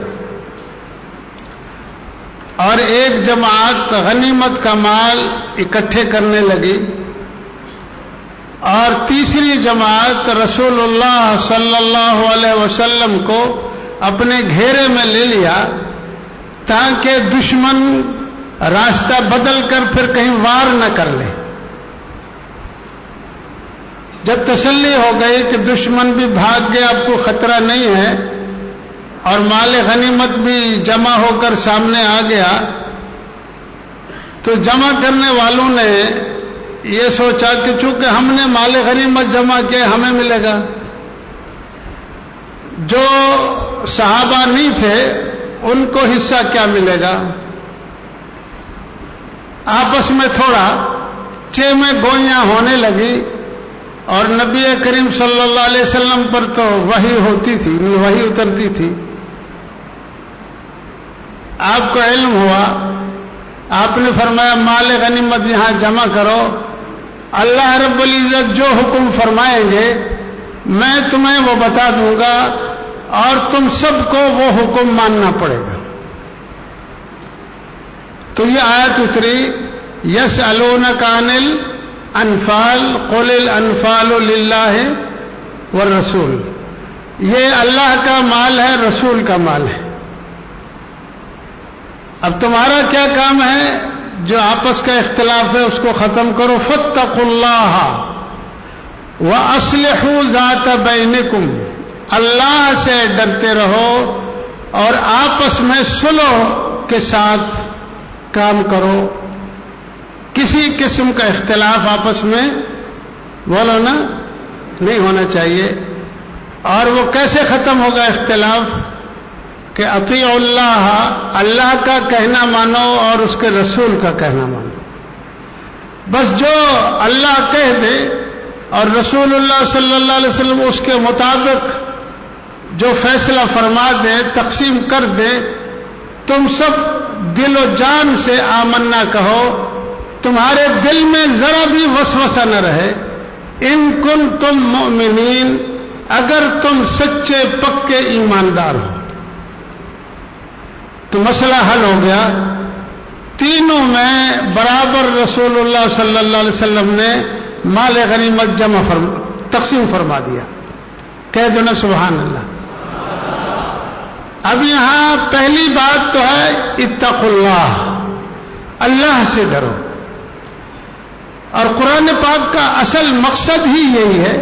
S2: اور ایک جماعت غنیمت کا مال اکٹھے کرنے لگی، اور تیسری جماعت رسول اللہ صلی اللہ علیہ وسلم کو اپنے گھیرے میں لے لیا تاکہ دشمن راستہ بدل کر پھر کہیں وار نہ کر لے۔ جب تسلی ہو گئی کہ دشمن بھی بھاگ گیا، اب کوئی خطرہ نہیں ہے، اور مال غنیمت بھی جمع ہو کر سامنے آ گیا، تو جمع کرنے والوں نے یہ سوچا کہ چونکہ ہم نے مال غنیمت جمع کیا ہمیں ملے گا، جو صحابہ نہیں تھے ان کو حصہ کیا ملے گا۔ آپس میں تھوڑا چہ میں گوئیاں ہونے لگی، اور نبی کریم صلی اللہ علیہ وسلم پر تو وحی ہوتی تھی، وحی اترتی تھی۔ آپ کو علم ہوا آپ نے فرمایا مال غنیمت یہاں جمع کرو، اللہ رب العزت جو حکم فرمائیں گے میں تمہیں وہ بتا دوں گا اور تم سب کو وہ حکم ماننا پڑے گا۔ تو یہ آیت اتری یسألونک عن الانفال قل الانفال للہ والرسول، یہ اللہ کا مال ہے، رسول کا مال ہے۔ اب تمہارا کیا کام ہے؟ جو آپس کا اختلاف ہے اس کو ختم کرو۔ فاتقوا اللہ وَأَصْلِحُوا ذَاتَ بَيْنِكُمْ، اللہ سے ڈرتے رہو اور آپس میں صلح کے ساتھ کام کرو۔ کسی قسم کا اختلاف آپس میں بولو نا نہیں ہونا چاہیے۔ اور وہ کیسے ختم ہوگا اختلاف؟ کہ اطیعوا اللہ، اللہ کا کہنا مانو اور اس کے رسول کا کہنا مانو۔ بس جو اللہ کہہ دے اور رسول اللہ صلی اللہ علیہ وسلم اس کے مطابق جو فیصلہ فرما دے، تقسیم کر دے، تم سب دل و جان سے آمنا کہو، تمہارے دل میں ذرا بھی وسوسہ نہ رہے۔ ان کنتم مؤمنین، اگر تم سچے پکے ایماندار ہو تو مسئلہ حل ہو گیا۔ تینوں میں برابر رسول اللہ صلی اللہ علیہ وسلم نے مال غنیمت جمع فرما تقسیم فرما دیا۔ کہہ دو نا سبحان اللہ۔ اب یہاں پہلی بات تو ہے اتقوا اللہ، اللہ سے ڈرو۔ اور قرآن پاک کا اصل مقصد ہی یہی ہے،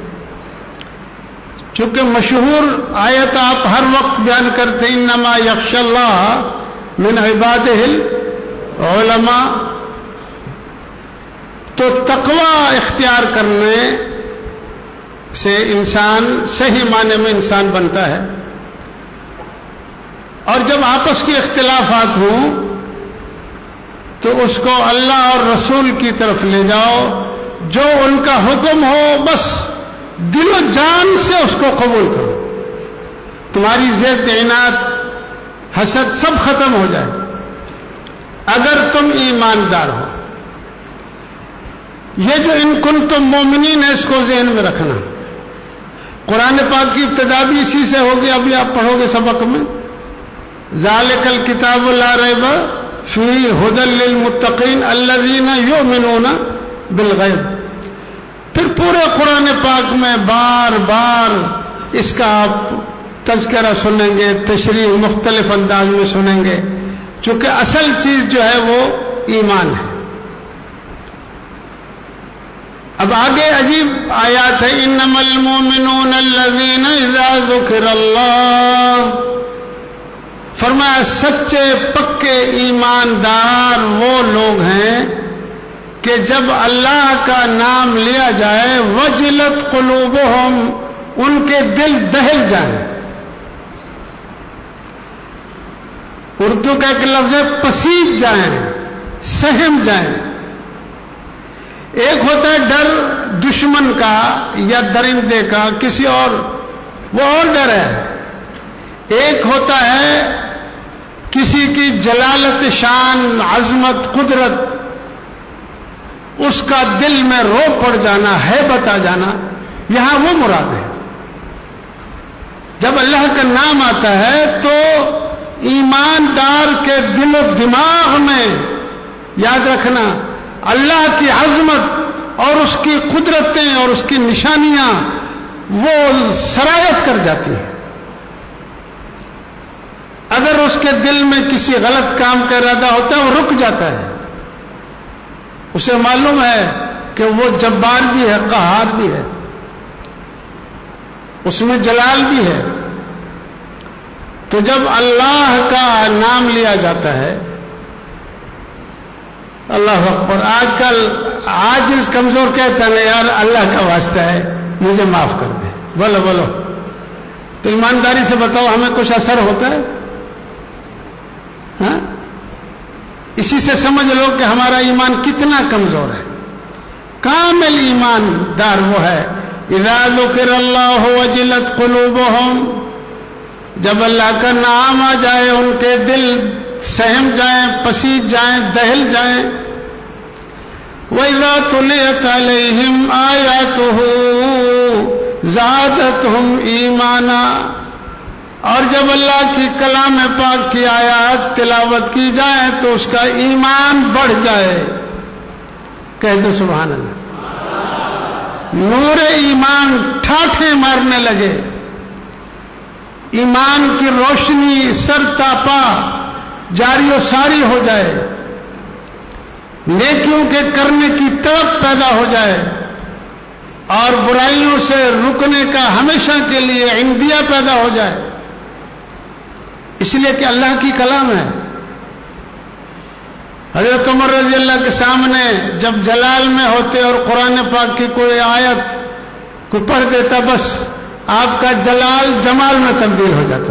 S2: چونکہ مشہور آیت آپ ہر وقت بیان کرتے انما یخشی اللہ من عبادہ العلماء، تو تقوی اختیار کرنے سے انسان صحیح معنی میں انسان بنتا ہے۔ اور جب آپس کے اختلافات ہوں تو اس کو اللہ اور رسول کی طرف لے جاؤ، جو ان کا حکم ہو بس دل و جان سے اس کو قبول کرو۔ تمہاری ضد، عناد، حسد سب ختم ہو جائے اگر تم ایماندار ہو۔ یہ جو ان کنتم مومنین ہے اس کو ذہن میں رکھنا۔ قرآن پاک کی ابتدا بھی اسی سے ہوگی، ابھی آپ پڑھو گے سبق میں، ذالک الکتاب لا ریب فیہ ھدی للمتقین الذین یؤمنون بالغیب۔ پھر پورے قرآن پاک میں بار بار اس کا آپ تذکرہ سنیں گے، تشریح مختلف انداز میں سنیں گے، چونکہ اصل چیز جو ہے وہ ایمان ہے۔ اب آگے عجیب آیات ہے، انما المؤمنون الذین اذا ذکر اللہ، فرمایا سچے پکے ایماندار وہ لوگ ہیں کہ جب اللہ کا نام لیا جائے وجلت قلوبہم، ان کے دل دہل جائیں۔ اردو کا ایک لفظ ہے پسیج جائیں، سہم جائیں۔ ایک ہوتا ہے ڈر دشمن کا یا درندے کا، کسی اور وہ اور ڈر ہے۔ ایک ہوتا ہے کسی کی جلالت شان، عظمت، قدرت، اس کا دل میں رو پڑ جانا، ہیبت آ جانا، یہاں وہ مراد ہے۔ جب اللہ کا نام آتا ہے تو ایماندار کے دل و دماغ میں یاد رکھنا اللہ کی عظمت اور اس کی قدرتیں اور اس کی نشانیاں وہ سرایت کر جاتی ہیں۔ اگر اس کے دل میں کسی غلط کام کا ارادہ ہوتا ہے وہ رک جاتا ہے، اسے معلوم ہے کہ وہ جبار بھی ہے، قہار بھی ہے، اس میں جلال بھی ہے۔ تو جب اللہ کا نام لیا جاتا ہے، اللہ اکبر، آج کل آج اس کمزور کہتا ہے یار اللہ کا واسطہ ہے مجھے معاف کر دے، بولو بولو، تو ایمانداری سے بتاؤ ہمیں کچھ اثر ہوتا ہے؟ ہاں؟ اسی سے سمجھ لو کہ ہمارا ایمان کتنا کمزور ہے۔ کامل ایماندار وہ ہے اذا ذکر اللہ وجلت قلوبہم، جب اللہ کا نام آ جائے ان کے دل سہم جائیں، پسیج جائیں، دہل جائیں. وَإِذَا تُلِيَتْ عَلَيْهِمْ آيَاتُهُ زَادَتْهُمْ إِيمَانًا. اور جب اللہ کی کلام پاک کی آیات تلاوت کی جائے تو اس کا ایمان بڑھ جائے. کہہ دو سبحان اللہ. نور ایمان ٹھاٹھیں مارنے لگے، ایمان کی روشنی سرتاپا جاری و ساری ہو جائے، نیکیوں کے کرنے کی طرف پیدا ہو جائے اور برائیوں سے رکنے کا ہمیشہ کے لیے عندیہ پیدا ہو جائے. اس لیے کہ اللہ کی کلام ہے. حضرت عمر رضی اللہ کے سامنے جب جلال میں ہوتے اور قرآن پاک کی کوئی آیت کوئی پڑھ دیتا، بس آپ کا جلال جمال میں تبدیل ہو جاتا.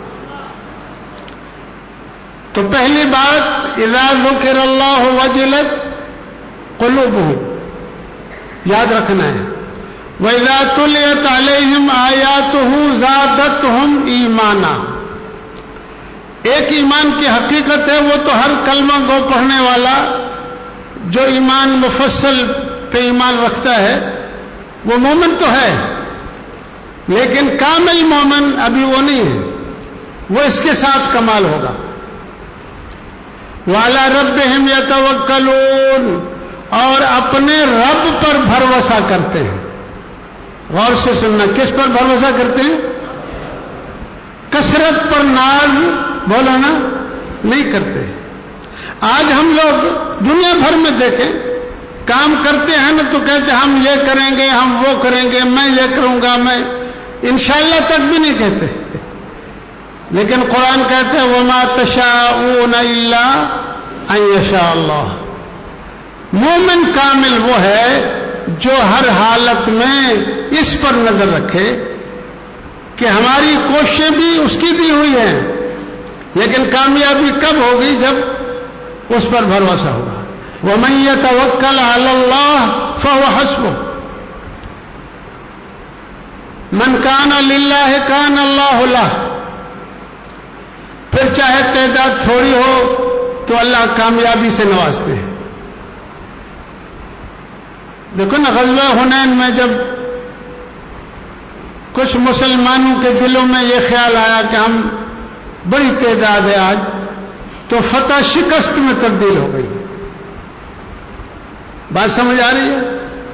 S2: تو پہلی بات اذا ذکر اللہ وجلت قلوبہم، یاد رکھنا ہے. وَإِذَا تُلِيَتْ عَلَيْهِمْ آيَاتُهُ زَادَتْهُمْ إِيمَانًا. ایک ایمان کی حقیقت ہے، وہ تو ہر کلمہ کو پڑھنے والا جو ایمان مفصل پہ ایمان رکھتا ہے وہ مومن تو ہے، لیکن کامل مومن ابھی وہ نہیں ہے، وہ اس کے ساتھ کمال ہوگا. وَعَلَى رَبِّهِمْ يَتَوَكَّلُونَ، اور اپنے رب پر بھروسہ کرتے ہیں. غور سے سننا، کس پر بھروسہ کرتے ہیں؟ کثرت پر ناز بولو نا نہیں کرتے. آج ہم لوگ دنیا بھر میں دیکھیں، کام کرتے ہیں نا تو کہتے ہیں ہم یہ کریں گے، ہم وہ کریں گے، میں یہ کروں گا، میں انشاءاللہ تک بھی نہیں کہتے. لیکن قرآن کہتے ہیں وَمَا تَشَاءُونَ إِلَّا أَن يَشَاءَ اللَّهُ. مومن کامل وہ ہے جو ہر حالت میں اس پر نظر رکھے کہ ہماری کوششیں بھی اس کی دی ہوئی ہیں، لیکن کامیابی کب ہوگی؟ جب اس پر بھروسہ ہوگا. وَمَن يَتَوَكَّلْ عَلَى اللَّهِ فَهُوَ حَسْبُهُ. مَنْ كَانَ لِلَّهِ كَانَ اللَّهُ لَهُ. پھر چاہے تعداد تھوڑی ہو تو اللہ کامیابی سے نوازتے ہیں. دیکھو نا، غزوہ حنین میں جب کچھ مسلمانوں کے دلوں میں یہ خیال آیا کہ ہم بڑی تعداد ہے آج، تو فتح شکست میں تبدیل ہو گئی. بات سمجھ آ رہی ہے؟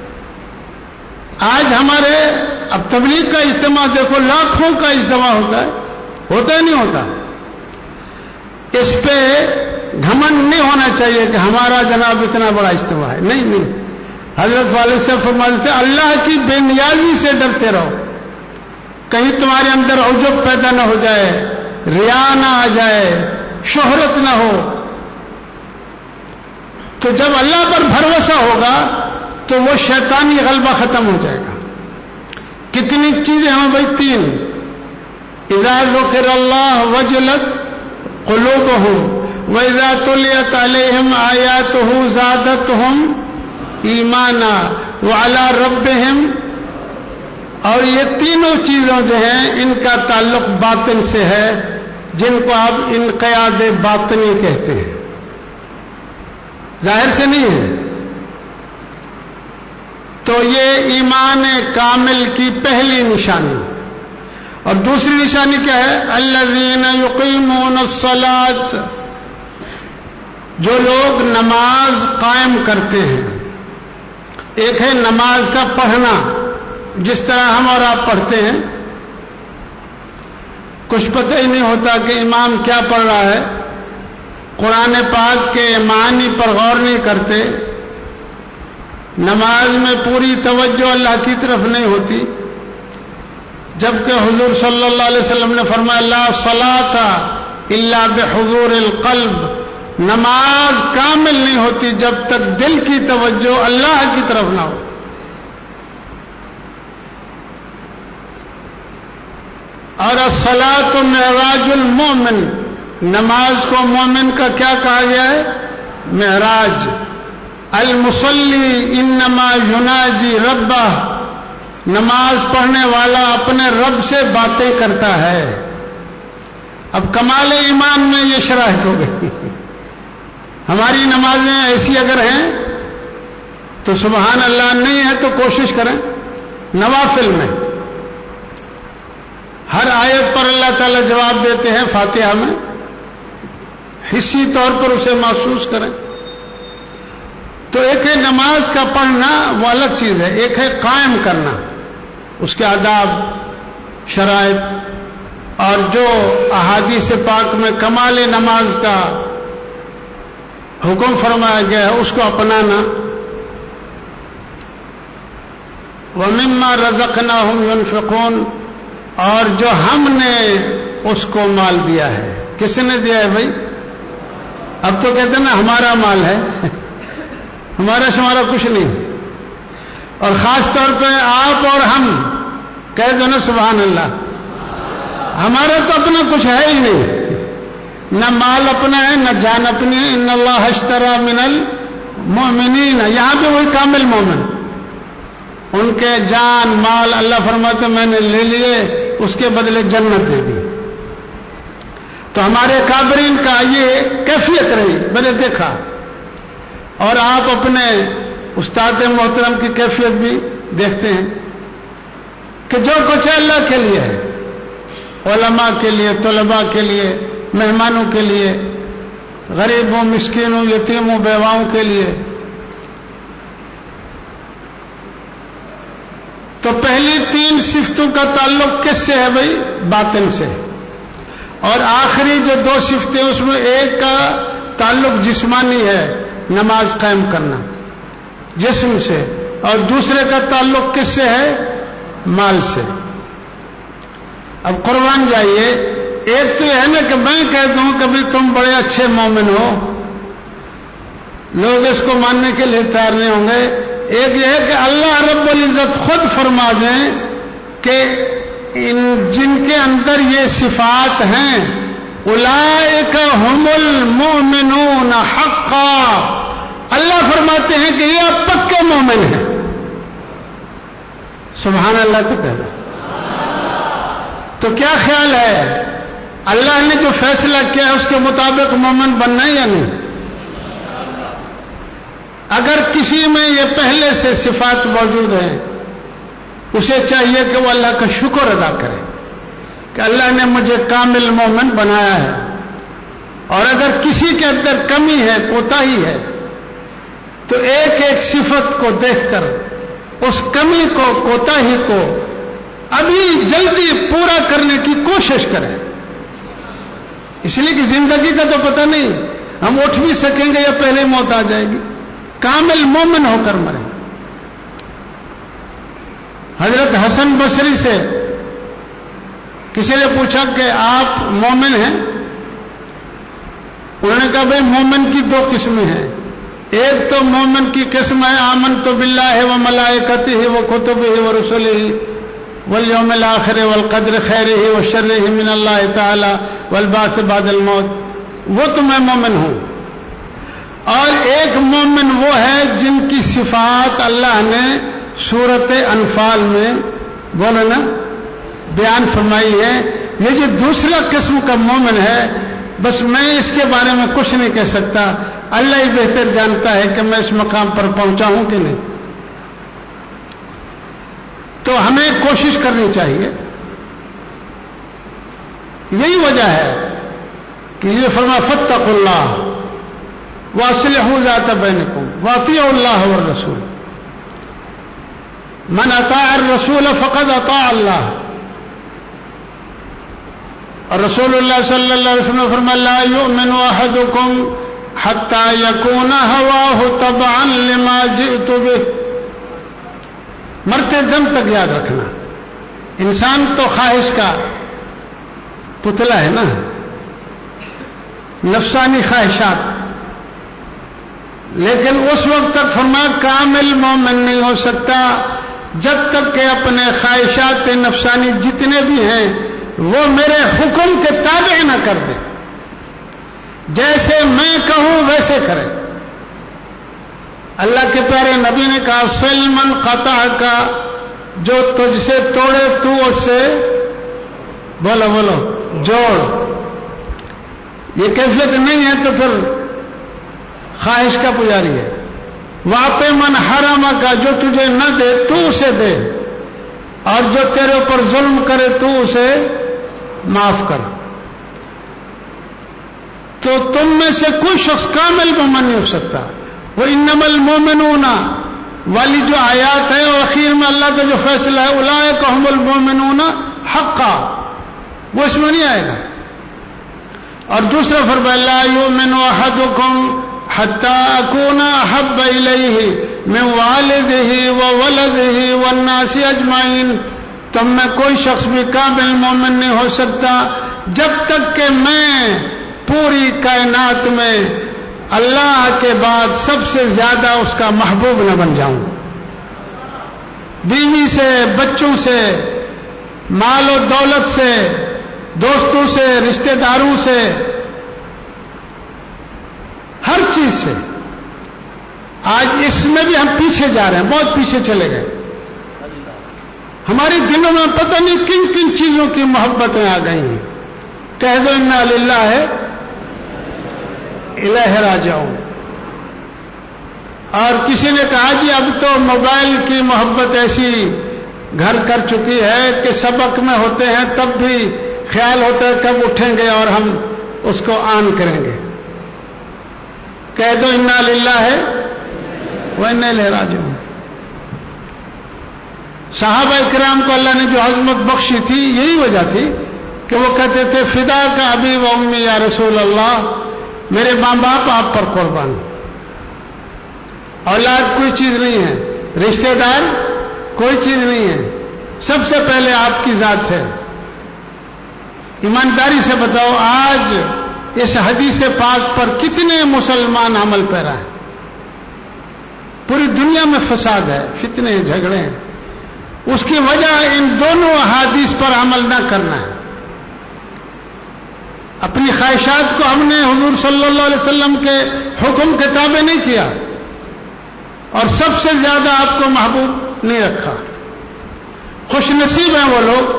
S2: آج ہمارے اب تبلیغ کا اجتماع دیکھو، لاکھوں کا اجتماع ہوتا ہے، ہوتا ہے نہیں ہوتا؟ اس پہ گھمنڈ نہیں ہونا چاہیے کہ ہمارا جناب اتنا بڑا اجتماع ہے. نہیں نہیں، حضرت والد سے فرماتے تھے اللہ کی بے نیازی سے ڈرتے رہو، کہیں تمہارے اندر عجب پیدا نہ ہو جائے، ریا نہ آ جائے، شہرت نہ ہو. تو جب اللہ پر بھروسہ ہوگا تو وہ شیطانی غلبہ ختم ہو جائے گا. کتنی چیزیں ہمیں بھائی، تین: اذا ذکر اللہ وجلت قلوبہم وَإِذَا تُلِيَتْ عَلَيْهِمْ آيَاتُهُ زَادَتْهُمْ ایمانا وعلی ربہم. اور یہ تینوں چیزوں جو ہیں ان کا تعلق باطن سے ہے، جن کو آپ انقیاد باطنی کہتے ہیں، ظاہر سے نہیں ہے. تو یہ ایمان کامل کی پہلی نشانی. اور دوسری نشانی کیا ہے؟ الذین یقیمون الصلاۃ، جو لوگ نماز قائم کرتے ہیں. ایک ہے نماز کا پڑھنا، جس طرح ہم اور آپ پڑھتے ہیں، کچھ پتہ ہی نہیں ہوتا کہ امام کیا پڑھ رہا ہے، قرآن پاک کے معنی پر غور نہیں کرتے، نماز میں پوری توجہ اللہ کی طرف نہیں ہوتی. جبکہ حضور صلی اللہ علیہ وسلم نے فرمایا لا صلاۃ الا بحضور القلب، نماز کامل نہیں ہوتی جب تک دل کی توجہ اللہ کی طرف نہ ہو. اور الصلاۃ معراج المومن، نماز کو مومن کا کیا کہا گیا ہے؟ معراج. المصلی انما یناجی ربہ، نماز پڑھنے والا اپنے رب سے باتیں کرتا ہے. اب کمال ایمان میں یہ شرائط ہو گئی. ہماری نمازیں ایسی اگر ہیں تو سبحان اللہ، نہیں ہے تو کوشش کریں نوافل میں. ہر آیت پر اللہ تعالیٰ جواب دیتے ہیں فاتحہ میں، حصی طور پر اسے محسوس کریں. تو ایک ہے نماز کا پڑھنا، وہ الگ چیز ہے. ایک ہے قائم کرنا، اس کے آداب، شرائط اور جو احادیث پاک میں کمال نماز کا حکم فرمایا گیا ہے اس کو اپنانا. وَمِمَّا رَزَقْنَاهُمْ يُنْفِقُونَ، اور جو ہم نے اس کو مال دیا ہے. کس نے دیا ہے بھائی؟ اب تو کہتے ہیں نا ہمارا مال ہے، ہمارا شمارا کچھ نہیں. اور خاص طور پہ آپ اور ہم کہہ دو نا سبحان اللہ. ہمارا تو اپنا کچھ ہے ہی نہیں، نہ مال اپنا ہے نہ جان اپنی ہے. ان اللہ اشتری من المؤمنین، یہاں پہ وہی کامل مومن، ان کے جان مال اللہ فرماتے میں نے لے لیے، اس کے بدلے جنت دے دی. تو ہمارے کافرین کا یہ کیفیت رہی، میں نے دیکھا. اور آپ اپنے استاد محترم کی کیفیت بھی دیکھتے ہیں کہ جو کچھ ہے اللہ کے لیے ہے، علماء کے لیے، طلباء کے لیے، مہمانوں کے لیے، غریبوں، مسکینوں، یتیموں، بیواؤں کے لیے. تو پہلی تین صفتوں کا تعلق کس سے ہے بھائی؟ باطن سے. اور آخری جو دو صفتیں اس میں ایک کا تعلق جسمانی ہے، نماز قائم کرنا جسم سے، اور دوسرے کا تعلق کس سے ہے؟ مال سے. اب قربان جائیے، ایک تو یہ ہے نا کہ میں کہتا ہوں کبھی تم بڑے اچھے مومن ہو، لوگ اس کو ماننے کے لیے تیار نہیں ہوں گے. ایک یہ ہے کہ اللہ رب العزت خود فرما دیں کہ ان جن کے اندر یہ صفات ہیں اولئک هم المؤمنون حقا، اللہ فرماتے ہیں کہ یہ اب پکے مومن ہیں. سبحان اللہ تو کہہ دو. تو کیا خیال ہے، اللہ نے جو فیصلہ کیا ہے اس کے مطابق مومن بننا ہے یا نہیں؟ اگر کسی میں یہ پہلے سے صفات موجود ہیں، اسے چاہیے کہ وہ اللہ کا شکر ادا کرے کہ اللہ نے مجھے کامل مومن بنایا ہے. اور اگر کسی کے اندر کمی ہے، کوتاہی ہے، تو ایک ایک صفت کو دیکھ کر اس کمی کو، کوتاہی کو ابھی جلدی پورا کرنے کی کوشش کریں. اس لیے کہ زندگی کا تو پتہ نہیں، ہم اٹھ بھی سکیں گے یا پہلے موت آ جائے گی. کامل مومن ہو کر مریں. حضرت حسن بصری سے کسی نے پوچھا کہ آپ مومن ہیں؟ انہوں نے کہا بھائی مومن کی دو قسمیں ہیں. ایک تو مومن کی قسم ہے آمنت باللہ و ملائکتہ و کتبہ و رسلہ والیوم الآخر والقدر خیرہ و شرہ من اللہ تعالی والبعث بعد الموت، وہ تو میں مومن ہوں. اور ایک مومن وہ ہے جن کی صفات اللہ نے سورت انفال میں بولو نا بیان فرمائی ہے. یہ جو دوسرا قسم کا مومن ہے، بس میں اس کے بارے میں کچھ نہیں کہہ سکتا، اللہ ہی بہتر جانتا ہے کہ میں اس مقام پر پہنچا ہوں کہ نہیں. تو ہمیں کوشش کرنی چاہیے. یہی وجہ ہے کہ یہ فرمایا فاتقوا اللہ واصلحوا ذات بینکم واطیعوا اللہ والرسول، من اطاع الرسول فقد اطاع اللہ. اور رسول اللہ صلی اللہ علیہ وسلم فرمایا لا یؤمن احدکم حتی یکون ہواہ تبعا لما جئت بہ. مرتے دم تک یاد رکھنا، انسان تو خواہش کا پتلا ہے نا، نفسانی خواہشات. لیکن اس وقت تک فرمایا کامل مومن نہیں ہو سکتا جب تک کہ اپنے خواہشات نفسانی جتنے بھی ہیں وہ میرے حکم کے تابع نہ کر دے. جیسے میں کہوں ویسے کرے. اللہ کے پیارے نبی نے کہا صل من قطعک، جو تجھ سے توڑے تو اس سے بولو بولو جوڑ. یہ کیفیت نہیں ہے تو پھر خواہش کا پجاری ہے. واپے من حرام کا، جو تجھے نہ دے تو اسے دے، اور جو تیرے اوپر ظلم کرے تو اسے معاف کر. تو تم میں سے کوئی شخص کامل مومن نہیں ہو سکتا. وہ انما المومنون والی جو آیات ہے اور اخیر میں اللہ کا جو فیصلہ ہے اولئک هم المؤمنون حقا، وہ اس میں نہیں آئے گا. اور دوسرا فرمایا لا یؤمن احدکم حتی اکون احب الیہ من والدہ وولدہ والناس اجمعین. تم میں کوئی شخص بھی کامل مومن نہیں ہو سکتا جب تک کہ میں پوری کائنات میں اللہ کے بعد سب سے زیادہ اس کا محبوب نہ بن جاؤں. بیوی سے، بچوں سے، مال و دولت سے، دوستوں سے، رشتہ داروں سے، ہر چیز سے. آج اس میں بھی ہم پیچھے جا رہے ہیں، بہت پیچھے چلے گئے. ہمارے دلوں میں پتہ نہیں کن کن چیزوں کی محبتیں آ گئی ہیں. کہہ دو انا للہ الیہ راجعون. اور کسی نے کہا جی اب تو موبائل کی محبت ایسی گھر کر چکی ہے کہ سبق میں ہوتے ہیں تب بھی خیال ہوتا ہے کب اٹھیں گے اور ہم اس کو آن کریں گے. کہہ دو انا للہ و انا الیہ راجعون. صحابہ کرام کو اللہ نے جو عظمت بخشی تھی یہی وجہ تھی کہ وہ کہتے تھے فدا کا ابی و امی یا رسول اللہ، میرے ماں باپ آپ پر قربان. اولاد کوئی چیز نہیں ہے، رشتہ دار کوئی چیز نہیں ہے، سب سے پہلے آپ کی ذات ہے. ایمانداری سے بتاؤ آج اس حدیث پاک پر کتنے مسلمان عمل پیرا ہیں؟ پوری دنیا میں فساد ہے، فتنے، جھگڑے ہیں. اس کی وجہ ان دونوں احادیث پر عمل نہ کرنا ہے. اپنی خواہشات کو ہم نے حضور صلی اللہ علیہ وسلم کے حکم کے تابع نہیں کیا اور سب سے زیادہ آپ کو محبوب نہیں رکھا. خوش نصیب ہیں وہ لوگ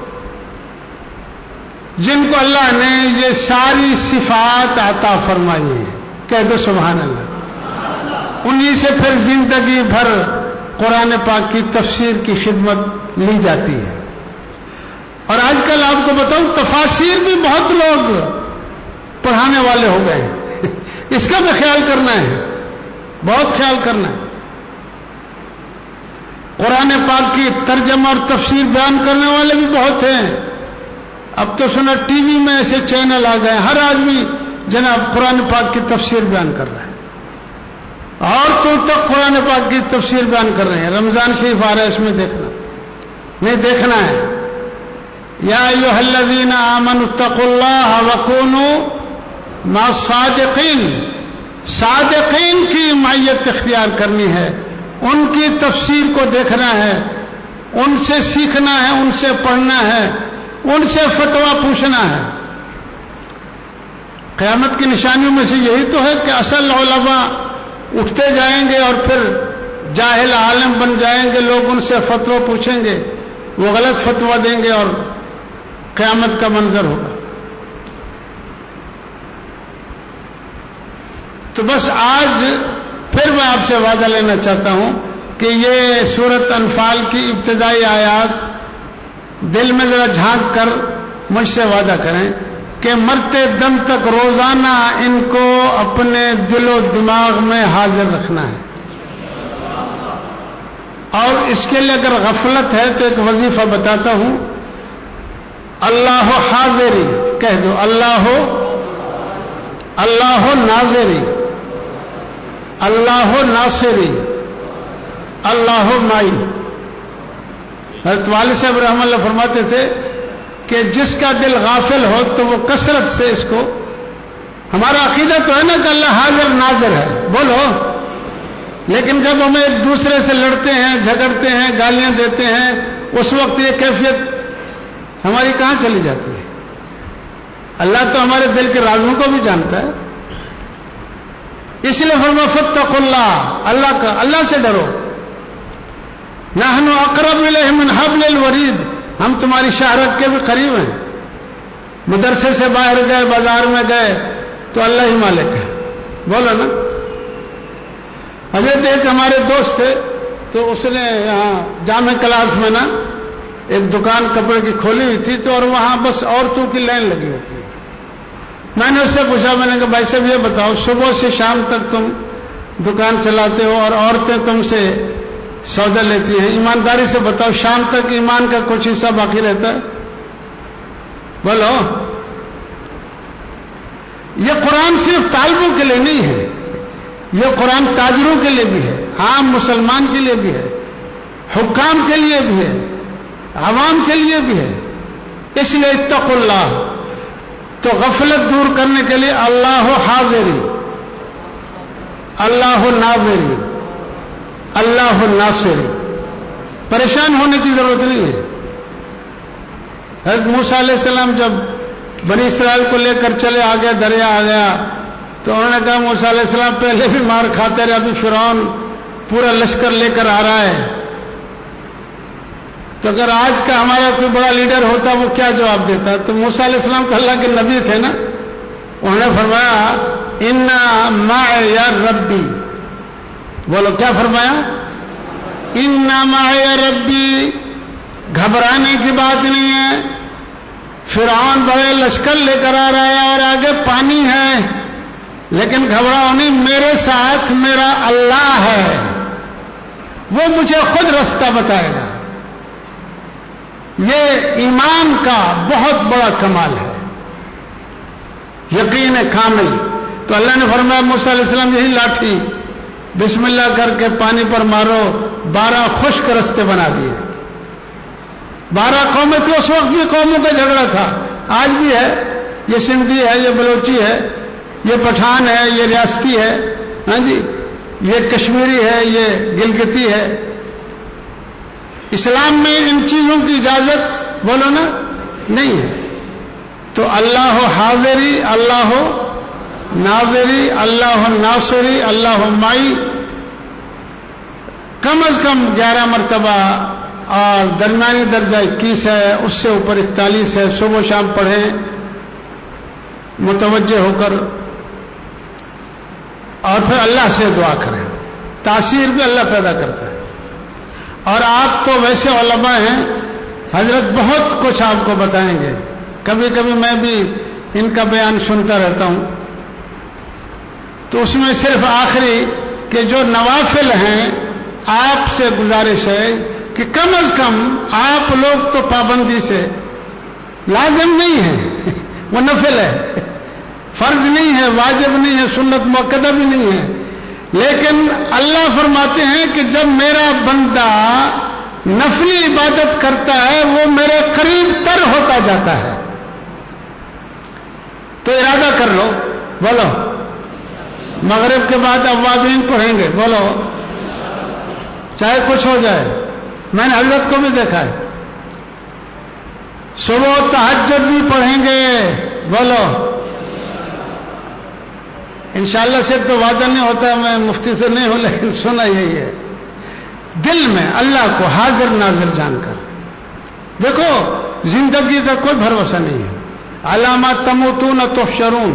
S2: جن کو اللہ نے یہ ساری صفات عطا فرمائی ہیں. کہہ دو سبحان اللہ. انہی سے پھر زندگی بھر قرآن پاک کی تفسیر کی خدمت لی جاتی ہے. اور آج کل آپ کو بتاؤں تفاسیر بھی بہت لوگ پڑھانے والے ہو گئے ہیں. اس کا بھی خیال کرنا ہے، بہت خیال کرنا ہے. قرآن پاک کی ترجمہ اور تفسیر بیان کرنے والے بھی بہت ہیں. اب تو سنا ٹی وی میں ایسے چینل آ گئے، ہر آدمی جناب قرآن پاک کی تفسیر بیان کر رہا ہے. عورتوں تک قرآن پاک کی تفسیر بیان کر رہے ہیں. رمضان شریف آ رہا ہے، اس میں دیکھنا نہیں دیکھنا ہے. یا ایھا الذین آمنوا اتقوا اللہ وکونوا مع الصادقین. صادقین کی معیت اختیار کرنی ہے، ان کی تفسیر کو دیکھنا ہے، ان سے سیکھنا ہے، ان سے پڑھنا ہے، ان سے فتویٰ پوچھنا ہے. قیامت کی نشانیوں میں سے یہی تو ہے کہ اصل علماء اٹھتے جائیں گے اور پھر جاہل عالم بن جائیں گے. لوگ ان سے فتویٰ پوچھیں گے، وہ غلط فتویٰ دیں گے اور قیامت کا منظر ہوگا. تو بس آج پھر میں آپ سے وعدہ لینا چاہتا ہوں کہ یہ سورۃ انفال کی ابتدائی آیات دل میں ذرا جھانک کر مجھ سے وعدہ کریں کہ مرتے دم تک روزانہ ان کو اپنے دل و دماغ میں حاضر رکھنا ہے. اور اس کے لیے اگر غفلت ہے تو ایک وظیفہ بتاتا ہوں. اللہ حاضری کہہ دو، اللہ اللہ ناظری، اللہ ناصری، اللہ مائی. حضرت والد صاحب رحمہ اللہ فرماتے تھے کہ جس کا دل غافل ہو تو وہ کثرت سے اس کو، ہمارا عقیدہ تو ہے نا کہ اللہ حاضر ناظر ہے، بولو، لیکن جب ہم ایک دوسرے سے لڑتے ہیں، جھگڑتے ہیں، گالیاں دیتے ہیں، اس وقت یہ کیفیت ہماری کہاں چلی جاتی ہے؟ اللہ تو ہمارے دل کے رازوں کو بھی جانتا ہے. اس لیے فرمایا فاتقوا اللہ، اللہ کا، اللہ سے ڈرو. نحن اقرب الیہ من حبل الورید، ہم تمہاری شہرت کے بھی قریب ہیں. مدرسے سے باہر گئے، بازار میں گئے تو اللہ ہی مالک ہے، بولو نا۔ حضرت ایک ہمارے دوست تھے تو اس نے یہاں جامع کلاس میں نا ایک دکان کپڑے کی کھولی ہوئی تھی، تو اور وہاں بس عورتوں کی لائن لگی ہوتی ہے۔ میں نے اس سے پوچھا، میں نے کہا بھائی صاحب یہ بتاؤ، صبح سے شام تک تم دکان چلاتے ہو اور عورتیں تم سے سودا لیتی ہیں، ایمانداری سے بتاؤ شام تک ایمان کا کچھ حصہ باقی رہتا ہے؟ بولو۔ یہ قرآن صرف طالبوں کے لیے نہیں ہے، یہ قرآن تاجروں کے لیے بھی ہے، عام مسلمان کے لیے بھی ہے، حکام کے لیے بھی ہے، عوام کے لیے بھی ہے۔ اس لیے اتقوا اللہ، تو غفلت دور کرنے کے لیے اللہ حاضری، اللہ ناظری، اللہ ناصری، پریشان ہونے کی ضرورت نہیں ہے۔ حضرت موسیٰ علیہ السلام جب بنی اسرائیل کو لے کر چلے آگے، دریا آ گیا تو انہوں نے کہا موسیٰ علیہ السلام پہلے بھی مار کھاتے رہے، ابھی فرعون پورا لشکر لے کر آ رہا ہے، تو اگر آج کا ہمارا کوئی بڑا لیڈر ہوتا وہ کیا جواب دیتا؟ تو موسیٰ علیہ السلام تو اللہ کے نبی تھے نا، انہوں نے فرمایا انا معی ربی، بولو کیا فرمایا؟ انا معی ربی، گھبرانے کی بات نہیں ہے، فرعون بڑے لشکر لے کر آ رہا ہے اور آگے پانی ہے، لیکن گھبراؤ نہیں، میرے ساتھ میرا اللہ ہے، وہ مجھے خود رستہ بتائے گا۔ یہ ایمان کا بہت بڑا کمال ہے، یقین کامل۔ تو اللہ نے فرمایا موسیٰ علیہ السلام یہی لاٹھی بسم اللہ کر کے پانی پر مارو، بارہ خشک رستے بنا دیے۔ بارہ قومیں تھیں، اس وقت بھی قوموں کا جھگڑا تھا، آج بھی ہے، یہ سندھی ہے، یہ بلوچی ہے، یہ پٹھان ہے، یہ ریاستی ہے، ہاں جی، یہ کشمیری ہے، یہ گلگتی ہے۔ اسلام میں ان چیزوں کی اجازت بولو نا نہیں ہے۔ تو اللہ حاضری، اللہ ناظری، اللہ ناصری، اللہ معی، کم از کم گیارہ مرتبہ، اور درمیانی درجہ اکیس ہے، اس سے اوپر اکتالیس ہے، صبح و شام پڑھیں متوجہ ہو کر، اور پھر اللہ سے دعا کریں، تاثیر بھی اللہ پیدا کرتا ہے۔ اور آپ تو ویسے علماء ہیں، حضرت بہت کچھ آپ کو بتائیں گے، کبھی کبھی میں بھی ان کا بیان سنتا رہتا ہوں، تو اس میں صرف آخری کہ جو نوافل ہیں آپ سے گزارش ہے کہ کم از کم آپ لوگ تو پابندی سے، لازم نہیں ہے وہ نفل ہے، فرض نہیں ہے، واجب نہیں ہے، سنت مؤکدہ بھی نہیں ہے، لیکن اللہ فرماتے ہیں کہ جب میرا بندہ نفلی عبادت کرتا ہے وہ میرے قریب تر ہوتا جاتا ہے۔ تو ارادہ کر لو، بولو مغرب کے بعد اوابین پڑھیں گے، بولو چاہے کچھ ہو جائے۔ میں نے حضرت کو بھی دیکھا ہے، صبح تہجد بھی پڑھیں گے، بولو انشاءاللہ سے تو وعدہ نہیں ہوتا، میں مفتی سے نہیں ہوں، لیکن سنا یہی ہے، دل میں اللہ کو حاضر ناظر جان کر۔ دیکھو زندگی کا کوئی بھروسہ نہیں ہے، علامات تموتون تحشرون،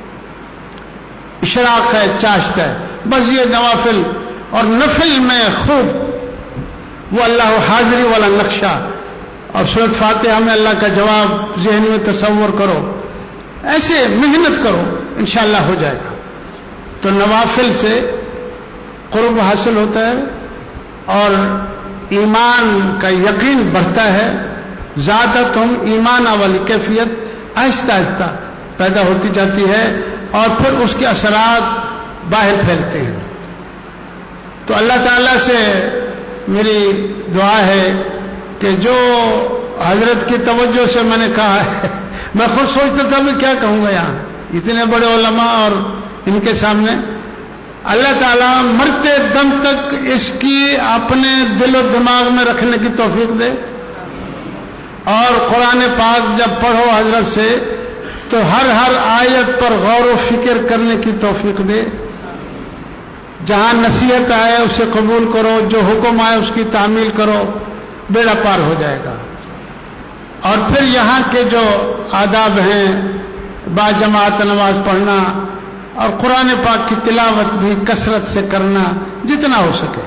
S2: اشراق ہے، چاشت ہے، بس یہ نوافل اور نفل میں خوب وہ اللہ حاضری والا نقشہ، اور سورۃ فاتحہ میں اللہ کا جواب ذہن میں تصور کرو، ایسے محنت کرو، انشاءاللہ ہو جائے گا۔ تو نوافل سے قرب حاصل ہوتا ہے اور ایمان کا یقین بڑھتا ہے، زیادتہم ایمان والی کیفیت آہستہ آہستہ پیدا ہوتی جاتی ہے، اور پھر اس کے اثرات باہر پھیلتے ہیں۔ تو اللہ تعالیٰ سے میری دعا ہے کہ جو حضرت کی توجہ سے میں نے کہا ہے، میں خود سوچتا تھا میں کیا کہوں گا یہاں، اتنے بڑے علماء اور ان کے سامنے، اللہ تعالیٰ مرتے دم تک اس کی اپنے دل و دماغ میں رکھنے کی توفیق دے، اور قرآن پاک جب پڑھو حضرت سے تو ہر ہر آیت پر غور و فکر کرنے کی توفیق دے، جہاں نصیحت آئے اسے قبول کرو، جو حکم آئے اس کی تعمیل کرو، بیڑا پار ہو جائے گا۔ اور پھر یہاں کے جو آداب ہیں، با جماعت نماز پڑھنا اور قرآن پاک کی تلاوت بھی کثرت سے کرنا جتنا ہو سکے۔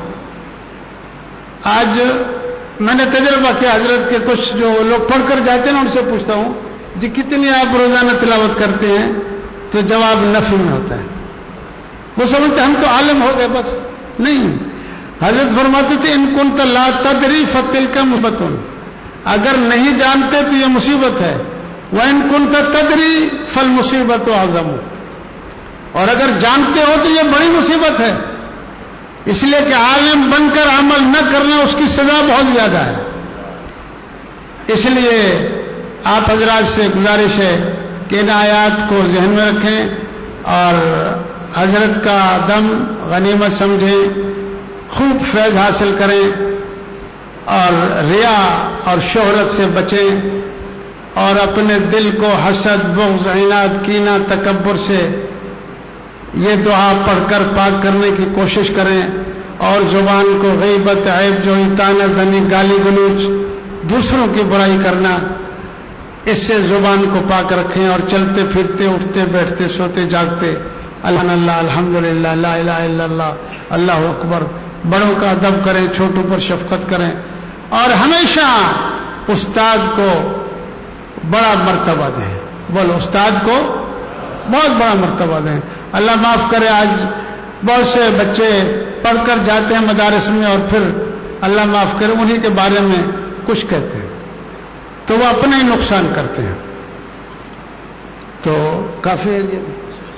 S2: آج میں نے تجربہ کیا، حضرت کے کچھ جو لوگ پڑھ کر جاتے ہیں نا ان سے پوچھتا ہوں جی کتنی آپ روزانہ تلاوت کرتے ہیں، تو جواب نفی میں ہوتا ہے۔ وہ سمجھتے ہم تو عالم ہو گئے، بس نہیں۔ حضرت فرماتے تھے ان کنت لا تدری فتلک مصیبۃ، اگر نہیں جانتے تو یہ مصیبت ہے، وَإِن كُنْتَ تَدْرِي فَالْمُصِيبَةُ أَعْظَمُ، اور اگر جانتے ہو تو یہ بڑی مصیبت ہے، اس لیے کہ عالم بن کر عمل نہ کرنا اس کی سزا بہت زیادہ ہے۔ اس لیے آپ حضرات سے گزارش ہے کہ ان آیات کو ذہن میں رکھیں اور حضرت کا دم غنیمت سمجھیں، خوب فیض حاصل کریں اور ریا اور شہرت سے بچیں، اور اپنے دل کو حسد، بغض، عناد، کینہ، تکبر سے یہ دعا پڑھ کر پاک کرنے کی کوشش کریں، اور زبان کو غیبت، عیب جوئی، طعنہ زنی، گالی گلوچ، دوسروں کی برائی کرنا، اس سے زبان کو پاک رکھیں، اور چلتے پھرتے، اٹھتے بیٹھتے، سوتے جاگتے الحمد للہ، الحمد للہ، لا الہ الا اللہ، اللہ اکبر، بڑوں کا ادب کریں، چھوٹوں پر شفقت کریں، اور ہمیشہ استاد کو بڑا مرتبہ دیں۔ بولو استاد کو بہت بڑا مرتبہ دیں۔ اللہ معاف کرے، آج بہت سے بچے پڑھ کر جاتے ہیں مدارس میں اور پھر اللہ معاف کرے انہی کے بارے میں کچھ کہتے ہیں تو وہ اپنا ہی نقصان کرتے ہیں۔ تو کافی ہے یہ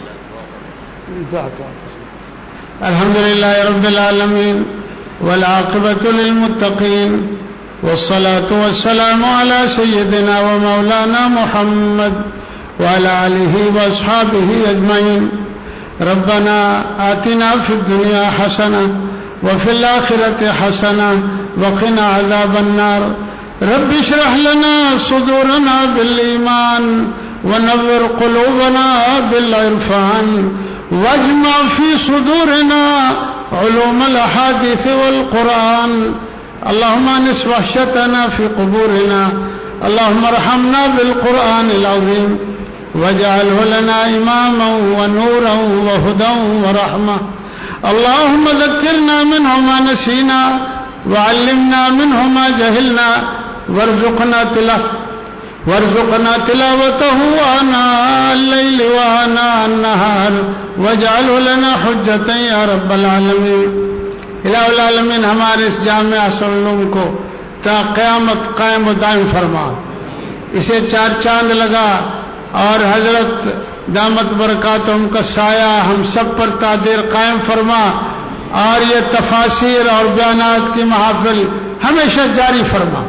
S2: الحمد للہ رب العالمین والعاقبۃ للمتقین والصلاة والسلام على سيدنا ومولانا محمد وعلى آله وأصحابه أجمعين ربنا آتنا في الدنيا حسنة وفي الآخرة حسنة وقنا عذاب النار رب اشرح لنا صدورنا بالإيمان ونور قلوبنا بالعرفان واجمع في صدورنا علوم الأحاديث والقرآن اللهم انس وحشتنا في قبورنا اللهم ارحمنا بالقرآن العظيم واجعله لنا إماما ونورا وهدى ورحمة اللهم ذكرنا منه ما نسينا وعلمنا منه ما جهلنا وارزقنا تلاوته وارزقنا تلاوته آناء الليل وآناء النهار واجعله لنا حجة يا رب العالمين۔ الہ العالمین ہمارے اس جامع اصل علوم کو تا قیامت قائم و دائم فرما، اسے چار چاند لگا اور حضرت دامت برکاتہم کا سایہ ہم سب پر تا دیر قائم فرما، اور یہ تفاسیر اور بیانات کی محافل ہمیشہ جاری فرما۔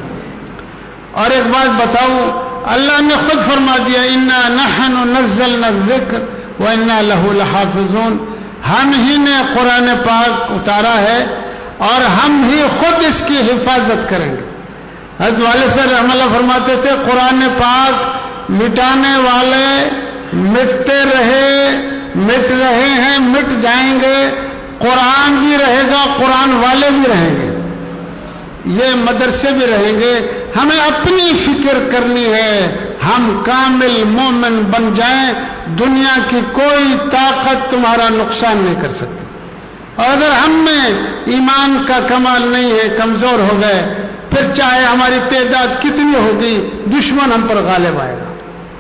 S2: اور ایک بات بتاؤں، اللہ نے خود فرما دیا انا نحن نزلنا الذکر وانا لہ لحافظون، ہم ہی نے قرآن پاک اتارا ہے اور ہم ہی خود اس کی حفاظت کریں گے۔ حضرت والد صاحب رحمہ اللہ فرماتے تھے قرآن پاک مٹانے والے مٹتے رہے، مٹ رہے ہیں، مٹ جائیں گے، قرآن بھی رہے گا، قرآن والے بھی رہیں گے، یہ مدرسے بھی رہیں گے۔ ہمیں اپنی فکر کرنی ہے، ہم کامل مومن بن جائیں، دنیا کی کوئی طاقت تمہارا نقصان نہیں کر سکتی، اور اگر ہم میں ایمان کا کمال نہیں ہے، کمزور ہو گئے، پھر چاہے ہماری تعداد کتنی ہوگی دشمن ہم پر غالب آئے گا۔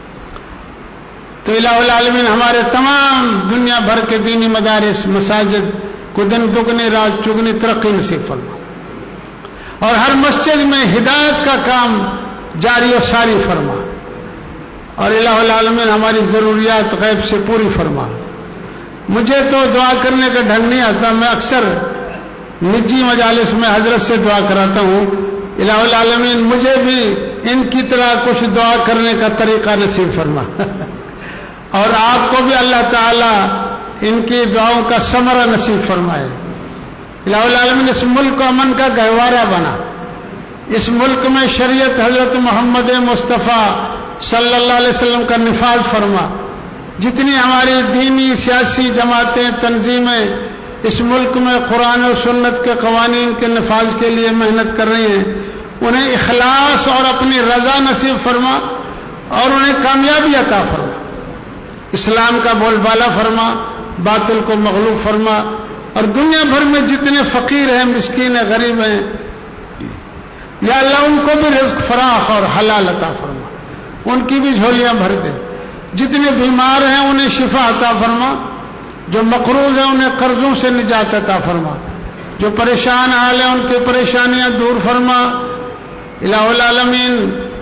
S2: تو الہ العالمین ہمارے تمام دنیا بھر کے دینی مدارس، مساجد کو دن دگنی رات چگنی ترقی نصیب فرما، اور ہر مسجد میں ہدایت کا کام جاری و ساری فرما، اور الہ العالمین ہماری ضروریات غیب سے پوری فرما۔ مجھے تو دعا کرنے کا ڈھنگ نہیں آتا، میں اکثر نجی مجالس میں حضرت سے دعا کراتا ہوں، الہ العالمین مجھے بھی ان کی طرح کچھ دعا کرنے کا طریقہ نصیب فرما اور آپ کو بھی اللہ تعالی ان کی دعاؤں کا ثمرہ نصیب فرمائے۔ الہ العالمین اس ملک کو امن کا گہوارہ بنا، اس ملک میں شریعت حضرت محمد مصطفیٰ صلی اللہ علیہ وسلم کا نفاذ فرما۔ جتنی ہماری دینی سیاسی جماعتیں، تنظیمیں اس ملک میں قرآن و سنت کے قوانین کے نفاذ کے لیے محنت کر رہی ہیں، انہیں اخلاص اور اپنی رضا نصیب فرما اور انہیں کامیابی عطا فرما، اسلام کا بول بالا فرما، باطل کو مغلوب فرما، اور دنیا بھر میں جتنے فقیر ہیں، مسکین ہیں، غریب ہیں، یا اللہ ان کو بھی رزق فراخ اور حلال عطا فرما، ان کی بھی جھولیاں بھر دے، جتنے بیمار ہیں انہیں شفا عطا فرما، جو مقروض ہیں انہیں قرضوں سے نجات عطا فرما، جو پریشان حال ہیں ان کی پریشانیاں دور فرما۔ الہ العالمین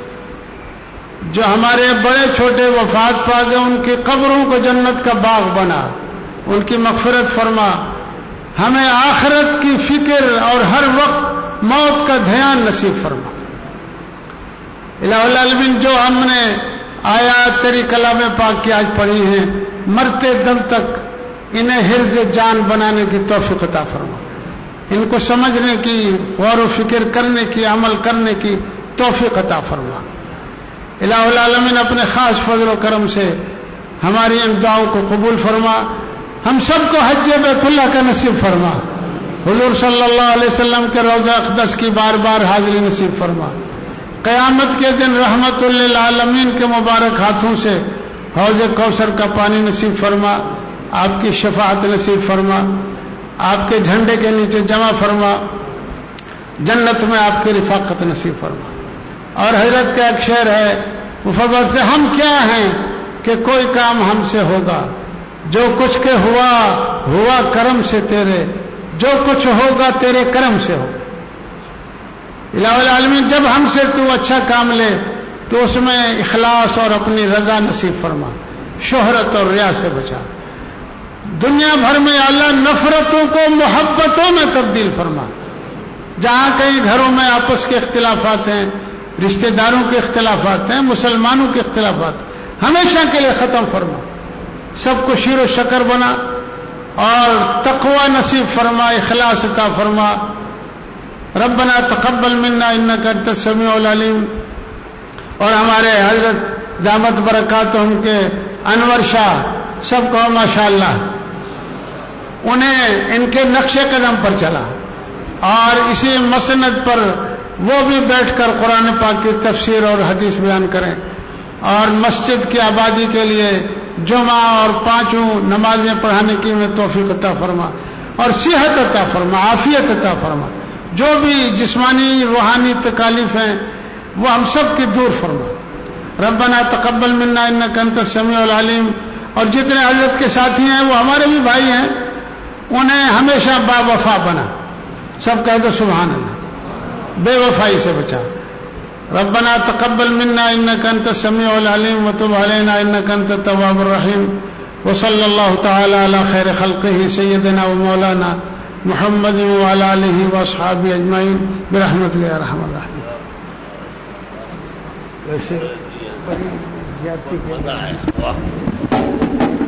S2: جو ہمارے بڑے چھوٹے وفات پا گئے ان کی قبروں کو جنت کا باغ بنا، ان کی مغفرت فرما، ہمیں آخرت کی فکر اور ہر وقت موت کا دھیان نصیب فرما۔ الہ العالمین جو ہم نے آیات تیری کلام پاک کی آج پڑھی ہیں، مرتے دم تک انہیں حرز جان بنانے کی توفیق عطا فرما، ان کو سمجھنے کی، غور و فکر کرنے کی، عمل کرنے کی توفیق عطا فرما۔ الہ العالمین اپنے خاص فضل و کرم سے ہماری ان دعاؤں کو قبول فرما، ہم سب کو حج بیت اللہ کا نصیب فرما، حضور صلی اللہ علیہ وسلم کے روضہ اقدس کی بار بار حاضری نصیب فرما، قیامت کے دن رحمت للعالمین کے مبارک ہاتھوں سے حوض کوثر کا پانی نصیب فرما، آپ کی شفاعت نصیب فرما، آپ کے جھنڈے کے نیچے جمع فرما، جنت میں آپ کی رفاقت نصیب فرما۔ اور حضرت کا ایک شعر ہے مفضل سے، ہم کیا ہیں کہ کوئی کام ہم سے ہوگا، جو کچھ کے ہوا ہوا کرم سے تیرے، جو کچھ ہوگا تیرے کرم سے ہوگا۔ الہ العالمین جب ہم سے تو اچھا کام لے تو اس میں اخلاص اور اپنی رضا نصیب فرما، شہرت اور ریا سے بچا، دنیا بھر میں اللہ نفرتوں کو محبتوں میں تبدیل فرما، جہاں کئی گھروں میں آپس کے اختلافات ہیں، رشتہ داروں کے اختلافات ہیں، مسلمانوں کے اختلافات، ہمیشہ کے لیے ختم فرما، سب کو شیر و شکر بنا اور تقوی نصیب فرما، اخلاص عطا فرما۔ ربنا تقبل منا انک انت السمیع العلیم۔ اور ہمارے حضرت دامت برکاتہم کے انور شاہ سب کو ماشاءاللہ انہیں ان کے نقش قدم پر چلا اور اسی مسند پر وہ بھی بیٹھ کر قرآن پاک کی تفسیر اور حدیث بیان کریں، اور مسجد کی آبادی کے لیے جمعہ اور پانچوں نمازیں پڑھانے کی میں توفیق عطا فرما اور صحت عطا فرما، عافیت عطا فرما، جو بھی جسمانی روحانی تکالیف ہیں وہ ہم سب کی دور فرما۔ ربنا تقبل منا انک انت السمیع العلیم۔ اور جتنے حضرت کے ساتھی ہیں وہ ہمارے بھی بھائی ہیں، انہیں ہمیشہ با وفا بنا، سب کہہ دو سبحان اللہ، بے وفائی سے بچا۔ ربنا تقبل منا انک انت السمیع العلیم وتب علینا انک انت التواب الرحیم۔ وصلی اللہ تعالی علی خیر خلقہ سیدنا و مولانا محمد وعلی آلہ واصحابہ اجمعین برحمتک یا ارحم الراحمین۔ ویسے بڑی زیادتی